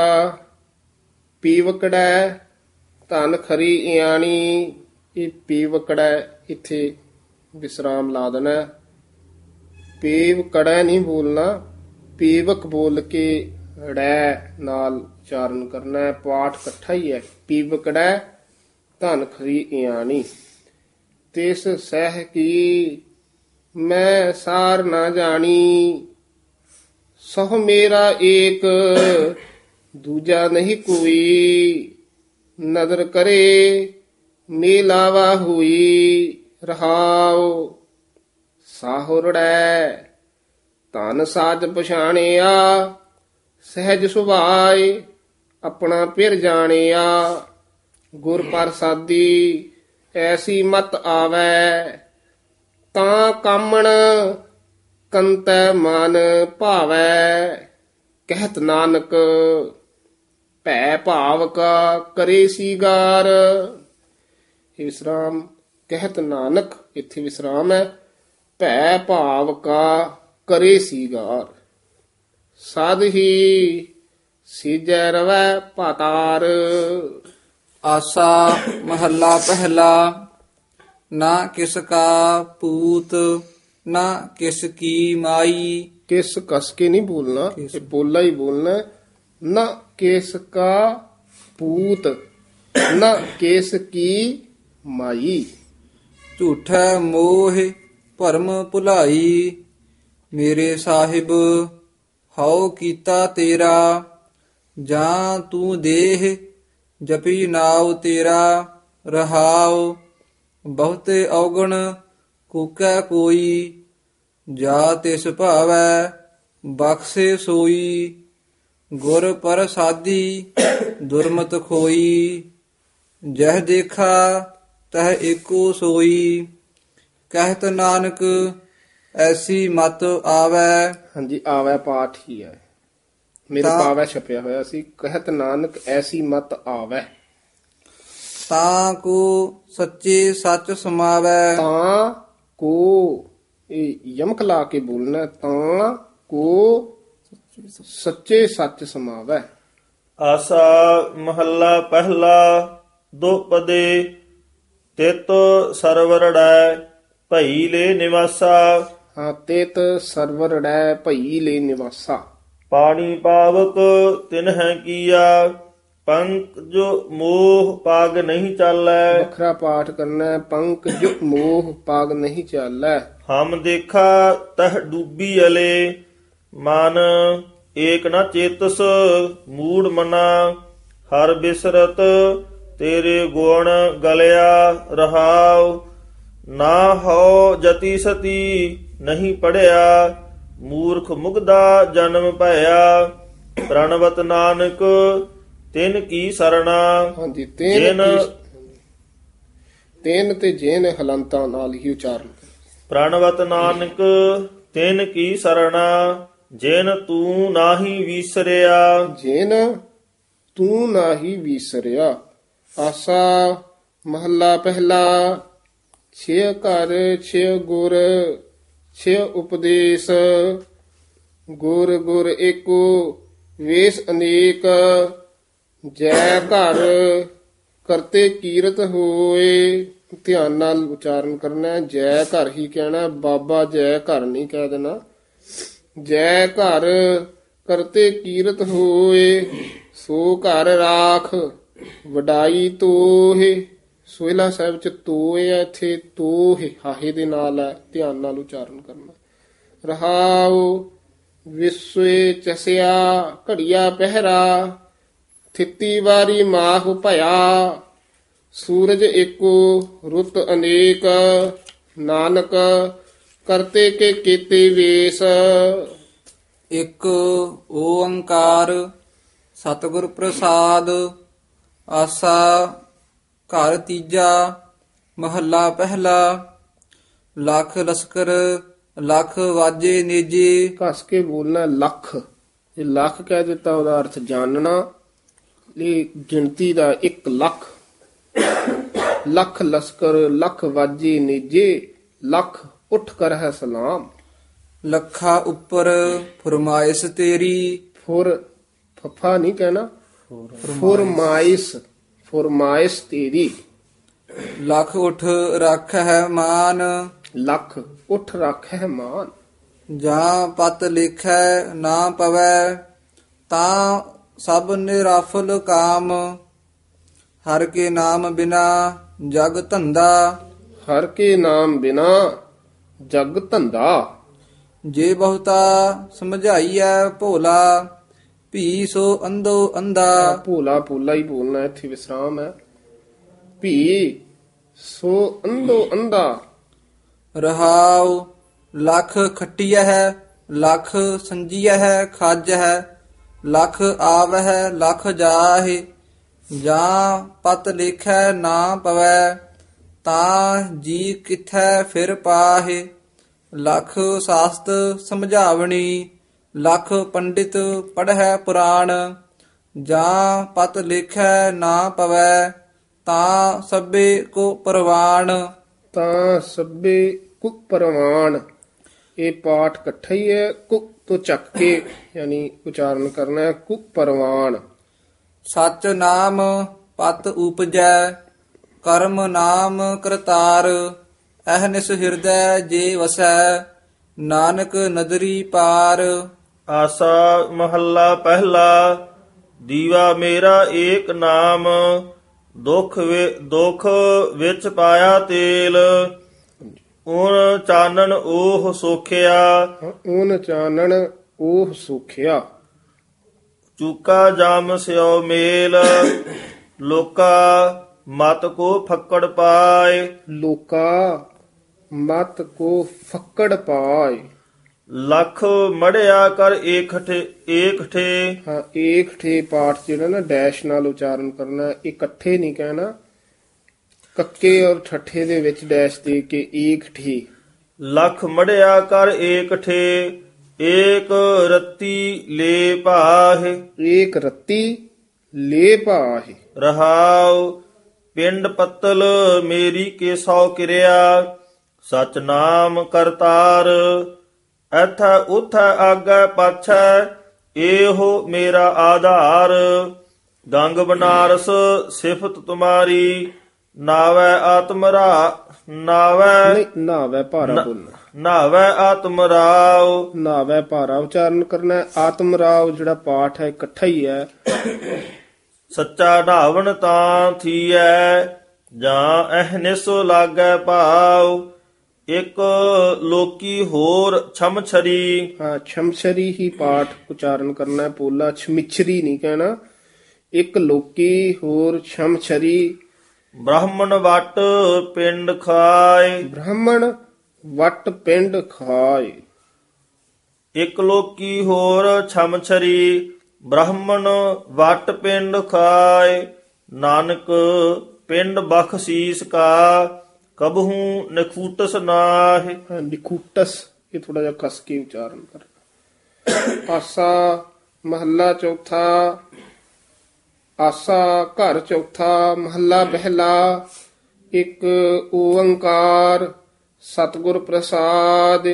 ਪੀਵਕੜੈ ਧਨ ਖਰੀ ਇਆਣੀ। ਇਹ ਪੀਵਕੜੈ ਇੱਥੇ ਵਿਸਰਾਮ ਲਾ ਦੇਣਾ। ਪੀਵਕੜੈ ਨਹੀਂ ਬੋਲਣਾ, ਪੀਵਕ ਬੋਲ ਕੇ ਰੈ ਨਾਲ ਉਚਾਰਨ ਕਰਨਾ ਹੈ। ਪਾਠ ਇਕੱਠਾ ਹੀ ਹੈ। ਪੀਵਕੜੈ ਧਨ ਖਰੀ ਇਆਣੀ। ਤਿਸ ਸਹਿ ਕੀ ਮੈਂ ਸਾਰ ਨਾ ਜਾਣੀ। ਸਹੁ ਮੇਰਾ ਏਕ ਦੂਜਾ ਨਹੀਂ ਕੋਈ। ਨਦਰ ਕਰੇ ਮੇਲਾਵਾ ਹੋਈ ਰਹਾਉ। ਸਾਹੁਰੜੈ ਧਨ ਸਾਜ ਪਛਾਣਿਆ। ਸਹਿਜ ਸੁਭਾਏ ਆਪਣਾ ਪਿਰ ਜਾਣਿਆ। ਗੁਰ ਪ੍ਰਸਾਦੀ ਐਸੀ ਮਤ ਆਵੈ। ਤਾਂ ਕਾਮਣ ਕੰਤੈ ਮਨ ਭਾਵੈ। ਕਹਿਤ ਨਾਨਕ ਭੈ ਭਾਵ ਕਾ ਕਰੇ ਸੀਗਾਰ। ਇਹ ਵਿਸਰਾਮ ਕਹਿਤ ਨਾਨਕ ਇੱਥੇ ਵਿਸਰਾਮ ਹੈ। ਭੈ ਭਾਵ ਕਾ ਕਰੇ ਸੀਗਾਰ। ਸਦ ਹੀ ਸੀਜੈ ਰਵੈ ਪਾਤਾਰ। ਆਸਾ ਮਹੱਲਾ ਪਹਿਲਾ। ਨਾ ਕਿਸ ਕਾ ਪੂਤ ਨਾ ਕਿਸ ਕੀ ਮਾਈ। ਕਿਸ ਕਸ ਕੇ ਨਹੀਂ ਬੋਲਣਾ, ਇਹ ਬੋਲਾ ਹੀ ਬੋਲਣਾ। ਨਾ ਕਿਸ ਕਾ ਪੂਤ ਨਾ ਕਿਸ ਕੀ ਮਾਈ। ਝੂਠੈ ਮੋਹ ਭਰਮ ਭੁਲਾਈ। ਮੇਰੇ ਸਾਹਿਬ ਹਉ ਕੀਤਾ ਤੇਰਾ। ਜਾਂ ਤੂੰ ਦੇਹ ਜਪੀ ਨਾਉ ਤੇਰਾ ਰਹਾਉ। ਬਹੁਤੇ ਔਗਣ ਕੂਕੈ ਕੋਈ। ਜਾ ਤਿਸ ਭਾਵੈ ਬਖਸ਼ੇ ਸੋਈ। ਗੁਰ ਪ੍ਰਸਾਦੀ ਦੁਰਮਤ ਖੋਈ। ਜਹ ਦੇਖਾ ਤਹ ਏਕੋ ਸੋਈ। ਕਹਿਤ ਨਾਨਕ ਐਸੀ ਮਤ ਆਵੈ। ਹਾਂਜੀ ਆਵੈ ਪਾਠ ਹੀ ਹੈ। ਮੇਰੇ ਤਾਂ- ਪਾਵੈ ਛਪਿਆ ਹੋਇਆ ਸੀ। ਕਹਿਤ ਨਾਨਕ ਐਸੀ ਮਤ ਆਵੈ। ਤਾਂ ਕੋ ਸੱਚੇ ਸੱਚ ਸਮਾਵੈ। ਤਾਂ ਕੋ ਇਹ ਯਮਕ ਲਾ ਕੇ ਬੋਲਣਾ। ਤਾਂ ਕੋ ਸੱਚੇ ਸੱਚ ਸਮਾਵੈ। ਆਸਾ ਮਹੱਲਾ ਪਹਿਲਾ। ਦੁਪਦੇ ਤਿਤ ਸਰਵਰੜੈ ਭਈ ਲੈ ਨਿਵਾਸਾ। ਹਾਂ ਤੇਤ ਸਰਵਰ ਡੈ ਭਈ ਲੈ ਨਿਵਾਸਾ। ਪਾਣੀ ਪਾਵਕ ਤਿਨਹਿ ਕੀਆ। ਪੰਕਜ ਮੋਹ ਪਾਗ ਨਹੀਂ ਚਾਲੈ। ਵੱਖਰਾ ਪਾਠ ਕਰਨਾ ਹੈ। ਪੰਕਜ ਮੋਹ ਪਾਗ ਨਹੀਂ ਚਾਲੈ। ਹਮ ਦੇਖਾ ਤਹ ਡੂਬੀ ਅਲੇ। ਮਨ ਏਕ ਨ ਚੇਤਸ ਮੂੜ ਮਨਾ। ਹਰ ਬਿਸਰਤ ਤੇਰੇ ਗੁਣ ਗਲਿਆ ਰਹਾਉ। ਨਾ ਹੋ ਜਤੀ ਸਤੀ ਨਹੀਂ ਪੜਿਆ। ਮੂਰਖ ਮੁਗਦਾ ਜਨਮ ਭਇਆ। ਪ੍ਰਣਵਤ ਨਾਨਕ ਤਿਨ ਕੀ ਸਰਣਾ। ਹਾਂਜੀ ਤੇਨ ਜਿਨ ਕੀ- ਤੇਨ ਤੇ ਜੇਨ ਹਲੰਤਾਂ ਨਾਲ ਹੀ ਉਚਾਰਨ ਕਰੋ। ਪ੍ਰਣਵਤ ਨਾਨਕ ਤਿਨ ਕੀ ਸਰਣਾ। ਜਿਨ ਤੂੰ ਨਾਹੀ ਵਿਸਰਿਆ। ਜੇਨ ਤੂੰ ਨਾਹੀ ਵਿਸਰਿਆ। ਆਸਾ ਮਹੱਲਾ ਪਹਿਲਾ। ਛੇ ਘਰ ਛੇ ਗੁਰ ਛੇ ਉਪਦੇਸ਼। ਗੁਰ ਗੁਰ ਏਕੋ ਵੇਸ ਅਨੇਕ। ਜੈ ਘਰ ਕਰਤੇ ਕੀਰਤ ਹੋਏ। ਧਿਆਨ ਨਾਲ ਉਚਾਰਨ ਕਰਨਾ ਹੈ। ਜੈ ਘਰ ਹੀ ਕਹਿਣਾ ਹੈ, ਬਾਬਾ ਜੈ ਘਰ ਨਹੀਂ ਕਹਿ ਦੇਣਾ। ਜੈ ਘਰ ਕਰਤੇ ਕੀਰਤ ਹੋਏ, ਸੋ ਘਰ ਰਾਖ ਵਡਾਈ ਤੋਹੇ। ਸੋਹਿਲਾ ਸਾਹਿਬ ਚ ਤੋਏ ਹੈ, ਇੱਥੇ ਤੋਹੇ ਹਾਹੇ ਦੇ ਨਾਲ ਹੈ, ਧਿਆਨ ਨਾਲ ਉਚਾਰਨ ਕਰਨਾ। ਰਹਾਉ ਵਿਸਵੇ ਚਸਿਆ ਘੜੀਆ ਪਹਿਰਾ, ਥਿੱਤੀ ਵਾਰੀ ਮਾਹ ਭਇਆ। ਸੂਰਜ ਏਕੋ ਰੁੱਤ ਅਨੇਕ, ਨਾਨਕ ਕਰਤੇ ਕੇ ਕੀਤੇ ਵੇਸ। ਇੱਕ ਓੰਕਾਰ ਸਤਿਗੁਰ ਪ੍ਰਸਾਦ। ਆਸਾ ਘਰ ਤੀਜਾ ਮਹੱਲਾ ਪਹਿਲਾ। ਲੱਖ ਲਸਕਰ ਲੱਖ ਵਾਜੇ ਨੇਜੇ। ਘਸ ਕੇ ਬੋਲਣਾ ਲੱਖ, ਜੇ ਲੱਖ ਕਹਿ ਦਿੱਤਾ ਉਹਦਾ ਅਰਥ ਜਾਣਨਾ। ਇਹ ਗਿਣਤੀ ਦਾ ਇੱਕ ਲੱਖ। ਲੱਖ ਲਸਕਰ ਲੱਖ ਵਾਜੇ ਨੇਜੇ, ਲੱਖ ਉੱਠ ਕਰ ਹੈ ਸਲਾਮ। ਲੱਖਾਂ ਉੱਪਰ ਫਰਮਾਇਸ਼ ਤੇਰੀ। ਫੁਰ ਫਫਾ ਨਹੀਂ ਕਹਿਣਾ, ਫੁਰਮਾਇਸ਼ ਫੁਰਮਾਇਸ਼ ਤੇਰੀ। ਲੱਖ ਉਠ ਰੱਖ ਹੈ ਮਾਨ। ਲੱਖ ਉੱਠ ਰੱਖ ਹੈ ਮਾਨ। ਜਾਂ ਪਤ ਲਿਖੈ ਨਾ ਪਵੈ, ਤਾਂ ਸਭ ਨਿਰਾਫਲ ਕਾਮ। ਹਰ ਕੇ ਨਾਮ ਬਿਨਾ ਜਗ ਧੰਦਾ। ਹਰ ਕੇ ਨਾਮ ਬਿਨਾ ਜਗ ਧੰਦਾ। ਜੇ ਬਹੁਤਾ ਸਮਝਾਈਐ ਭੋਲਾ, ਭੀ ਸੋ ਅੰਧੋ ਅੰਧਾ। ਭੋਲਾ ਭੋਲਾ ਹੀ ਬੋਲਣਾ, ਇੱਥੇ ਵਿਸਰਾਮ ਹੈ। ਭੀ ਸੋ ਅੰਧੋ ਅੰਧਾ। ਰਹਾਉ ਲੱਖ ਖੱਟੀਐ ਹੈ, ਲੱਖ ਸੰਜੀਐ ਹੈ ਖਾਜ ਹੈ। ਲੱਖ ਆਵਹਿ ਲੱਖ ਜਾਹੇ, ਜਾਂ ਪਤ ਲਿਖੈ ਨਾ ਪਵੈ। ਤਾਂ ਜੀ ਕਿਥੈ ਫਿਰ ਪਾਹੇ। ਲੱਖ ਸਾਸਤ ਸਮਝਾਵਣੀ, ਲੱਖ ਪੰਡਿਤ ਪੜ੍ਹੈ ਪੁਰਾਣ। ਜਾਂ ਪਤ ਲਿਖੈ ਨਾ ਪਵੈ, ਤਾਂ ਸਭੇ ਕੋ ਪ੍ਰਵਾਣ। ਤਾਂ ਸਭੇ ਕੁ ਪ੍ਰਵਾਣ। ਇਹ ਪਾਠ ਇਕੱਠਾ ਹੀ ਹੈ, ਕੁ ਤੋਂ ਚੱਕ ਕੇ ਯਾਨੀ ਉਚਾਰਨ ਕਰਨਾ ਹੈ, ਕੁ ਪ੍ਰਵਾਣ। ਸਚ ਨਾਮ ਪਤ ਉਪਜੈ, ਕਰਮ ਨਾਮ ਕਰਤਾਰ। ਅਹਨਿਸ ਹਿਰਦੈ ਜੇ ਵਸੈ, ਨਾਨਕ ਨਦਰੀ ਪਾਰ। ਆਸਾ ਮਹੱਲਾ ਪਹਿਲਾ। ਦੀਵਾ ਮੇਰਾ ਏਕ ਨਾਮ, ਦੁਖ ਵਿ- ਦੁਖ ਵਿੱਚ ਪਾਇਆ ਤੇਲ। ਓਨ ਚਾਨਣ ਉਹ ਸੋਖਿਆ, ਓਨ ਚਾਨਣ ਉਹ ਸੁਖਿਆ। ਚੂਕਾ ਜਾਮ ਸਿਓ ਮੇਲ। ਲੋਕਾ ਮਤ ਕੋ ਫੱਕੜ ਪਾਏ, ਲੋਕਾ ਮਤ ਕੋ ਫੱਕੜ ਪਾਏ। ਲੱਖ ਮੜਿਆ ਕਰ ਏਕਠੇ ਏਕਠੇ। ਹਾਂ, ਏਕ ਠੇ ਪਾਠ ਜਿਹੜਾ ਨਾ ਡੈਸ਼ ਨਾਲ ਉਚਾਰਨ ਕਰਨਾ, ਇਕੱਠੇ ਨਹੀਂ ਕਹਿਣਾ। ਕੱਕੇ ਔਰ ਠੱਠੇ ਦੇ ਵਿੱਚ ਡੈਸ਼ ਦੇ ਕੇ ਏਕ ਠੇ। ਲੱਖ ਮੜਿਆ ਕਰ ਏਕਠੇ, ਏਕ ਰੱਤੀ ਲੈ ਭਾਹੇ। ਏਕ ਰੱਤੀ ਲੈ ਪਾਹੇ। ਰਹਾਉ ਪਿੰਡ ਪੱਤਲ ਮੇਰੀ ਕੇ ਸੌ ਕਿਰਿਆ, ਸਚ ਨਾਮ ਕਰਤਾਰ। ਐਥੈ ਉਥੈ ਆਗੈ ਪਾਛੈ, ਇਹੋ ਮੇਰਾ ਆਧਾਰ। ਗੰਗ ਬਨਾਰਸ ਸਿਫਤ ਤੁਮਾਰੀ, ਨਾਵੈ ਆਤਮ ਰਾ ਨਾਵੈ ਨਹੀਂ, ਨਾਵੈ ਭਾਰਾ ਬੋਲਣਾ। ਨਾਵੈ ਆਤਮ ਰਾਵ। ਨਾਵੈ ਭਾਰਾ ਉਚਾਰਨ ਕਰਨਾ ਹੈ। ਆਤਮ ਰਾਵ ਜਿਹੜਾ ਪਾਠ ਹੈ ਇਕੱਠਾ ਹੀ ਹੈ। ਸੱਚਾ ਢਾਵਣ ਤਾਂ ਥੀਐ, ਜਾਂ ਅਹਨਿਸ ਲਾਗੈ ਭਾਉ। ਇੱਕ ਲੋਕੀ ਹੋਰ ਛਮ ਛਰੀ। ਹਾਂ, ਛਮਛਰੀ ਹੀ ਪਾਠ ਉਚਾਰਨ ਕਰਨਾ ਹੈ। ਪੋਲਾ ਛਮਿਛਰੀ ਨਹੀਂ ਕਹਿਣਾ। ਇੱਕ ਲੋਕੀ ਹੋਰ ਛਮਛਰੀ। ਬ੍ਰਾਹਮਣ ਵਟ ਪਿੰਡ ਖਾਏ, ਬ੍ਰਾਹਮਣ ਵਟ ਪਿੰਡ ਖਾਏ। ਇੱਕ ਲੋਕੀ ਹੋਰ ਛਮ ਛਰੀ। ਬ੍ਰਾਹਮਣ ਵਟ ਪਿੰਡ ਖਾਏ, ਨਾਨਕ ਪਿੰਡ ਬਖਸ਼ੀਸ ਕਾ। ਕਬਹੂ ਨਖੂਟਸ ਨਾਹਿ। ਹਾਂ, ਨਿਕੂਟਸ ਇਹ ਥੋੜਾ ਜਿਹਾ ਕਸ ਕੇ ਉਚਾਰਨ ਕਰ। ਆਸਾ ਮਹੱਲਾ ਚੌਥਾ। ਆਸਾ ਘਰ ਚੌਥਾ ਮਹੱਲਾ ਪਹਿਲਾ। ਇੱਕ ਓੰਕਾਰ ਸਤਿਗੁਰ ਪ੍ਰਸਾਦ।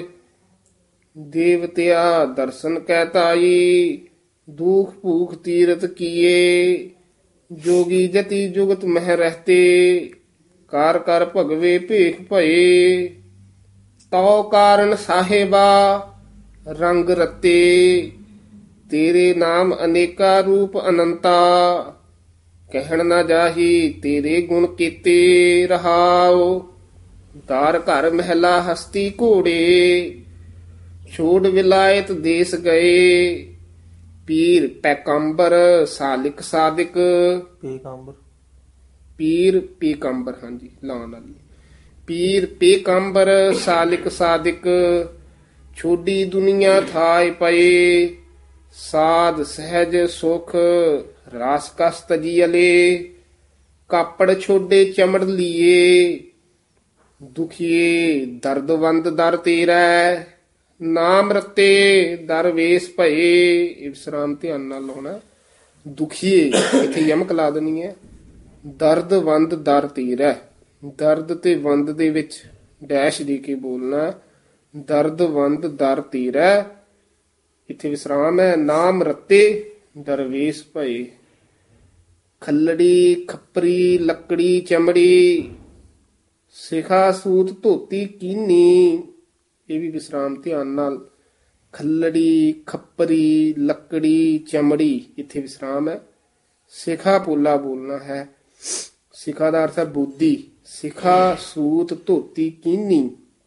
ਦੇਵਤਿਆ ਦਰਸ਼ਨ ਕੈ ਤਾਈ, ਦੁਖ ਭੂਖ ਤੀਰਥ ਕੀਏ। ਜੋਗੀ ਜਤੀ ਜੁਗਤ ਮਹਿ ਰਹਤੇ, ਕਾਰ ਕਰ ਭਗਵੇ ਭੇਖ ਭਏ, ਤਉ ਕਾਰਨ ਸਾਹਿਬਾ ਰੰਗ ਰਤੇ, ਤੇਰੇ ਨਾਮ ਅਨੇਕਾ ਰੂਪ ਅਨੰਤਾ, ਕਹਿਣ ਨਾ ਜਾਹੀ ਤੇਰੇ ਗੁਣ ਕੀਤੇ ਰਹਾਉ, ਦਾਰ ਘਰ ਮਹਿਲਾ ਹਸਤੀ ਘੋੜੇ, ਛੋੜ ਵਿਲਾਇਤ ਦੇਸ ਗਏ, ਪੀਰ ਪੈਕੰਬਰ ਸਾਲਿਕ ਸਾਦਿਕ, ਪੀਕੰਬਰ ਪੀਰ ਪੀਕੰਬਰ ਹਾਂਜੀ ਲਾਉਣ ਵਾਲੀ, ਪੀਰ ਪੀਕੰਬਰ ਸਾਲਿਕ ਸਾਦਿਕ, ਛੋਡੀ ਦੁਨੀਆ ਥਾਇ ਪਏ, ਸਾਧ ਸਹਿਜ ਸੁਖ ਰਾਸ ਕਸ ਤਜੀਅਲੇ, ਕਾਪੜ ਛੋਡੇ ਚਮੜ ਲੀਏ, ਦੁਖੀਏ ਦਰਦਵੰਦ ਦਰ ਤੇਰਾ, ਨਾਮ ਰਤੇ ਦਰਵੇਸ ਭਏ। ਇਹ ਵਿਸਰਾਮ ਧਿਆਨ ਨਾਲ ਲਾਉਣਾ, ਦੁਖੀਏ ਇੱਥੇ ਯਮਕ ਲਾ ਦੇਣੀ ਹੈ, ਦਰਦਵੰਦ ਦਰ ਤੇਰਾ, ਦਰਦ ਤੇ ਵੰਦ ਦੇ ਵਿੱਚ ਡੈਸ਼ ਦੇ ਕੇ ਬੋਲਣਾ, ਦਰਦਵੰਦ ਦਰ ਤੇਰਾ, ਇੱਥੇ ਵਿਸਰਾਮ ਹੈ, ਨਾਮ ਰਤੇ ਦਰਵੇਸ ਭਏ, ਖੱਲੜੀ ਖੱਪਰੀ ਲੱਕੜੀ ਚਮੜੀ, ਸਿਖਾ ਸੂਤ ਧੋਤੀ ਕੀਨੀ, ਇਹ ਵੀ ਵਿਸਰਾਮ ਧਿਆਨ ਨਾਲ, ਖੱਲੜੀ ਖੱਪਰੀ ਲੱਕੜੀ ਚਮੜੀ, ਇੱਥੇ ਵਿਸਰਾਮ ਹੈ, ਸਿਖਾ ਪੋਲਾ ਬੋਲਣਾ ਹੈ, ਸਿਖਾ ਦਾ ਅਰਥ ਹੈ ਬੁੱਧੀ, ਸਿਖਾ ਸੂਤ ਧੋਤੀ ਕੀਨੀ,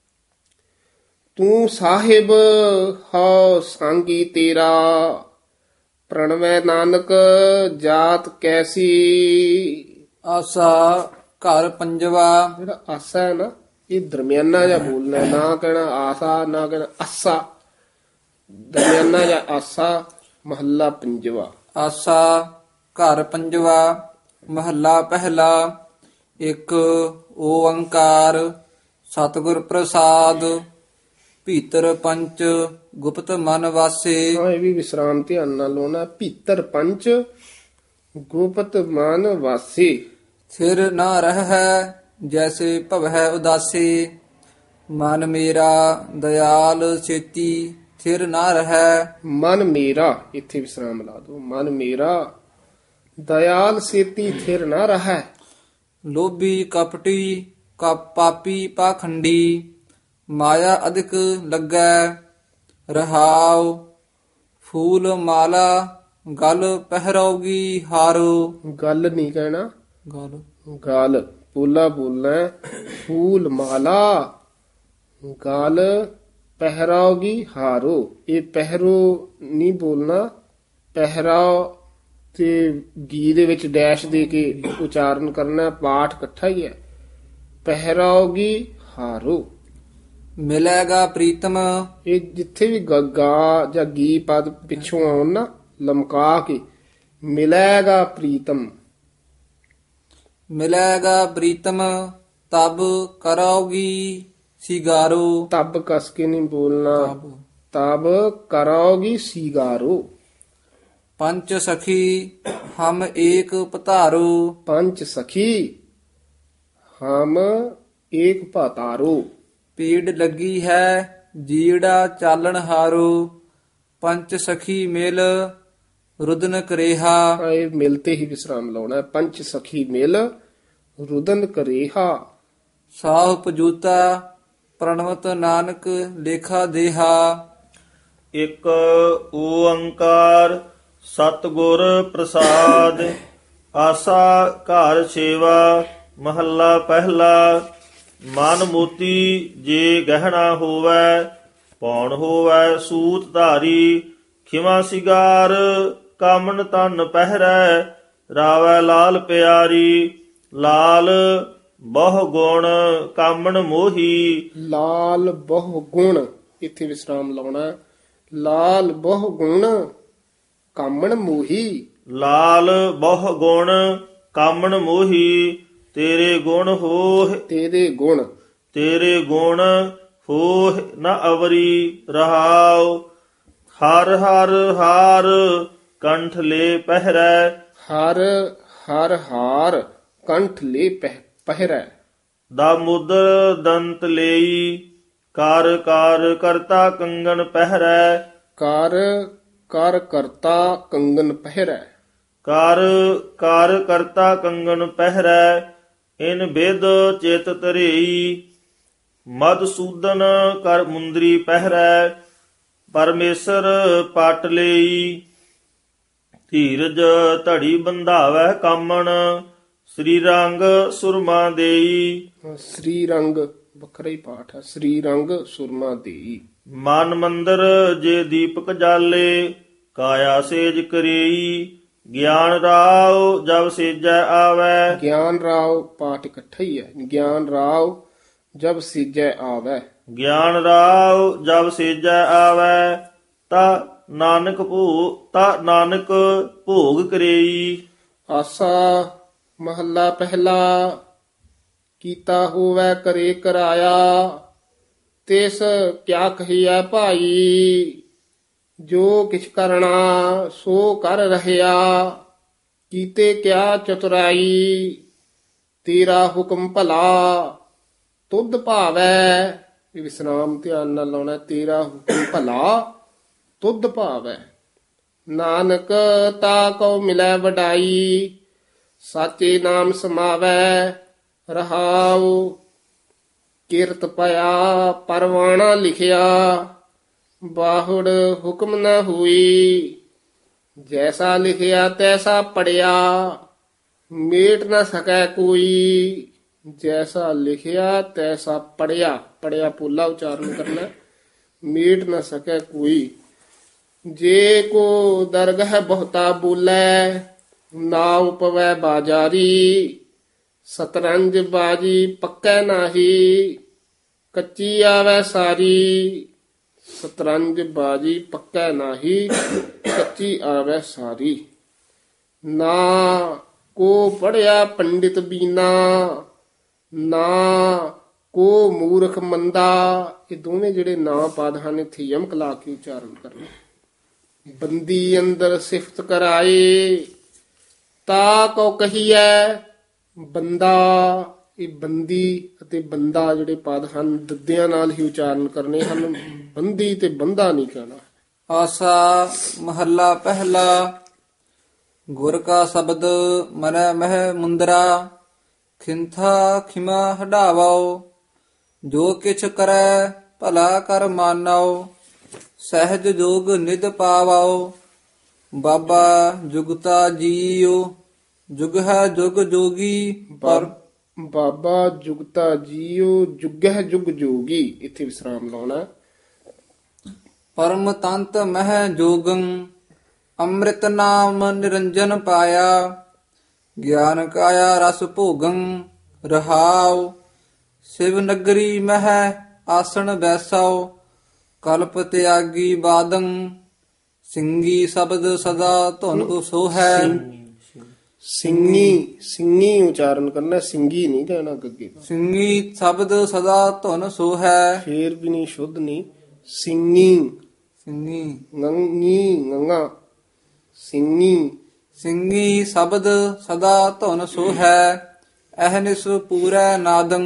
ਤੂੰ ਸਾਹਿਬ ਹਉ ਸੰਗੀ ਤੇਰਾ, ਪ੍ਰਣਵੈ ਨਾਨਕ ਜਾਤ ਕੈਸੀ। ਆਸਾ ਘਰ ਪੰਜਵਾ। ਜਿਹੜਾ ਆਸਾ ਹੈ ਨਾ, ਇਹ ਦਰਮਿਆਨਾ ਜਿਹਾ ਬੋਲਣਾ ਹੈ, ਨਾ ਕਹਿਣਾ ਆਸਾ ਨਾ ਕਹਿਣਾ ਆਸਾ, ਦਰਮਿਆਨਾ ਜਿਹਾ ਆਸਾ। ਮਹੱਲਾ ਪੰਜਵਾ। ਆਸਾ ਘਰ ਪੰਜਵਾ ਮਹੱਲਾ ਪਹਿਲਾ। ਇੱਕ ਓੰਕਾਰ ਸਤਿਗੁਰ ਪ੍ਰਸਾਦ, ਭੀਤਰ ਪੰਚ ਗੁਪਤ ਮਨ ਵਾਸੇ। ਹਾਂ, ਇਹ ਵੀ ਵਿਸਰਾਮ ਧਿਆਨ ਨਾਲ ਲਾਉਣਾ, ਭੀਤਰ ਪੰਚ ਗੁਪਤ ਮਨ ਵਾਸੇ। ਥਿਰ ਨਾ ਰਹਿ ਜੈਸੇ ਭਵੈ ਉਦਾਸੇ, ਮਨ ਮੇਰਾ ਦਇਆਲ ਛੇਤੀ ਥਿਰ ਨਾ ਰਹਿ। ਮਨ ਮੇਰਾ, ਇੱਥੇ ਵਿਸਰਾਮ ਲਾ ਦੋ, ਮਨ ਮੇਰਾ ਦਇਆਲ ਛੇਤੀ ਥਿਰ ਨਾ ਰਹਿ। ਲੋਭੀ ਕਪਟੀ ਕਪ ਪਾਪੀ ਪਾਖੰਡੀ, ਮਾਇਆ ਅਧਿਕ ਲੱਗੈ ਰਹਾਉ। ਫੂਲ ਮਾਲਾ ਗਲ ਪਹਿਰੋਗੀ ਹਾਰੋ। ਗੱਲ ਨਹੀਂ ਕਹਿਣਾ, ਗਲ ਗਲ ਪੋਲਾ ਬੋਲਣਾ ਹੈ। ਫੂਲ ਮਾਲਾ ਗਲ ਪਹਿਰਾਓਗੀ ਹਾਰੋ, ਇਹ ਪਹਿਰੋ ਨਹੀਂ ਬੋਲਣਾ, ਪਹਿਰਾਓ ਤੇ ਗੀ ਦੇ ਵਿੱਚ ਡੈਸ਼ ਦੇ ਕੇ ਉਚਾਰਨ ਕਰਨਾ, ਪਾਠ ਇਕੱਠਾ ਹੀ ਹੈ। ਪਹਿਰਾਓਗੀ ਹਾਰੋ। ਮਿਲੇਗਾ ਪ੍ਰੀਤਮ, ਇਹ ਜਿੱਥੇ ਵੀ ਗ- ਗਾ ਜਾਂ ਗੀ ਪਦ ਪਿੱਛੋਂ ਆਉਣ ਨਾ, ਲਮਕਾ ਕੇ ਮਿਲੇਗਾ ਪ੍ਰੀਤਮ। ਮਿਲੇਗਾ ਪ੍ਰੀਤਮ ਤਬ ਕਰੋਗੀ ਸਿਗਾਰੋ। ਤਬ ਕਸ ਕੇ ਨਹੀਂ ਬੋਲਣਾ, ਤਬ। ਤਬ ਕਰੋਗੀ ਸੀਗਾਰੋ। ਪੰਚ ਸਖੀ ਹਮ ਏਕ ਪਧਾਰੋ। ਪੰਚ ਸਖੀ ਹਮ ਏਕ ਭਾਤਾਰੋ। ਪੀੜ ਲੱਗੀ ਹੈ ਜੀੜਾ ਚਾਲਣ ਹਾਰੋ। ਪੰਚ ਸਖੀ ਮਿਲ ਰੁਦਨ ਕਰੇਹਾ। ਹਾਂ, ਇਹ ਮਿਲਤੇ ਹੀ ਵਿਸਰਾਮ ਲਾਉਣਾ ਹੈ। ਪੰਚ ਸਖੀ ਮਿਲ ਰੁਦਨ ਕਰੇਹਾ। ਸਾਹ ਪਜੂਤਾ ਪ੍ਰਣਵਤ ਨਾਨਕ ਲੇਖਾ ਦੇਹਾ। ਇੱਕ ਓੰਕਾਰ ਸਤਿਗੁਰ ਪ੍ਰਸਾਦ। ਆਸਾ ਘਰ ਛੇਵਾ ਮਹੱਲਾ ਪਹਿਲਾ। ਮਨ ਮੋਤੀ ਜੇ ਗਹਿਣਾ ਹੋਵੈ, ਪੌਣ ਹੋਵੈ ਸੂਤ ਧਾਰੀ। ਖਿਮਾ ਸਿਗਾਰ ਕਾਮਨ ਤਨ ਪਹਿਰੈ, ਰਾਵੈ ਲਾਲ ਪਿਆਰੀ। ਲਾਲ ਬਹੁ ਗੁਣ ਕਾਮਣ ਮੋਹੀ। ਲਾਲ ਬਹੁ ਗੁਣ, ਇੱਥੇ ਵਿਸਰਾਮ ਲਾਉਣਾ ਹੈ। ਲਾਲ ਬਹੁ ਗੁਣ ਕਾਮਣ ਮੋਹੀ। ਲਾਲ ਬਹੁ ਗੁਣ ਕਾਮਣ ਮੋਹੀ। ਤੇਰੇ ਗੁਣ ਹੋਹ ਤੇਰੇ ਗੁਣ, ਤੇਰੇ ਗੁਣ ਹੋਹ ਨ ਅਵਰੀ ਰਹਾਉ। ਹਰ ਹਰ ਹਾਰ ਕੰਠ ਲੈ ਪਹਿਰੈ। ਹਰ ਹਰ ਹਾਰ ਕੰਠ ਲੈ ਪਹਿ- ਪਹਿਰੈ। ਦਾ ਮੁਦਰ ਦੰਤ ਲਈ ਕਰ ਕਰ ਕਰਤਾ ਕੰਗਨ ਪਹਿਰੈ। ਕਰ ਕਰ ਕਰਤਾ ਕੰਗਨ ਪਹਿਰੈ। ਕਰ ਕਰ ਕਰਤਾ ਕੰਗਨ ਪਹਿਰੈ। ਇਨ ਬਿਦ ਚਿਤ ਧਰੇਈ ਮਦਸੂਦਨ ਕਰ ਮੁੰਦਰੀ ਪਹਿਰੈ ਪਰਮੇਸ਼ਰ ਪਟ ਲਈ ਧੀਰਜ ਧੜੀ ਬੰਧਾਵੈ ਕਾਮਣ ਸ੍ਰੀ ਰੰਗ ਸੁਰਮਾ ਦੇਈ ਸ੍ਰੀ ਰੰਗ ਵੱਖਰਾ ਹੀ ਪਾਠ ਹੈ। ਸ੍ਰੀ ਰੰਗ ਸੁਰਮਾ ਦੇਈ ਮਨ ਮੰਦਰ ਜੇ ਦੀਪਕ ਜਾਲੇ ਕਾਇਆ ਸੇਜ ਕਰੇਈ ਗਿਆਨ ਰਾਉ ਜਬ ਸੇਜੈ ਆਵੈ ਗਿਆਨ ਰਾਵ ਪਾਠ ਇਕੱਠਾ ਹੀ ਹੈ। ਗਿਆਨ ਰਾਵ ਜਬ ਸੀਜੈ ਆਵੈ ਗਿਆਨ ਰਾਉ ਜਬ ਸੇਜੈ ਆਵੈ ਤਾ ਨਾਨਕ ਭੋ ਤਾ ਨਾਨਕ ਭੋਗ ਕਰੇਈ। ਆਸਾ ਮਹੱਲਾ ਪਹਿਲਾ ਕੀਤਾ ਹੋਵੈ ਕਰੇ ਕਰਾਇਆ ਤਿਸ ਕਿਆ ਕਹੀਐ ਭਾਈ ਜੋ ਕਿਛ ਕਰਨਾ ਸੋ ਕਰ ਰਹਿਆ ਕੀਤੇ ਕਿਆ ਚਤੁਰਾਈ ਤੇਰਾ ਹੁਕਮ ਭਲਾ ਤੁਧ ਭਾਵੈ। ਇਹ ਵਿਸਰਾਮ ਧਿਆਨ ਨਾਲ ਲਾਉਣਾ। ਤੇਰਾ ਹੁਕਮ ਭਲਾ ਤੁਧ ਭਾਵੈ ਨਾਨਕ ਤਾ ਕਉ ਮਿਲੈ ਵਡਾਈ ਸਾਚੇ ਨਾਮ ਸਮਾਵੈ ਰਹਾਉ ਕਿਰਤ ਪਿਆ ਪਰਵਾਣਾ ਲਿਖਿਆ ਬਾਹੁੜ ਹੁਕਮ ਨ ਹੋਈ ਜੈਸਾ ਲਿਖਿਆ ਤੈਸਾ ਪੜਿਆ ਮੇਟ ਨ ਸਕੈ ਕੋਈ ਜੈਸਾ ਲਿਖਿਆ ਤੈਸਾ ਪੜਿਆ ਪੜਿਆ ਪੋਲਾ ਉਚਾਰਨ ਕਰਨਾ ਮੇਟ ਨ ਸਕੈ ਕੋਈ ਜੇ ਕੋ ਦਰਗਹ ਬਹੁਤਾ ਬੋਲੇ ਨਾ ਉਪਵੈ ਬਾਜਾਰੀ ਸਤਰੰਜ ਬਾਜੀ ਪੱਕੈ ਨਾਹੀ ਕੱਚੀ ਆਵੈ ਸਾਰੀ ਸਤਰੰਜ ਬਾਜੀ ਪੱਕੈ ਨਾਹੀ ਕੱਚੀ ਆਵੈ ਸਾਰੀ ਨਾ ਕੋ ਪੜਿਆ ਪੰਡਿਤ ਬੀਨਾ ਨਾ ਕੋ ਮੂਰਖ ਮੰਦਾ। ਇਹ ਦੋਵੇਂ ਜਿਹੜੇ ਨਾਂ ਪਦ ਹਨ ਇੱਥੇ ਯਮਕ ਲਾ ਕੇ ਉਚਾਰਨ ਕਰਨਾ। ਬੰਦੀ ਅੰਦਰ ਸਿਫਤ ਕਰਾਏ ਤਾ ਕੋ ਕਹੀਐ ਬੰਦਾ। ਇਹ ਬੰਦੀ ਅਤੇ ਬੰਦਾ ਜਿਹੜੇ ਪਦ ਹਨ ਦੱਦਿਆਂ ਨਾਲ ਹੀ ਉਚਾਰਨ ਕਰਨੇ ਹਨ। ਬੰਦੀ ਤੇ ਬੰਦਾ ਨਹੀਂ ਕਹਿਣਾ। ਆਸਾ ਮਹੱਲਾ ਪਹਿਲਾ ਗੁਰ ਕਾ ਸ਼ਬਦ ਮਨੈ ਮਹਿ ਮੁੰਦਰਾ ਖਿੰਥਾ ਖਿਮਾ ਹਢਾਵੋ ਜੋ ਕਿਛ ਕਰੈ ਭਲਾ ਕਰ ਮਾਨੋ ਸਹਿਜ ਜੋਗ ਨਿਧ ਪਾਵੋ ਬਾਬਾ ਜੁਗਤਾ ਜੀਓ ਜੁਗ ਹੈ ਜੁਗ ਜੋਗੀ ਪਰ ਬਾਬਾ ਜੁਗਤਾ ਜੀਓ ਜੁਗਹਿ ਜੁਗ ਜੋਗੀ। ਇੱਥੇ ਵਿਸਰਾਮ ਲਾਉਣਾ। ਪਰਮ ਤੰਤ ਮਹਿ ਜੋਗੰ ਅੰਮ੍ਰਿਤ ਨਾਮ ਨਿਰੰਜਨ ਪਾਇਆ ਗਿਆਨ ਕਾਇਆ ਰਸ ਭੋਗੰ ਰਹਾਉ ਸਿਵ ਨਗਰੀ ਮਹਿ ਆਸਣ ਬੈਸਉ ਕਲਪ ਤਿਆਗੀ ਬਾਦੰ ਸਿੰਘੀ ਸ਼ਬਦ ਸਦਾ ਧੁਨ ਸੋਹੈ। ਸਿੰਘੀ ਸਿੰਘੀ ਉਚਾਰਨ ਕਰਨਾ ਸਿੰਘੀ ਨਹੀਂ ਕਹਿਣਾ ਗੱਗੇ ਦਾ। ਸਿੰਘੀ ਸ਼ਬਦ ਸਦਾ ਧੁਨ ਸੋਹੈ ਫੇਰ ਵੀ ਨਹੀਂ ਸ਼ੁੱਧ ਨਹੀਂ ਸਿੰਘੀ ਸਿੰਘੀ ਨੰਗੀ ਨੰਗਾ ਸਿੰਘੀ ਸਿੰਘੀ ਸ਼ਬਦ ਸਦਾ ਧੁਨ ਸੋਹੈ ਅਹਨਿਸ ਪੂਰੈ ਨਾਦੰ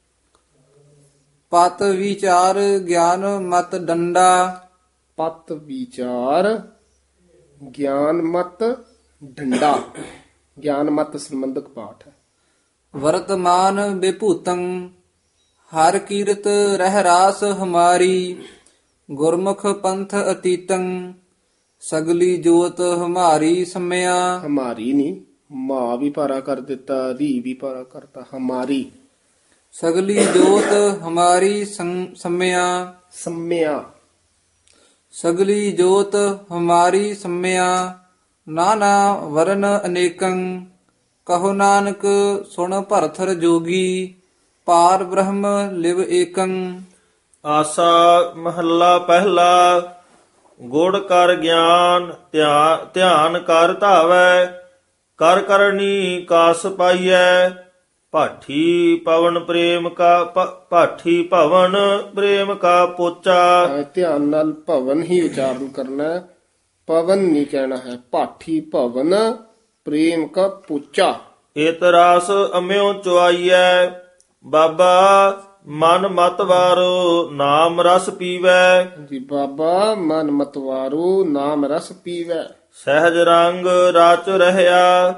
ਪਤ ਵਿਚਾਰ ਗਿਆਨ ਮਤ ਡੰਡਾ। ਪਤ ਵਿਚਾਰ ਗਿਆਨ ਮਤ ਡੰਡਾ ਗਿਆਨ ਮਤ ਸੰਬੰਧਕ ਪਾਠ ਹੈ। ਵਰਤਮਾਨ ਵਿਭੂਤੰ ਹਰ ਕੀਰਤ ਰਹਿ ਰਾਸ ਹਮਾਰੀ ਗੁਰਮੁਖ ਪੰਥ ਅਤੀਤੰ ਸਗਲੀ ਜੋਤ ਹਮਾਰੀ ਸਮਿਆ। ਹਮਾਰੀ ਨਹੀਂ ਮਾ ਵੀ ਭਾਰਾ ਕਰ ਦਿੱਤਾ ਰੀ ਵੀ ਭਾਰਾ ਕਰਤਾ ਹਮਾਰੀ ਸਗਲੀ ਜੋਤ ਹਮਾਰੀ ਸਮਿਆ ਸਮਿਆ ਸਗਲੀ ਜੋਤ ਹਮਾਰੀ ਸਮਿਆ ਨਾਨਾ ਵਰਨ ਅਨੇਕੰ ਕਹੋ ਨਾਨਕ ਸੁਣ ਭਰਥਰ ਜੋਗੀ ਪਾਰ ਬ੍ਰਹਮ ਲਿਵ ਏਕੰ। ਆਸਾ ਮਹੱਲਾ ਪਹਿਲਾ ਗੁੜ ਕਰ ਗਿਆਨ ਧਿਆਨ ਕਰ ਧਾਵੈ ਕਰ ਕਰਨੀ ਕਾਸ ਪਾਈਐ ਭਾਠੀ ਪਵਨ ਪ੍ਰੇਮ ਕਾ ਭਾਠੀ ਭਵਨ ਪ੍ਰੇਮ ਕਾ ਪੋਚਾ। ਧਿਆਨ ਨਾਲ ਭਵਨ ਹੀ ਉਚਾਰਨ ਕਰਨਾ ਹੈ ਪਵਨ ਨਹੀਂ ਕਹਿਣਾ ਹੈ। ਭਾਠੀ ਭਵਨ ਪ੍ਰੇਮ ਕਾ ਪੋਚਾ। ਇਤ ਰਸ ਅਮਿਓ ਚੁਆਈਐ ਬਾਬਾ ਮਨ ਮਤ ਵਾਰੋ ਨਾਮ ਰਸ ਪੀਵੈ ਜੀ ਬਾਬਾ ਮਨ ਮਤ ਵਾਰੋ ਨਾਮ ਰਸ ਪੀਵੈ। ਸਹਿਜ ਰੰਗ ਰਾਚ ਰਹਿਆ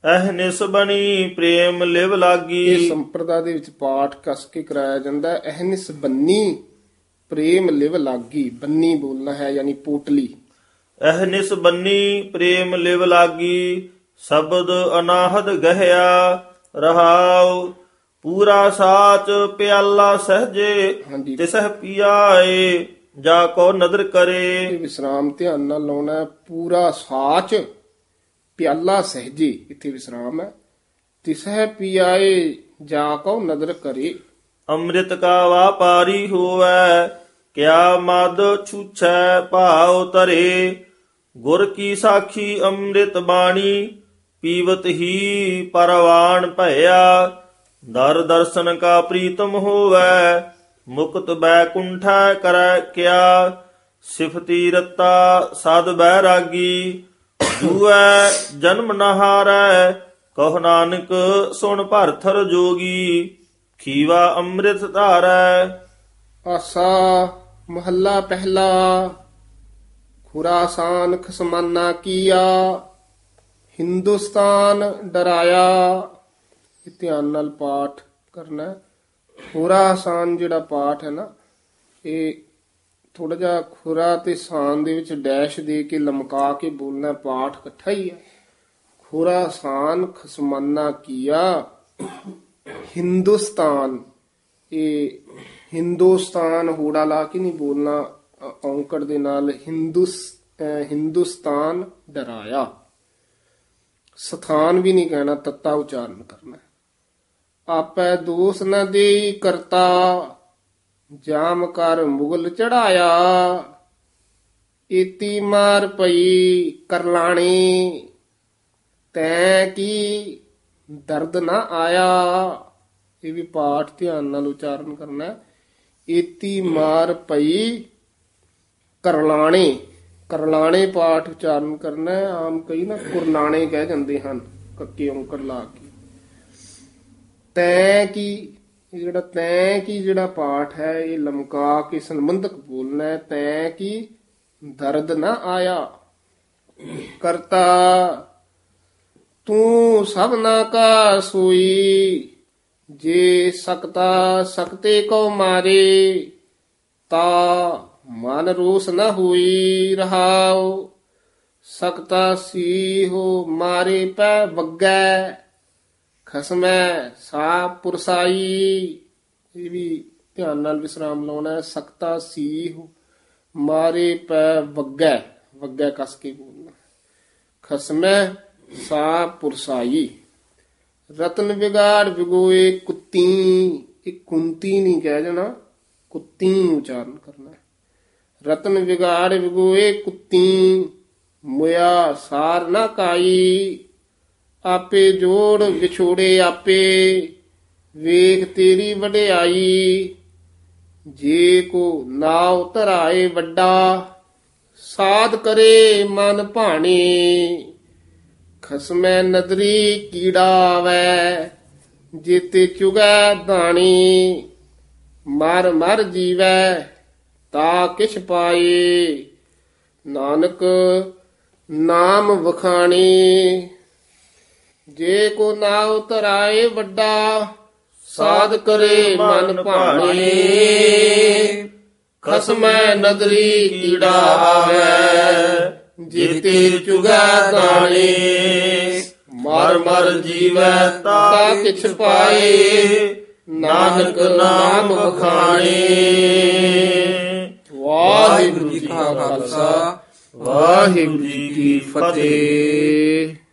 ਅਹਨਿਸ ਬਣੀ ਪ੍ਰੇਮ ਲਿਵ ਇਹ ਲਾਗੀ। ਸੰਪਰਦਾ ਦੇ ਵਿੱਚ ਪਾਠ ਕਸ ਕੇ ਕਰਾਇਆ ਜਾਂਦਾ ਹੈ। ਅਹਨਿਸ ਬੰਨੀ ਪ੍ਰੇਮ ਲਿਵ ਲਾਗੀ। ਬੰਨੀ ਬੋਲਣਾ ਹੈ ਯਾਨੀ ਪੋਟਲੀ। ਅਹਨਿਸ ਬੰਨੀ ਪ੍ਰੇਮ ਲਿਵ ਲਾਗੀ। ਸ਼ਬਦ ਅਨਾਹਦ ਗਹਿਆ ਰਹਾਉ। ਪੂਰਾ ਸਾਚ ਪਿਆਲਾ ਸਹਜੇ ਹਾਂਜੀ। ਤਿਸਹਿ ਪੀਆਏ ਜਾ ਕੋ ਨਦਰ ਇਹ ਕਰੇ। ਵਿਸਰਾਮ ਧਿਆਨ ਨਾਲ ਲਾਉਣਾ ਹੈ। ਪੂਰਾ ਸਾਚ ਪਿਆਲਾ ਸਹਜੇ, ਇੱਥੇ ਵਿਸਰਾਮ ਹੈ। ਤਿਸਹਿ ਪੀਆਏ ਜਾ ਕੋ ਨਦਰ ਕਰੇ। ਅੰਮ੍ਰਿਤ ਕਾ ਵਾਪਾਰੀ ਹੋਵੈ ਕਿਆ ਮਦ ਛੂਛੈ ਭਾਉ ਧਰੇ। ਗੁਰ ਕੀ ਸਾਖੀ ਅੰਮ੍ਰਿਤ ਬਾਣੀ ਪੀਵਤ ਹੀ ਪਰਵਾਨ ਭਇਆ। ਦਰ ਦਰਸ਼ਨ ਕਾ ਪ੍ਰੀਤਮ ਹੋਵੈ ਮੁਕਤ ਬੈਕੁੰਠਾ ਕਰੈ ਕਿਆ। ਸਿਫਤੀ ਰਤਾ ਸਦ ਬੈਰਾਗੀ ਜੂਐ ਜਨਮ ਨ ਹਾਰੈ। ਕਹੁ ਨਾਨਕ ਸੁਣ ਭਰਥਰ ਜੋਗੀ ਖੀਵਾ ਅੰਮ੍ਰਿਤ ਧਾਰੈ। ਆਸਾ ਮਹੱਲਾ ਪਹਿਲਾ। ਖੁਰਾਸਾਨ ਖਸਮਾਨਾ ਕੀਆ ਹਿੰਦੁਸਤਾਨ ਡਰਾਇਆ। ਇਹ ਧਿਆਨ ਨਾਲ ਪਾਠ ਕਰਨਾ ਹੈ। ਖੁਰਾਸਾਨ ਜਿਹੜਾ ਪਾਠ ਹੈ ਨਾ, ਇਹ ਥੋੜਾ ਜਿਹਾ ਖੁਰਾ ਤੇ ਸਾਨ ਦੇ ਵਿੱਚ ਡੈਸ਼ ਦੇ ਕੇ ਲਮਕਾ ਕੇ ਬੋਲਣਾ। ਪਾਠ ਇਕੱਠਾ ਹੀ ਹੈ। ਖੁਰਾਸਾਨ ਖਸਮਾਨਾ ਕੀਆ ਹਿੰਦੁਸਤਾਨ। ਇਹ ਹਿੰਦੁਸਤਾਨ ਹੂੜਾ ਲਾ ਕੇ ਨਹੀਂ ਬੋਲਣਾ ਔਂਕੜ ਦੇ ਨਾਲ। ਹਿੰਦੁਸ ਅਹ ਹਿੰਦੁਸਤਾਨ ਡਰਾਇਆ। ਸਥਾਨ ਵੀ ਨਹੀਂ ਕਹਿਣਾ, ਤੱਤਾ ਉਚਾਰਨ ਕਰਨਾ। ਆਪੈ ਦੋਸ ਨ ਦੇਈ ਕਰਤਾ ਜਾਮ ਕਰ ਮੁਗਲ ਚੜਾਇਆ। ਏਤੀ ਮਾਰ ਪਈ ਕਰਲਾਣੀ ਤੈ ਕੀ ਦਰਦ ਨਾ ਆਇਆ। ਇਹ ਵੀ ਪਾਠ ਧਿਆਨ ਨਾਲ ਉਚਾਰਨ ਕਰਨਾ। ਏਤੀ ਮਾਰ ਪਈ ਕਰਲਾਣੇ। ਕਰਲਾਣੇ ਪਾਠ ਉਚਾਰਨ ਕਰਨਾ। ਆਮ ਕਈ ਨਾ ਕੁਰਲਾਣੇ ਕਹਿ ਜਾਂਦੇ ਹਨ ਕੱਕੇ ਔਂਕੜ ਲਾ ਕੇ। ਤੈ ਕੀ, ਇਹ ਜਿਹੜਾ ਤੈ ਕੀ ਜਿਹੜਾ ਪਾਠ ਹੈ ਇਹ ਲਮਕਾ ਕੇ ਸੰਬੰਧਕ ਬੋਲਣਾ ਹੈ। ਤੈ ਕੀ ਦਰਦ ਨਾ ਆਇਆ। ਕਰਤਾ ਤੂੰ ਸਭਨਾ ਕਾ ਸੋਈ ਜੇ ਸਕਤਾ ਸਕਤੇ ਕੋ ਮਾਰੇ। ਤਾ ਮਨ ਰੋਸ ਨ ਹੋਈ ਰਹਾਉ ਸਕਤਾ ਸੀ ਹੋ ਮਾਰੇ ਪੈ ਵੱਗੈ। ਖਸਮੈ ਸਾ ਪੁਰਸਾਈ। ਇਹ ਵੀ ਧਿਆਨ ਨਾਲ ਵਿਸਰਾਮ ਲਾਉਣਾ ਹੈ। ਸਕਤਾ ਸੀ ਹੋ ਮਾਰੇ ਪੈ ਵੱਗੈ। ਵੱਗੈ ਕਸ ਕੇ ਬੋਲਣਾ। ਖਸਮੈ ਸਾ ਪੁਰਸਾਈ। ਰਤਨ ਵਿਗਾੜ ਵਿਗੋਏ ਕੁੱਤੀ। ਇਹ ਕੁੰਤੀ ਨਹੀਂ ਕਹਿ ਜਾਣਾ, ਕੁੱਤੀ ਉਚਾਰਨ ਕਰਨਾ। ਰਤਨ ਵਿਗਾੜ ਵਿਗੋਏ ਕੁੱਤੀ ਮੁਆ ਸਾਰ ਨਾ ਕਾਈ। ਆਪੇ ਜੋੜ ਵਿਛੋੜੇ ਆਪੇ ਵੇਖ ਤੇਰੀ ਵਡਿਆਈ। ਜੇ ਕੋ ਨਾਉ ਧਰਾਏ ਵੱਡਾ ਸਾਧ ਕਰੇ ਮਨ ਭਾਣੇ। ਖਸਮੈ ਨਦਰੀ ਕੀੜਾ ਆਵੈ ਜੇਤੇ ਚੁਗੈ ਦਾਣੀ। ਮਰ ਮਰ ਜੀਵੈ ਤਾ ਕਿਛ ਪਾਏ ਨਾਨਕ ਨਾਮ ਵਖਾਣੀ। ਜੇ ਕੋ ਨਾਉ ਧਰਾਏ ਵੱਡਾ ਸਾਧ ਕਰੇ ਮਨ ਭਾਣੇ। ਖਸਮੈ ਨਦਰੀ ਕੀੜਾ ਆਵੈ ਜੀਤੇ ਚੁਗੈ ਦਾਣੇ। ਮਰ ਮਰ ਜੀਵੈ ਤਾ ਕਿਛ ਪਾਏ ਨਾਨਕ ਨਾਮ ਵਖਾਣੇ। ਵਾਹਿਗੁਰੂ ਜੀ ਕਾ ਖਾਲਸਾ ਵਾਹਿਗੁਰੂ ਜੀ ਕੀ ਫਤਿਹ।